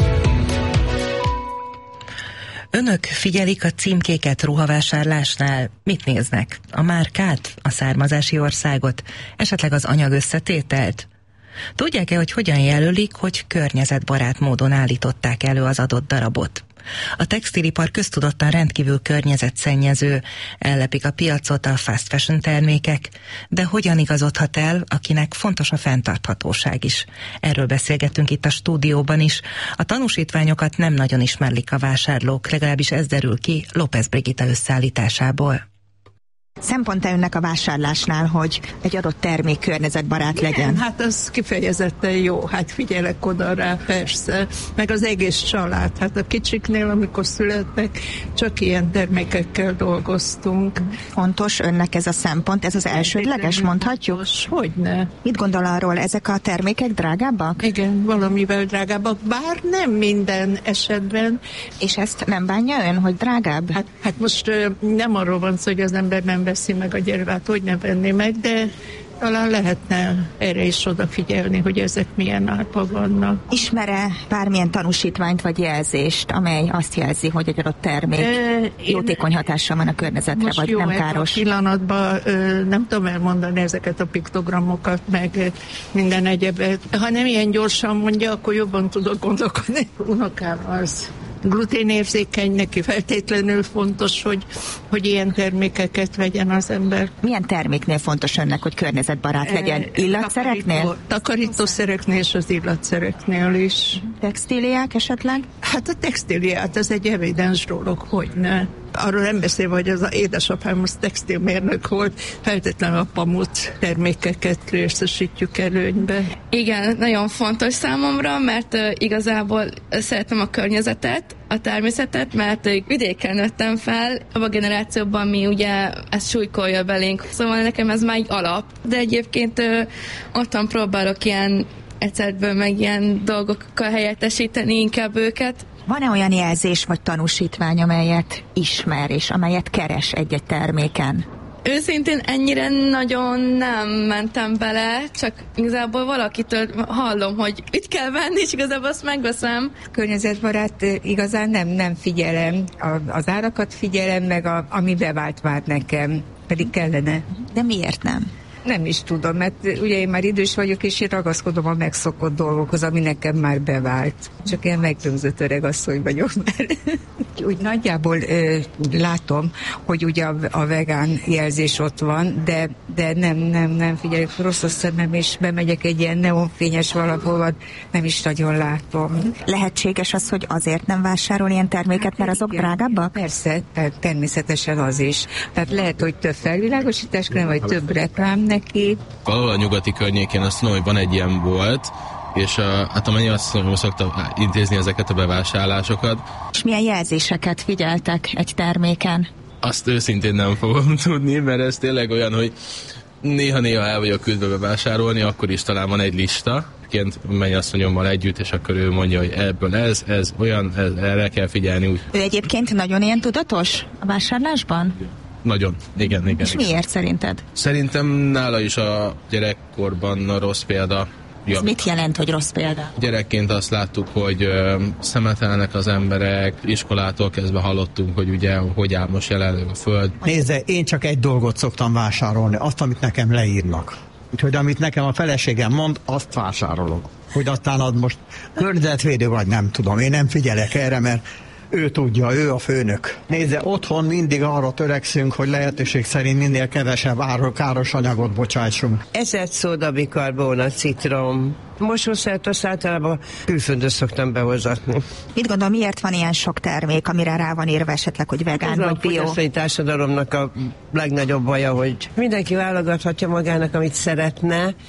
Önök figyelik a címkéket ruhavásárlásnál? Mit néznek? A márkát? A származási országot? Esetleg az anyag összetételt? Tudják-e, hogy hogyan jelölik, hogy környezetbarát módon állították elő az adott darabot? A textilipar köztudottan rendkívül környezetszennyező, ellepik a piacot a fast fashion termékek, de hogyan igazodhat el, akinek fontos a fenntarthatóság is? Erről beszélgettünk itt a stúdióban is. A tanúsítványokat nem nagyon ismerlik a vásárlók, legalábbis ez derül ki López Brigitta összeállításából. Szempont-e önnek a vásárlásnál, hogy egy adott termék környezetbarát legyen? Igen, hát az kifejezetten jó, hát figyelek oda rá, persze, meg az egész család, hát a kicsiknél, amikor születnek, csak ilyen termékekkel dolgoztunk. Fontos önnek ez a szempont, ez az elsődleges, mondhatjuk? Hogyne. Mit gondol arról, ezek a termékek drágábbak? Igen, valamivel drágábbak, bár nem minden esetben. És ezt nem bánja ön, hogy drágább? Hát, hát most nem arról van szó, hogy az ember nem veszi meg a gyereket, hogy ne venné meg, de talán lehetne erre is odafigyelni, hogy ezek milyen árban vannak. Ismer-e bármilyen tanúsítványt vagy jelzést, amely azt jelzi, hogy egy adott termék e, jótékony hatással van a környezetre, vagy jó, nem káros? Most pillanatban ö, nem tudom elmondani ezeket a piktogramokat, meg minden egyebet. Ha nem ilyen gyorsan mondja, akkor jobban tudok gondolkodni. Unokám az gluténérzékeny, neki feltétlenül fontos, hogy, hogy ilyen termékeket vegyen az ember. Milyen terméknél fontos önnek, hogy környezetbarát legyen? Illatszereknél? Takarító, takarítószereknél és az illatszereknél is. Textíliák esetleg? Hát a textíliát, ez egy evidens dolog, hogy ne. Arról nem beszélve, hogy az a édesapám az textilmérnök volt, feltétlenül a pamut termékeket részesítjük előnybe. Igen, nagyon fontos számomra, mert uh, igazából szeretem a környezetet, a természetet, mert uh, vidéken nőttem fel, abban a generációban mi ugye ezt súlykolja belénk, szóval nekem ez már egy alap, de egyébként uh, otthon próbálok ilyen ecerből meg ilyen dolgokkal helyettesíteni inkább őket. Van-e olyan jelzés vagy tanúsítvány, amelyet ismer és amelyet keres egy-egy terméken? Őszintén ennyire nagyon nem mentem bele, csak igazából valakitől hallom, hogy itt kell venni, és igazából azt megveszem. Környezetbarát igazán nem, nem figyelem. A, az árakat figyelem, meg a, ami bevált már nekem, pedig kellene. De miért nem? Nem is tudom, mert ugye én már idős vagyok, és én ragaszkodom a megszokott dolgokhoz, ami nekem már bevált. Csak ilyen megdömzött öreg asszony vagyok már. Úgy nagyjából ö, látom, hogy ugye a, a vegán jelzés ott van, de, de nem, nem, nem figyelek, rossz a szemem, és bemegyek egy ilyen neonfényes valahova, nem is nagyon látom. Lehetséges az, hogy azért nem vásárol ilyen terméket, mert azok drágábbak? Persze, természetesen az is. Tehát lehet, hogy több felvilágosítás kell, vagy több reklám neki. Valahol a nyugati környékén azt tudom, hogy van egy ilyen bolt, és uh, hát amennyi azt mondom, szoktam intézni ezeket a bevásárlásokat. És milyen jelzéseket figyeltek egy terméken? Azt őszintén nem fogom tudni, mert ez tényleg olyan, hogy néha-néha el vagyok küldve bevásárolni, akkor is talán van egy lista, ként mennyasszonyommal együtt, és akkor ő mondja, hogy ebből ez, ez olyan, ez, erre kell figyelni. Úgy. Ő egyébként nagyon ilyen tudatos a vásárlásban? Nagyon, igen, igen. És igen. miért szerinted? Szerintem nála is a gyerekkorban a rossz példa. Ez mit jelent, hogy rossz példa? Gyerekként azt láttuk, hogy ö, szemetelnek az emberek, iskolától kezdve hallottunk, hogy ugye hogy áll most jelenleg a föld. Nézze, én csak egy dolgot szoktam vásárolni, azt, amit nekem leírnak. Úgyhogy amit nekem a feleségem mond, azt vásárolok. Hogy aztán ad most környezetvédő vagy, nem tudom, én nem figyelek erre, mert ő tudja, ő a főnök. Nézze, otthon mindig arra törekszünk, hogy lehetőség szerint minél kevesebb árról káros anyagot bocsájtsunk. Ezer szóda bikarbóna, citrom. Mosószert azt általában külföldön szoktam behozatni. Mit gondol, miért van ilyen sok termék, amire rá van írva esetleg, hogy vegán Ez vagy bio? a fogyasztói társadalomnak a legnagyobb baja, hogy mindenki válogathatja magának, amit szeretne.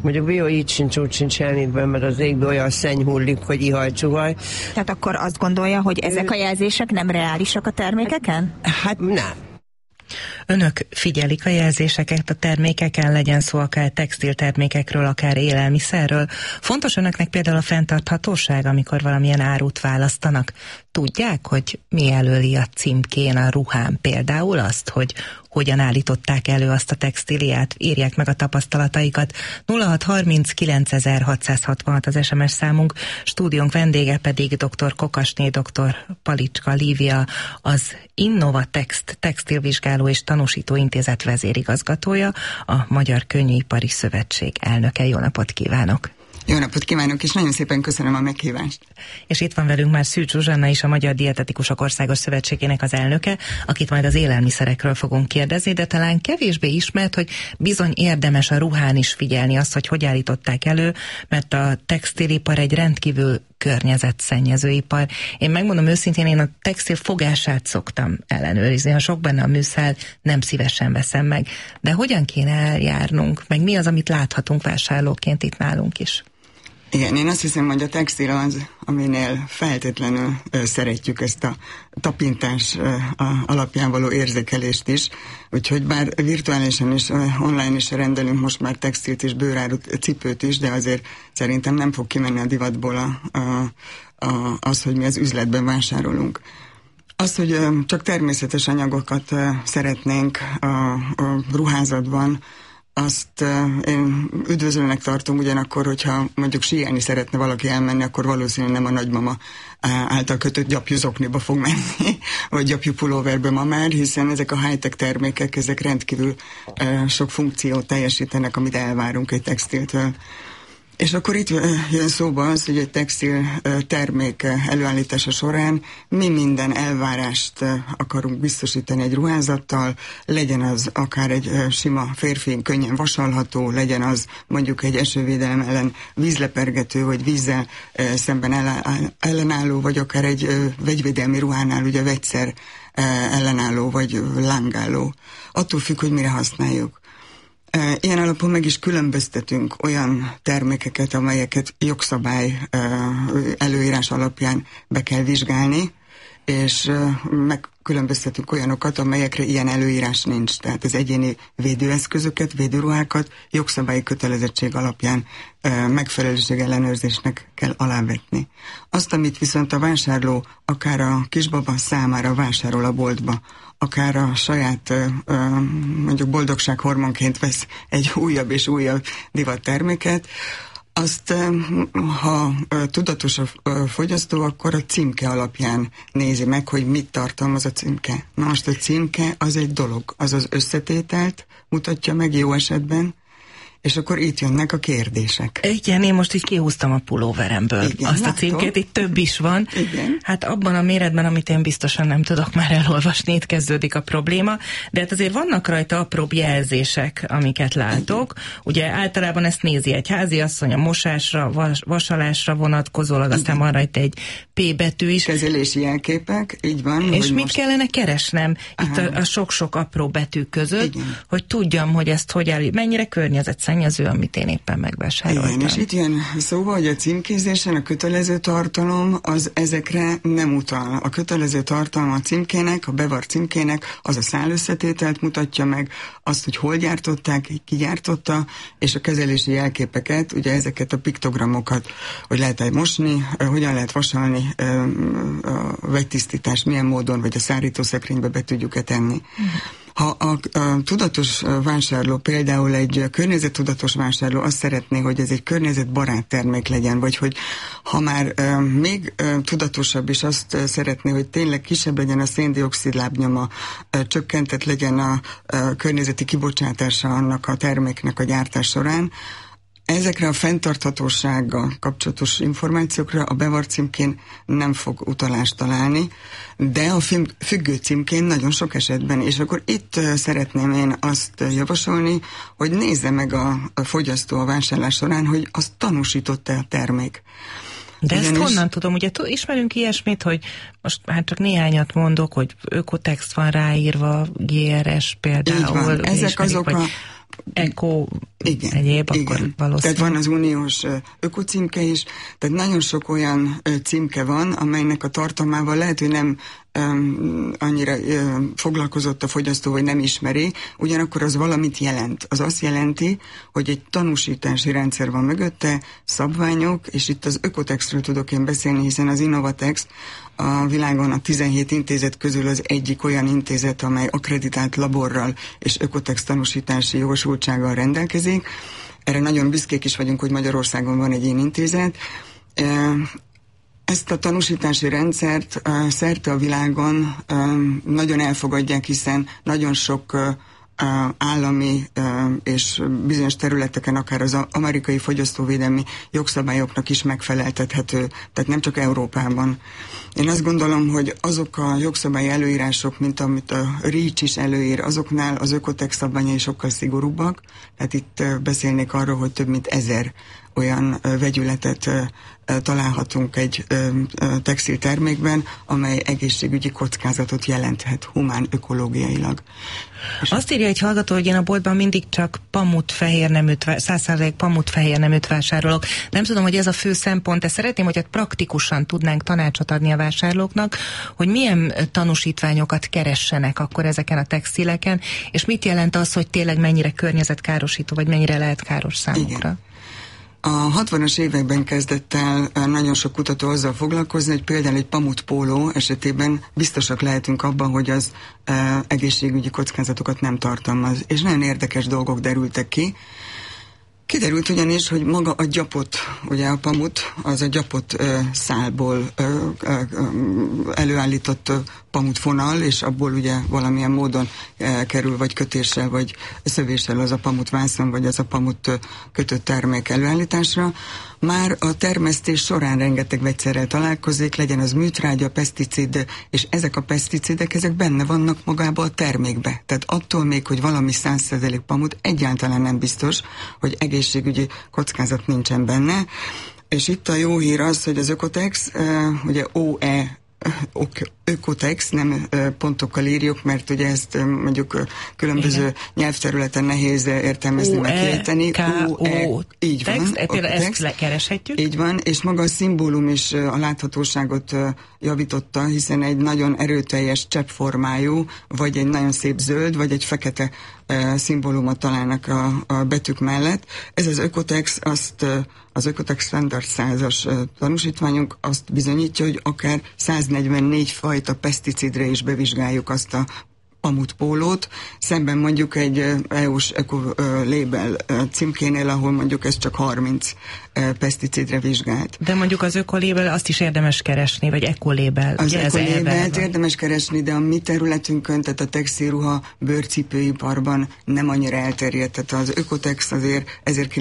Mondjuk bio így sincs, úgy sincs jelenítben, mert az égből olyan szenny hullik, hogy ihaj-csuhaj. Tehát akkor azt gondolja, hogy ezek a jelzések nem reálisak a termékeken? Hát nem. Önök figyelik a jelzéseket a termékeken, legyen szó akár textiltermékekről, akár élelmiszerről. Fontos önöknek például a fenntarthatóság, amikor valamilyen árut választanak. Tudják, hogy mi jelöli a címkén a ruhán például azt, hogy hogyan állították elő azt a textíliát, írják meg a tapasztalataikat. nulla hat harminc kilencezer-hatszázhatvanhat az es em es számunk, stúdiónk vendége pedig dr. Kokasné, dr. Palicska Lívia, az Innovatext textilvizsgáló és tanúsító intézet vezérigazgatója, a Magyar Könnyűipari Szövetség elnöke. Jó napot kívánok! Jó napot kívánok, és nagyon szépen köszönöm a meghívást. És itt van velünk már Szűcs Zsuzsanna is, a Magyar Dietetikusok Országos Szövetségének az elnöke, akit majd az élelmiszerekről fogunk kérdezni, de talán kevésbé ismert, hogy bizony érdemes a ruhán is figyelni azt, hogy hogy állították elő, mert a textilipar egy rendkívül környezetszennyező ipar. Én megmondom őszintén, én a textil fogását szoktam ellenőrizni. Ha sok benne a műszál, nem szívesen veszem meg. De hogyan kéne eljárnunk? Meg mi az, amit láthatunk vásárlóként itt nálunk is? Igen, én azt hiszem, hogy a textil az, aminél feltétlenül ö, szeretjük ezt a tapintás ö, a, alapján való érzékelést is, úgyhogy bár virtuálisan is, ö, online is rendelünk most már textilt és bőrárut, cipőt is, de azért szerintem nem fog kimenni a divatból a, a, a, az, hogy mi az üzletben vásárolunk. Az, hogy ö, csak természetes anyagokat ö, szeretnénk a, a ruházatban, azt uh, én üdvözlőnek tartom, ugyanakkor, hogyha mondjuk síelni szeretne valaki elmenni, akkor valószínűleg nem a nagymama uh, által kötött gyapjú zokniba fog menni, vagy gyapjú pulóverbe ma már, hiszen ezek a high-tech termékek, ezek rendkívül uh, sok funkciót teljesítenek, amit elvárunk egy textiltől. És akkor itt jön szóba az, hogy egy textil termék előállítása során mi minden elvárást akarunk biztosítani egy ruházattal, legyen az akár egy sima férfi, könnyen vasalható, legyen az mondjuk egy esővédelem ellen vízlepergető, vagy vízzel szemben ellenálló, vagy akár egy vegyvédelmi ruhánál ugye vegyszer ellenálló, vagy lángáló. Attól függ, hogy mire használjuk. Ilyen alapon meg is különböztetünk olyan termékeket, amelyeket jogszabály előírás alapján be kell vizsgálni, és megkülönböztetünk olyanokat, amelyekre ilyen előírás nincs. Tehát az egyéni védőeszközöket, védőruhákat jogszabályi kötelezettség alapján megfelelőség ellenőrzésnek kell alávetni. Azt, amit viszont a vásárló akár a kisbaba számára vásárol a boltba, akár a saját mondjuk boldogsághormonként vesz egy újabb és újabb divatterméket, azt, ha tudatos a fogyasztó, akkor a címke alapján nézi meg, hogy mit tartalmaz a címke. Na most a címke az egy dolog, az az összetételt mutatja meg jó esetben, és akkor itt jönnek a kérdések. Igen, én most így kihúztam a pulóveremből. Igen, azt látom. A címkét, itt több is van. Igen. Hát abban a méretben, amit én biztosan nem tudok már elolvasni, itt kezdődik a probléma, de hát azért vannak rajta apróbb jelzések, amiket látok. Igen. Ugye általában ezt nézi egy háziasszony, a mosásra, vas, vasalásra vonatkozólag, aztán van rajta egy P betű is. Kezelési jelképek, így van. És mit most... kellene keresnem itt a, a sok-sok apró betű között, igen, hogy tudjam, hogy ezt hogy áll, mennyire környezetszennyező, amit én éppen megvásároltam. Igen, és itt jön szóval, hogy a címkézésen a kötelező tartalom az ezekre nem utal. A kötelező tartalom a címkének, a bevar címkének az a szálösszetételt mutatja meg, azt, hogy hol gyártották, ki gyártotta, és a kezelési jelképeket, ugye ezeket a piktogramokat, hogy lehet-e mosni, hogyan lehet vasalni, a vegytisztítás milyen módon, vagy a szárítószekrénybe be tudjuk-e tenni. Ha a, a tudatos vásárló, például egy környezettudatos vásárló azt szeretné, hogy ez egy környezetbarát termék legyen, vagy hogy ha már e, még e, tudatosabb is azt szeretné, hogy tényleg kisebb legyen a széndioxid lábnyoma, e, csökkentett legyen a, a környezeti kibocsátása annak a terméknek a gyártás során, ezekre a fenntarthatósággal kapcsolatos információkra a bevar címkén nem fog utalást találni, de a függő címkén nagyon sok esetben, és akkor itt szeretném én azt javasolni, hogy nézze meg a, a fogyasztó a vásárlás során, hogy azt tanúsított-e a termék. De ezt ugyanis... honnan tudom? Ugye ismerünk ilyesmit, hogy most hát csak néhányat mondok, hogy ökotext van ráírva, gé er es például. Így van. Ezek azok vagy... a Eko, igen, egyéb, igen. Akkor valószínűleg. Tehát van az uniós ökocímke is, tehát nagyon sok olyan címke van, amelynek a tartalmával lehet, hogy nem um, annyira um, foglalkozott a fogyasztó, vagy nem ismeri, ugyanakkor az valamit jelent. Az azt jelenti, hogy egy tanúsítási rendszer van mögötte, szabványok, és itt az Ökotextről tudok én beszélni, hiszen az Innovatex a világon a tizenhét intézet közül az egyik olyan intézet, amely akkreditált laborral és Ökotex tanúsítási jogosultsággal rendelkezik. Erre nagyon büszkék is vagyunk, hogy Magyarországon van egy ilyen intézet. Ezt a tanúsítási rendszert szerte a világon nagyon elfogadják, hiszen nagyon sok állami és bizonyos területeken akár az amerikai fogyasztóvédelmi jogszabályoknak is megfeleltethető, tehát nem csak Európában. Én azt gondolom, hogy azok a jogszabályi előírások, mint amit a REACH is előír, azoknál az Ökotex szabványai sokkal szigorúbbak, tehát itt beszélnék arról, hogy több mint ezer olyan vegyületet találhatunk egy textiltermékben, amely egészségügyi kockázatot jelenthet humán ökológiailag. Azt írja egy hallgató, hogy én a boltban mindig csak pamut fehér neműt, száz százalék pamut fehér neműt vásárolok. Nem tudom, hogy ez a fő szempont, de szeretném, hogy praktikusan tudnánk tanácsot adni a vásárlóknak, hogy milyen tanúsítványokat keressenek akkor ezeken a textileken, és mit jelent az, hogy tényleg mennyire környezetkárosító, vagy mennyire lehet káros számukra. Igen. A hatvanas években kezdett el nagyon sok kutató azzal foglalkozni, hogy például egy pamutpóló esetében biztosak lehetünk abban, hogy az e, egészségügyi kockázatokat nem tartalmaz. És nagyon érdekes dolgok derültek ki. Kiderült ugyanis, hogy maga a gyapot, ugye a pamut, az a gyapot ö, szálból ö, ö, előállított ö, pamutfonal, és abból ugye valamilyen módon ö, kerül, vagy kötéssel, vagy szövéssel az a pamutvászon, vagy az a pamut ö, kötött termék előállításra. Már a termesztés során rengeteg vegyszerrel találkozik, legyen az műtrágya, peszticid, és ezek a peszticidek, ezek benne vannak magába a termékbe. Tehát attól még, hogy valami száz százalék pamut, egyáltalán nem biztos, hogy egészségügyi kockázat nincsen benne. És itt a jó hír az, hogy az Ökotex, ugye o e Ökotex, nem pontokkal írjuk, mert ugye ezt mondjuk különböző igen. nyelvterületen nehéz értelmezni, megérteni. Így van. Ezt lekereshetjük. Így van, és maga a szimbólum is a láthatóságot javította, hiszen egy nagyon erőteljes cseppformájú, vagy egy nagyon szép zöld, vagy egy fekete szimbólumot találnak a, a betűk mellett. Ez az Ökotex, azt az Ökotex Standard százas tanúsítványunk azt bizonyítja, hogy akár száznegyvennégy fajta peszticidre is bevizsgáljuk azt a pamutpólót, szemben mondjuk egy é u-s öko-label címkénél, ahol mondjuk ez csak harminc peszticidre vizsgált. De mondjuk az öko-label azt is érdemes keresni, vagy eco-label. Az öko-labelt érdemes keresni, de a mi területünkön, tehát a textilruha bőrcipőiparban nem annyira elterjedt. Tehát az Ökotex azért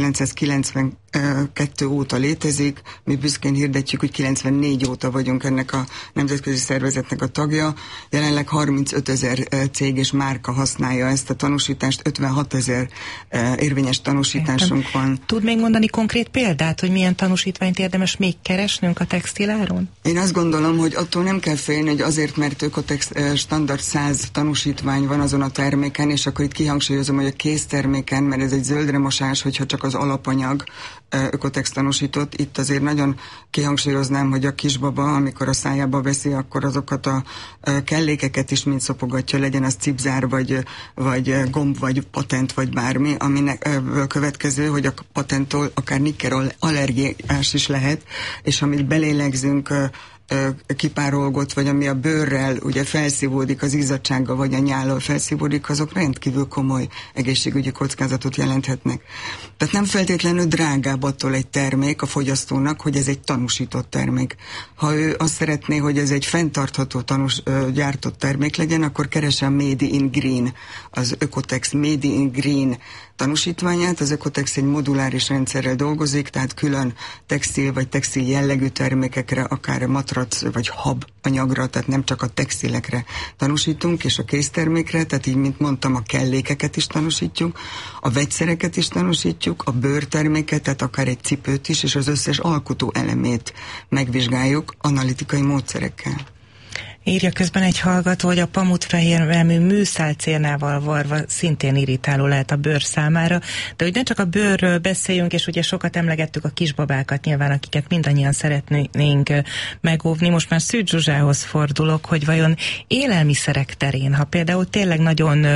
ezerkilencszázkilencvenkettő óta létezik, mi büszkén hirdetjük, hogy kilencvennégy óta vagyunk ennek a nemzetközi szervezetnek a tagja. Jelenleg harmincötezer cég és márka használja ezt a tanúsítást, ötvenhatezer érvényes tanúsításunk van. Tud még mondani konkrét példát, hogy milyen tanúsítványt érdemes még keresnünk a textiláron? Én azt gondolom, hogy attól nem kell félni, hogy azért, mert Ökotex standard száz tanúsítvány van azon a terméken, és akkor itt kihangsúlyozom, hogy a készterméken, mert ez egy zöldremosás, hogyha csak az alapanyag Ökotex tanúsított, itt azért nagyon kihangsúlyoznám, hogy a kisbaba, amikor a szájába veszi, akkor azokat a kellékeket is mind szopogatja, legyen az cipzár, vagy, vagy gomb, vagy patent, vagy bármi, aminek következő, hogy a patenttól akár nikkel allergiás is lehet, és amit belélegzünk kipárolgott, vagy ami a bőrrel ugye felszívódik, az izzadsággal, vagy a nyállal felszívódik, azok rendkívül komoly egészségügyi kockázatot jelenthetnek. Tehát nem feltétlenül drágább attól egy termék a fogyasztónak, hogy ez egy tanúsított termék. Ha ő azt szeretné, hogy ez egy fenntartható tanús, gyártott termék legyen, akkor keresse a Made in Green, az Ökotex Made in Green tanúsítványát. Az Ökotex egy moduláris rendszerrel dolgozik, tehát külön textil vagy textil jellegű termékekre, akár matrac vagy hab anyagra, tehát nem csak a textilekre tanúsítunk, és a késztermékre, tehát így, mint mondtam, a kellékeket is tanúsítjuk, a vegyszereket is tanúsítjuk, a bőrterméket, tehát akár egy cipőt is, és az összes alkotó elemét megvizsgáljuk analitikai módszerekkel. Írja közben egy hallgató, hogy a pamutfehérvelmű műszálcérnával varva szintén irritáló lehet a bőr számára, de hogy ne csak a bőrről beszéljünk, és ugye sokat emlegettük a kisbabákat nyilván, akiket mindannyian szeretnénk megóvni. Most már Szűcs Zsuzsához fordulok, hogy vajon élelmiszerek terén, ha például tényleg nagyon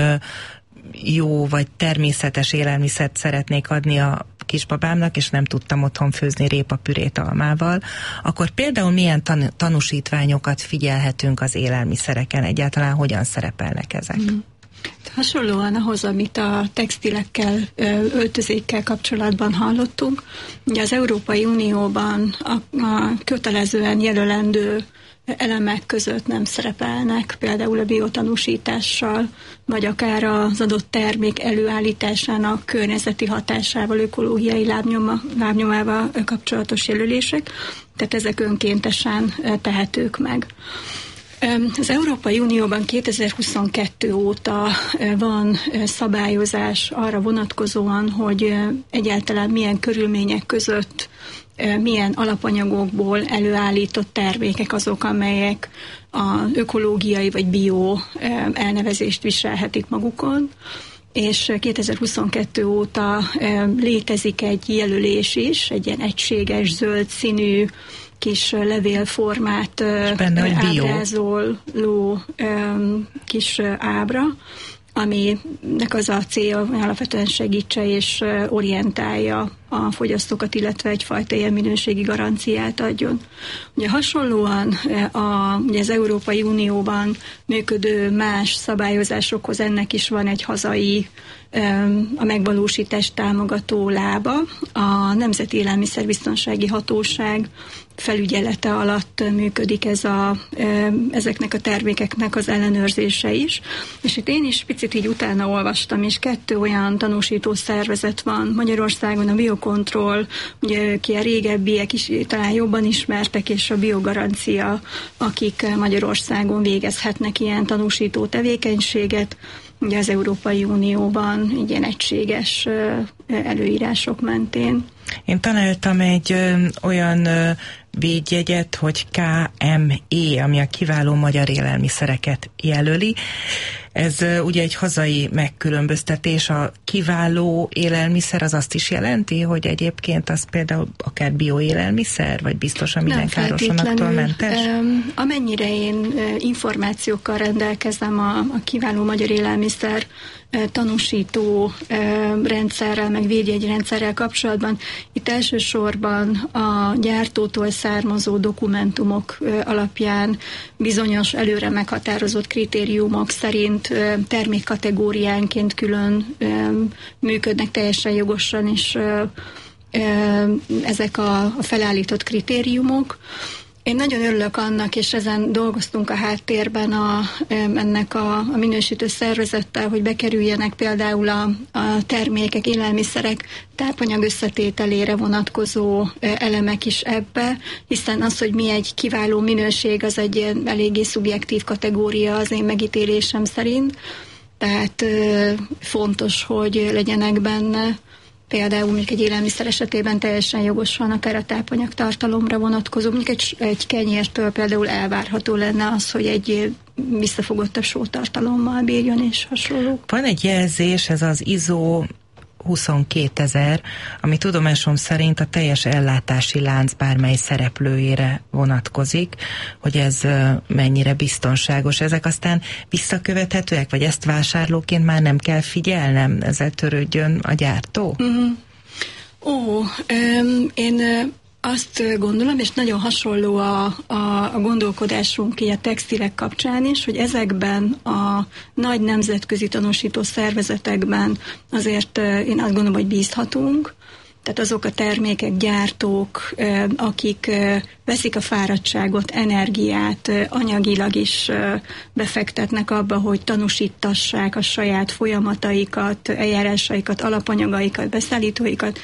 jó vagy természetes élelmiszert szeretnék adni a kisbabámnak, és nem tudtam otthon főzni répapürét almával, akkor például milyen tan- tanúsítványokat figyelhetünk az élelmiszereken? Egyáltalán hogyan szerepelnek ezek? Mm. Hasonlóan ahhoz, amit a textilekkel, öltözékkel kapcsolatban hallottunk, ugye az Európai Unióban a, a kötelezően jelölendő elemek között nem szerepelnek, például a biotanúsítással, vagy akár az adott termék előállításának környezeti hatásával, ökológiai lábnyoma, lábnyomával kapcsolatos jelölések, tehát ezek önkéntesen tehetők meg. Az Európai Unióban kétezer-huszonkettő óta van szabályozás arra vonatkozóan, hogy egyáltalán milyen körülmények között milyen alapanyagokból előállított termékek azok, amelyek az ökológiai vagy bio elnevezést viselhetik magukon, és kétezer-huszonkettő óta létezik egy jelölés is, egy ilyen egységes, zöld színű, kis levélformát ábrázoló kis ábra, aminek az a célja, hogy alapvetően segítse és orientálja a fogyasztókat, illetve egyfajta ilyen minőségi garanciát adjon. Ugye hasonlóan a, ugye az Európai Unióban működő más szabályozásokhoz ennek is van egy hazai, a megvalósítást támogató lába. A Nemzeti Élelmiszerbiztonsági Hatóság felügyelete alatt működik ez a, ezeknek a termékeknek az ellenőrzése is. És itt én is picit így utána olvastam, és kettő olyan tanúsító szervezet van Magyarországon, a Biocontrol, ugye ki a régebbiek is talán jobban ismertek, és a Biogarancia, akik Magyarországon végezhetnek ilyen tanúsító tevékenységet. Ugye az Európai Unióban ilyen egységes előírások mentén. Én találtam egy ö, olyan ö, védjegyet, hogy ká em é, ami a kiváló magyar élelmiszereket jelöli. Ez ö, ugye egy hazai megkülönböztetés. A kiváló élelmiszer az azt is jelenti, hogy egyébként az például akár bioélelmiszer, vagy biztosan minden káros anyagtól mentes? Um, amennyire én uh, információkkal rendelkezem a, a kiváló magyar élelmiszer tanúsító rendszerrel, meg védjegyrendszerrel kapcsolatban. Itt elsősorban a gyártótól származó dokumentumok alapján bizonyos előre meghatározott kritériumok szerint termékkategóriánként külön működnek teljesen jogosan, és ezek a felállított kritériumok. Én nagyon örülök annak, és ezen dolgoztunk a háttérben a, ennek a, a minősítő szervezettel, hogy bekerüljenek például a, a termékek, élelmiszerek tápanyag összetételére vonatkozó elemek is ebbe, hiszen az, hogy mi egy kiváló minőség, az egy eléggé szubjektív kategória az én megítélésem szerint, tehát fontos, hogy legyenek benne. Például mondjuk egy élelmiszer esetében teljesen jogosan akár a tápanyag tartalomra vonatkozó, mondjuk egy, egy kenyértől például elvárható lenne az, hogy egy visszafogottabb sótartalommal bírjon és hasonló. Van egy jelzés, ez az ISO huszonkétezer, ami tudomásom szerint a teljes ellátási lánc bármely szereplőjére vonatkozik, hogy ez mennyire biztonságos. Ezek aztán visszakövethetőek, vagy ezt vásárlóként már nem kell figyelnem, ezzel törődjön a gyártó? Mm-hmm. Ó, um, én azt gondolom, és nagyon hasonló a, a, a gondolkodásunk a textilek kapcsán is, hogy ezekben a nagy nemzetközi tanúsító szervezetekben azért én azt gondolom, hogy bízhatunk. Tehát azok a termékek, gyártók, akik veszik a fáradtságot, energiát, anyagilag is befektetnek abba, hogy tanúsítassák a saját folyamataikat, eljárásaikat, alapanyagaikat, beszállítóikat,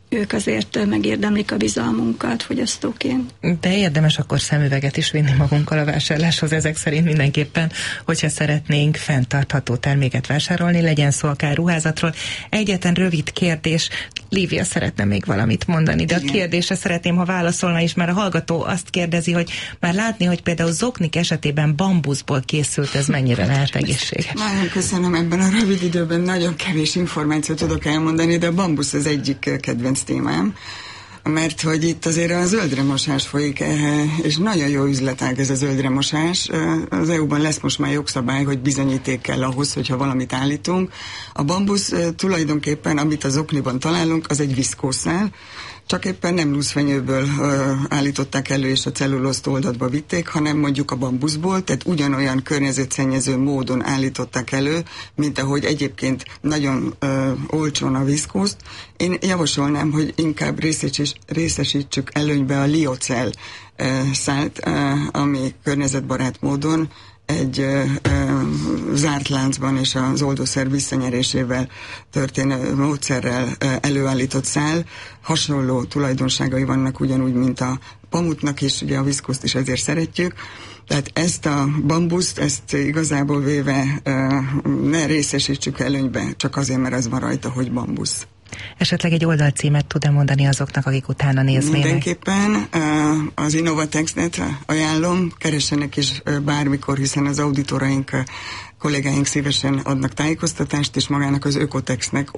ők azért megérdemlik a bizalmunkat fogyasztóként. De érdemes akkor szemüveget is vinni magunkkal a vásárláshoz, ezek szerint mindenképpen, hogyha szeretnénk fenntartható terméket vásárolni, legyen szó akár ruházatról. Egyetlen rövid kérdés, Lívia szeretne még valamit mondani, de igen. A kérdésre szeretném, ha válaszolna is, mert a hallgató azt kérdezi, hogy már látni, hogy például zoknik esetében bambuszból készült, ez mennyire lehet egészséges. Nagyon köszönöm, ebben a rövid időben nagyon kevés információt tudok elmondani, de a bambusz az egyik kedvenc témám, mert hogy itt azért a zöldremosás folyik, és nagyon jó üzletág ez a zöldremosás. Az é u-ban lesz most már jogszabály, hogy bizonyíték kell ahhoz, hogyha valamit állítunk. A bambusz tulajdonképpen, amit az okniban találunk, az egy viszkószál, csak éppen nem luszfenyőből ö, állították elő és a cellulózt oldatba vitték, hanem mondjuk a bambuszból, tehát ugyanolyan környezetszennyező módon állították elő, mint ahogy egyébként nagyon ö, olcsón a viszkózt. Én javasolnám, hogy inkább részesíts, részesítsük előnybe a liocell ö, szált, ö, ami környezetbarát módon egy ö, ö, zárt láncban és az oldószer visszanyerésével történő módszerrel ö, előállított szál. Hasonló tulajdonságai vannak ugyanúgy, mint a pamutnak is, ugye a viszkózt is ezért szeretjük. Tehát ezt a bambuszt, ezt igazából véve ö, ne részesítsük előnybe, csak azért, mert az van rajta, hogy bambusz. Esetleg egy oldalcímet tud-e mondani azoknak, akik utána néznének? Mindenképpen az Innovatexnet ajánlom, keressenek is bármikor, hiszen az auditoraink, kollégáink szívesen adnak tájékoztatást, és magának az Ökotexnek,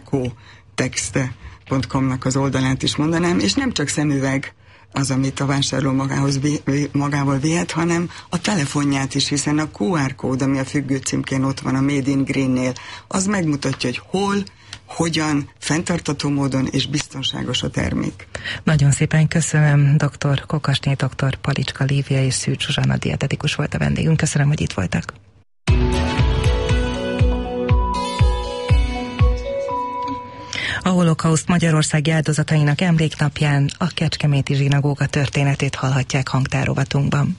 oecotext pont com-nak az oldalát is mondanám, és nem csak szemüveg az, amit a vásárló magához, magával vihet, hanem a telefonját is, hiszen a kú ár kód, ami a függő címkén ott van a Made in Green-nél, az megmutatja, hogy hol, hogyan, fenntartható módon és biztonságos a termék. Nagyon szépen köszönöm, dr. Kokasné, dr. Palicska Lívia és Szűcs Zsuzsanna dietetikus volt a vendégünk. Köszönöm, hogy itt voltak. A holokauszt magyarországi áldozatainak emléknapján a Kecskeméti zsinagóga történetét hallhatják hangtárovatunkban.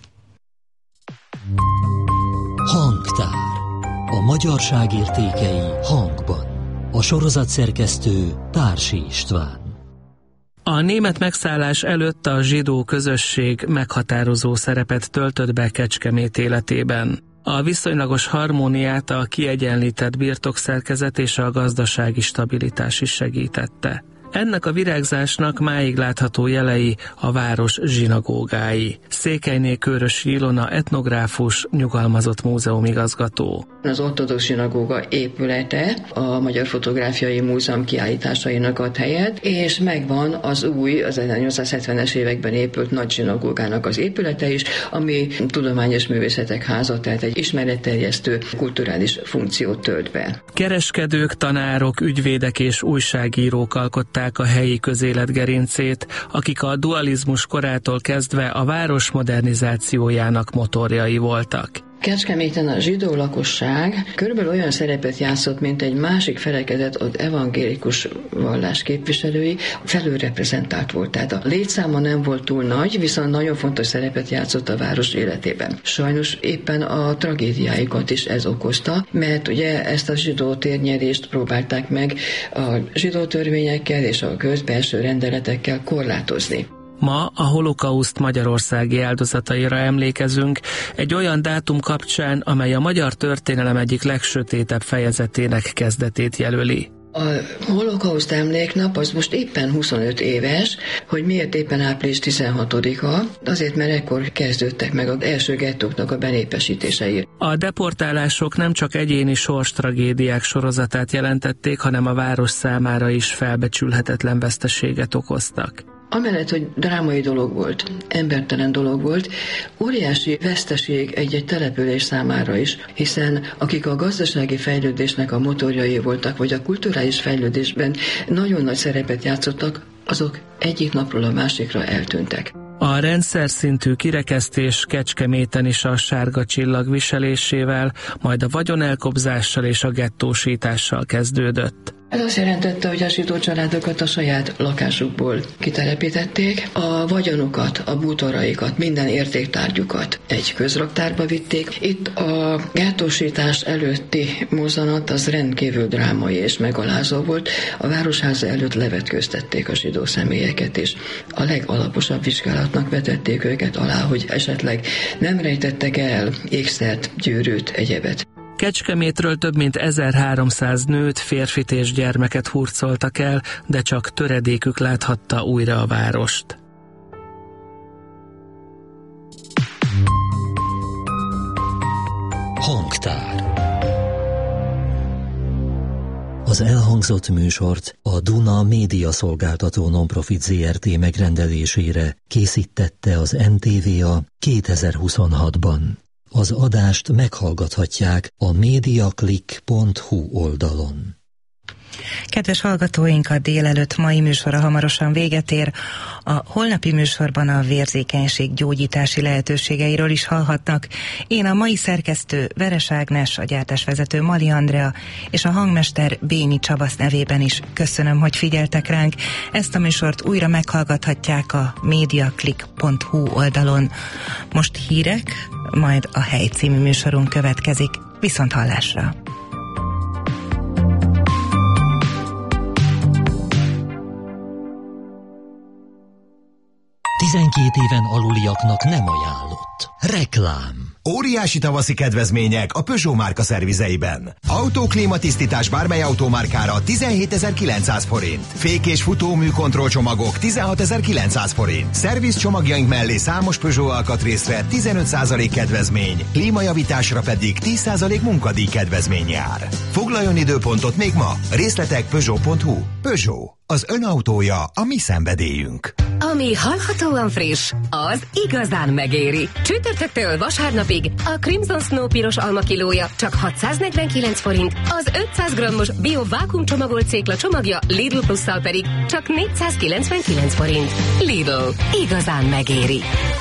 Hangtár. A magyarság értékei hangban. A sorozat szerkesztő Társi István. A német megszállás előtt a zsidó közösség meghatározó szerepet töltött be Kecskemét életében. A viszonylagos harmóniát a kiegyenlített birtokszerkezet és a gazdasági stabilitás is segítette. Ennek a virágzásnak máig látható jelei a város zsinagógái. Székelyné Kőrösi Ilona etnográfus, nyugalmazott múzeumigazgató. Az ortodox zsinagóga épülete a Magyar Fotográfiai Múzeum kiállításainak ad helyet, és megvan az új, az ezernyolcszázhetvenes években épült nagy zsinagógának az épülete is, ami tudományos művészetek háza, tehát egy ismeretterjesztő kulturális funkciót tölt be. Kereskedők, tanárok, ügyvédek és újságírók alkották a helyi közélet gerincét, akik a dualizmus korától kezdve a város modernizációjának motorjai voltak. Kecskeméten a zsidó lakosság körülbelül olyan szerepet játszott, mint egy másik felekezet, az evangélikus vallás képviselői, felülreprezentált volt. Tehát a létszáma nem volt túl nagy, viszont nagyon fontos szerepet játszott a város életében. Sajnos éppen a tragédiáikat is ez okozta, mert ugye ezt a zsidó térnyerést próbálták meg a zsidó törvényekkel és a közbelső rendeletekkel korlátozni. Ma a holokauszt magyarországi áldozataira emlékezünk egy olyan dátum kapcsán, amely a magyar történelem egyik legsötétebb fejezetének kezdetét jelöli. A holokauszt emléknap az most éppen huszonöt éves, hogy miért éppen április tizenhatodika, azért mert ekkor kezdődtek meg az első gettóknak a benépesítései. A deportálások nem csak egyéni sorstragédiák sorozatát jelentették, hanem a város számára is felbecsülhetetlen veszteséget okoztak. Amellett, hogy drámai dolog volt, embertelen dolog volt, óriási veszteség egy-egy település számára is, hiszen akik a gazdasági fejlődésnek a motorjai voltak, vagy a kulturális fejlődésben nagyon nagy szerepet játszottak, azok egyik napról a másikra eltűntek. A rendszer szintű kirekesztés Kecskeméten is a sárga csillag viselésével, majd a vagyonelkobzással és a gettósítással kezdődött. Ez azt jelentette, hogy a zsidó családokat a saját lakásukból kitelepítették, a vagyonukat, a bútoraikat, minden értéktárgyukat egy közraktárba vitték. Itt a gátosítás előtti mozzanat az rendkívül drámai és megalázó volt. A városháza előtt levetkőztették a zsidó személyeket, és a legalaposabb vizsgálatnak vetették őket alá, hogy esetleg nem rejtettek el ékszert, gyűrűt, egyebet. Kecskemétről több mint ezerháromszáz nőt, férfit és gyermeket hurcoltak el, de csak töredékük láthatta újra a várost. Hangtár. Az elhangzott műsort a Duna Média Szolgáltató Nonprofit zé er té megrendelésére készítette az en té vé á kétezer-huszonhatban. Az adást meghallgathatják a mediaclick pont hu oldalon. Kedves hallgatóink, a délelőtt mai műsora hamarosan véget ér. A holnapi műsorban a vérzékenység gyógyítási lehetőségeiről is hallhatnak. Én a mai szerkesztő Veres Ágnes, a gyártásvezető Mali Andrea és a hangmester Béni Csabasz nevében is köszönöm, hogy figyeltek ránk. Ezt a műsort újra meghallgathatják a mediaclick pont hu oldalon. Most hírek, majd a Hely című műsorunk következik. Viszont hallásra! tizenkét éven aluliaknak nem ajánlott. Reklám. Óriási tavaszi kedvezmények a Peugeot márka szervizeiben. Autóklímatisztítás bármely autómárkára tizenhétezer-kilencszáz forint. Fék- és futómű kontrollcsomagok tizenhatezer-kilencszáz forint. Szerviz csomagjaink mellé számos Peugeot alkatrészre tizenöt százalék kedvezmény, klímajavításra pedig tíz százalék munkadíj kedvezmény jár. Foglaljon időpontot még ma. Részletek peugeot pont hu. Peugeot. Az ön autója a mi szenvedélyünk. Ami hallhatóan friss, az igazán megéri. Csütörtöktől vasárnapig a Crimson Snow piros alma kilója csak hatszáznegyvenkilenc forint, az ötszáz grammos bio vákum csomagolt cékla csomagja Lidl Plusszal pedig csak négyszázkilencvenkilenc forint. Lidl. Igazán megéri.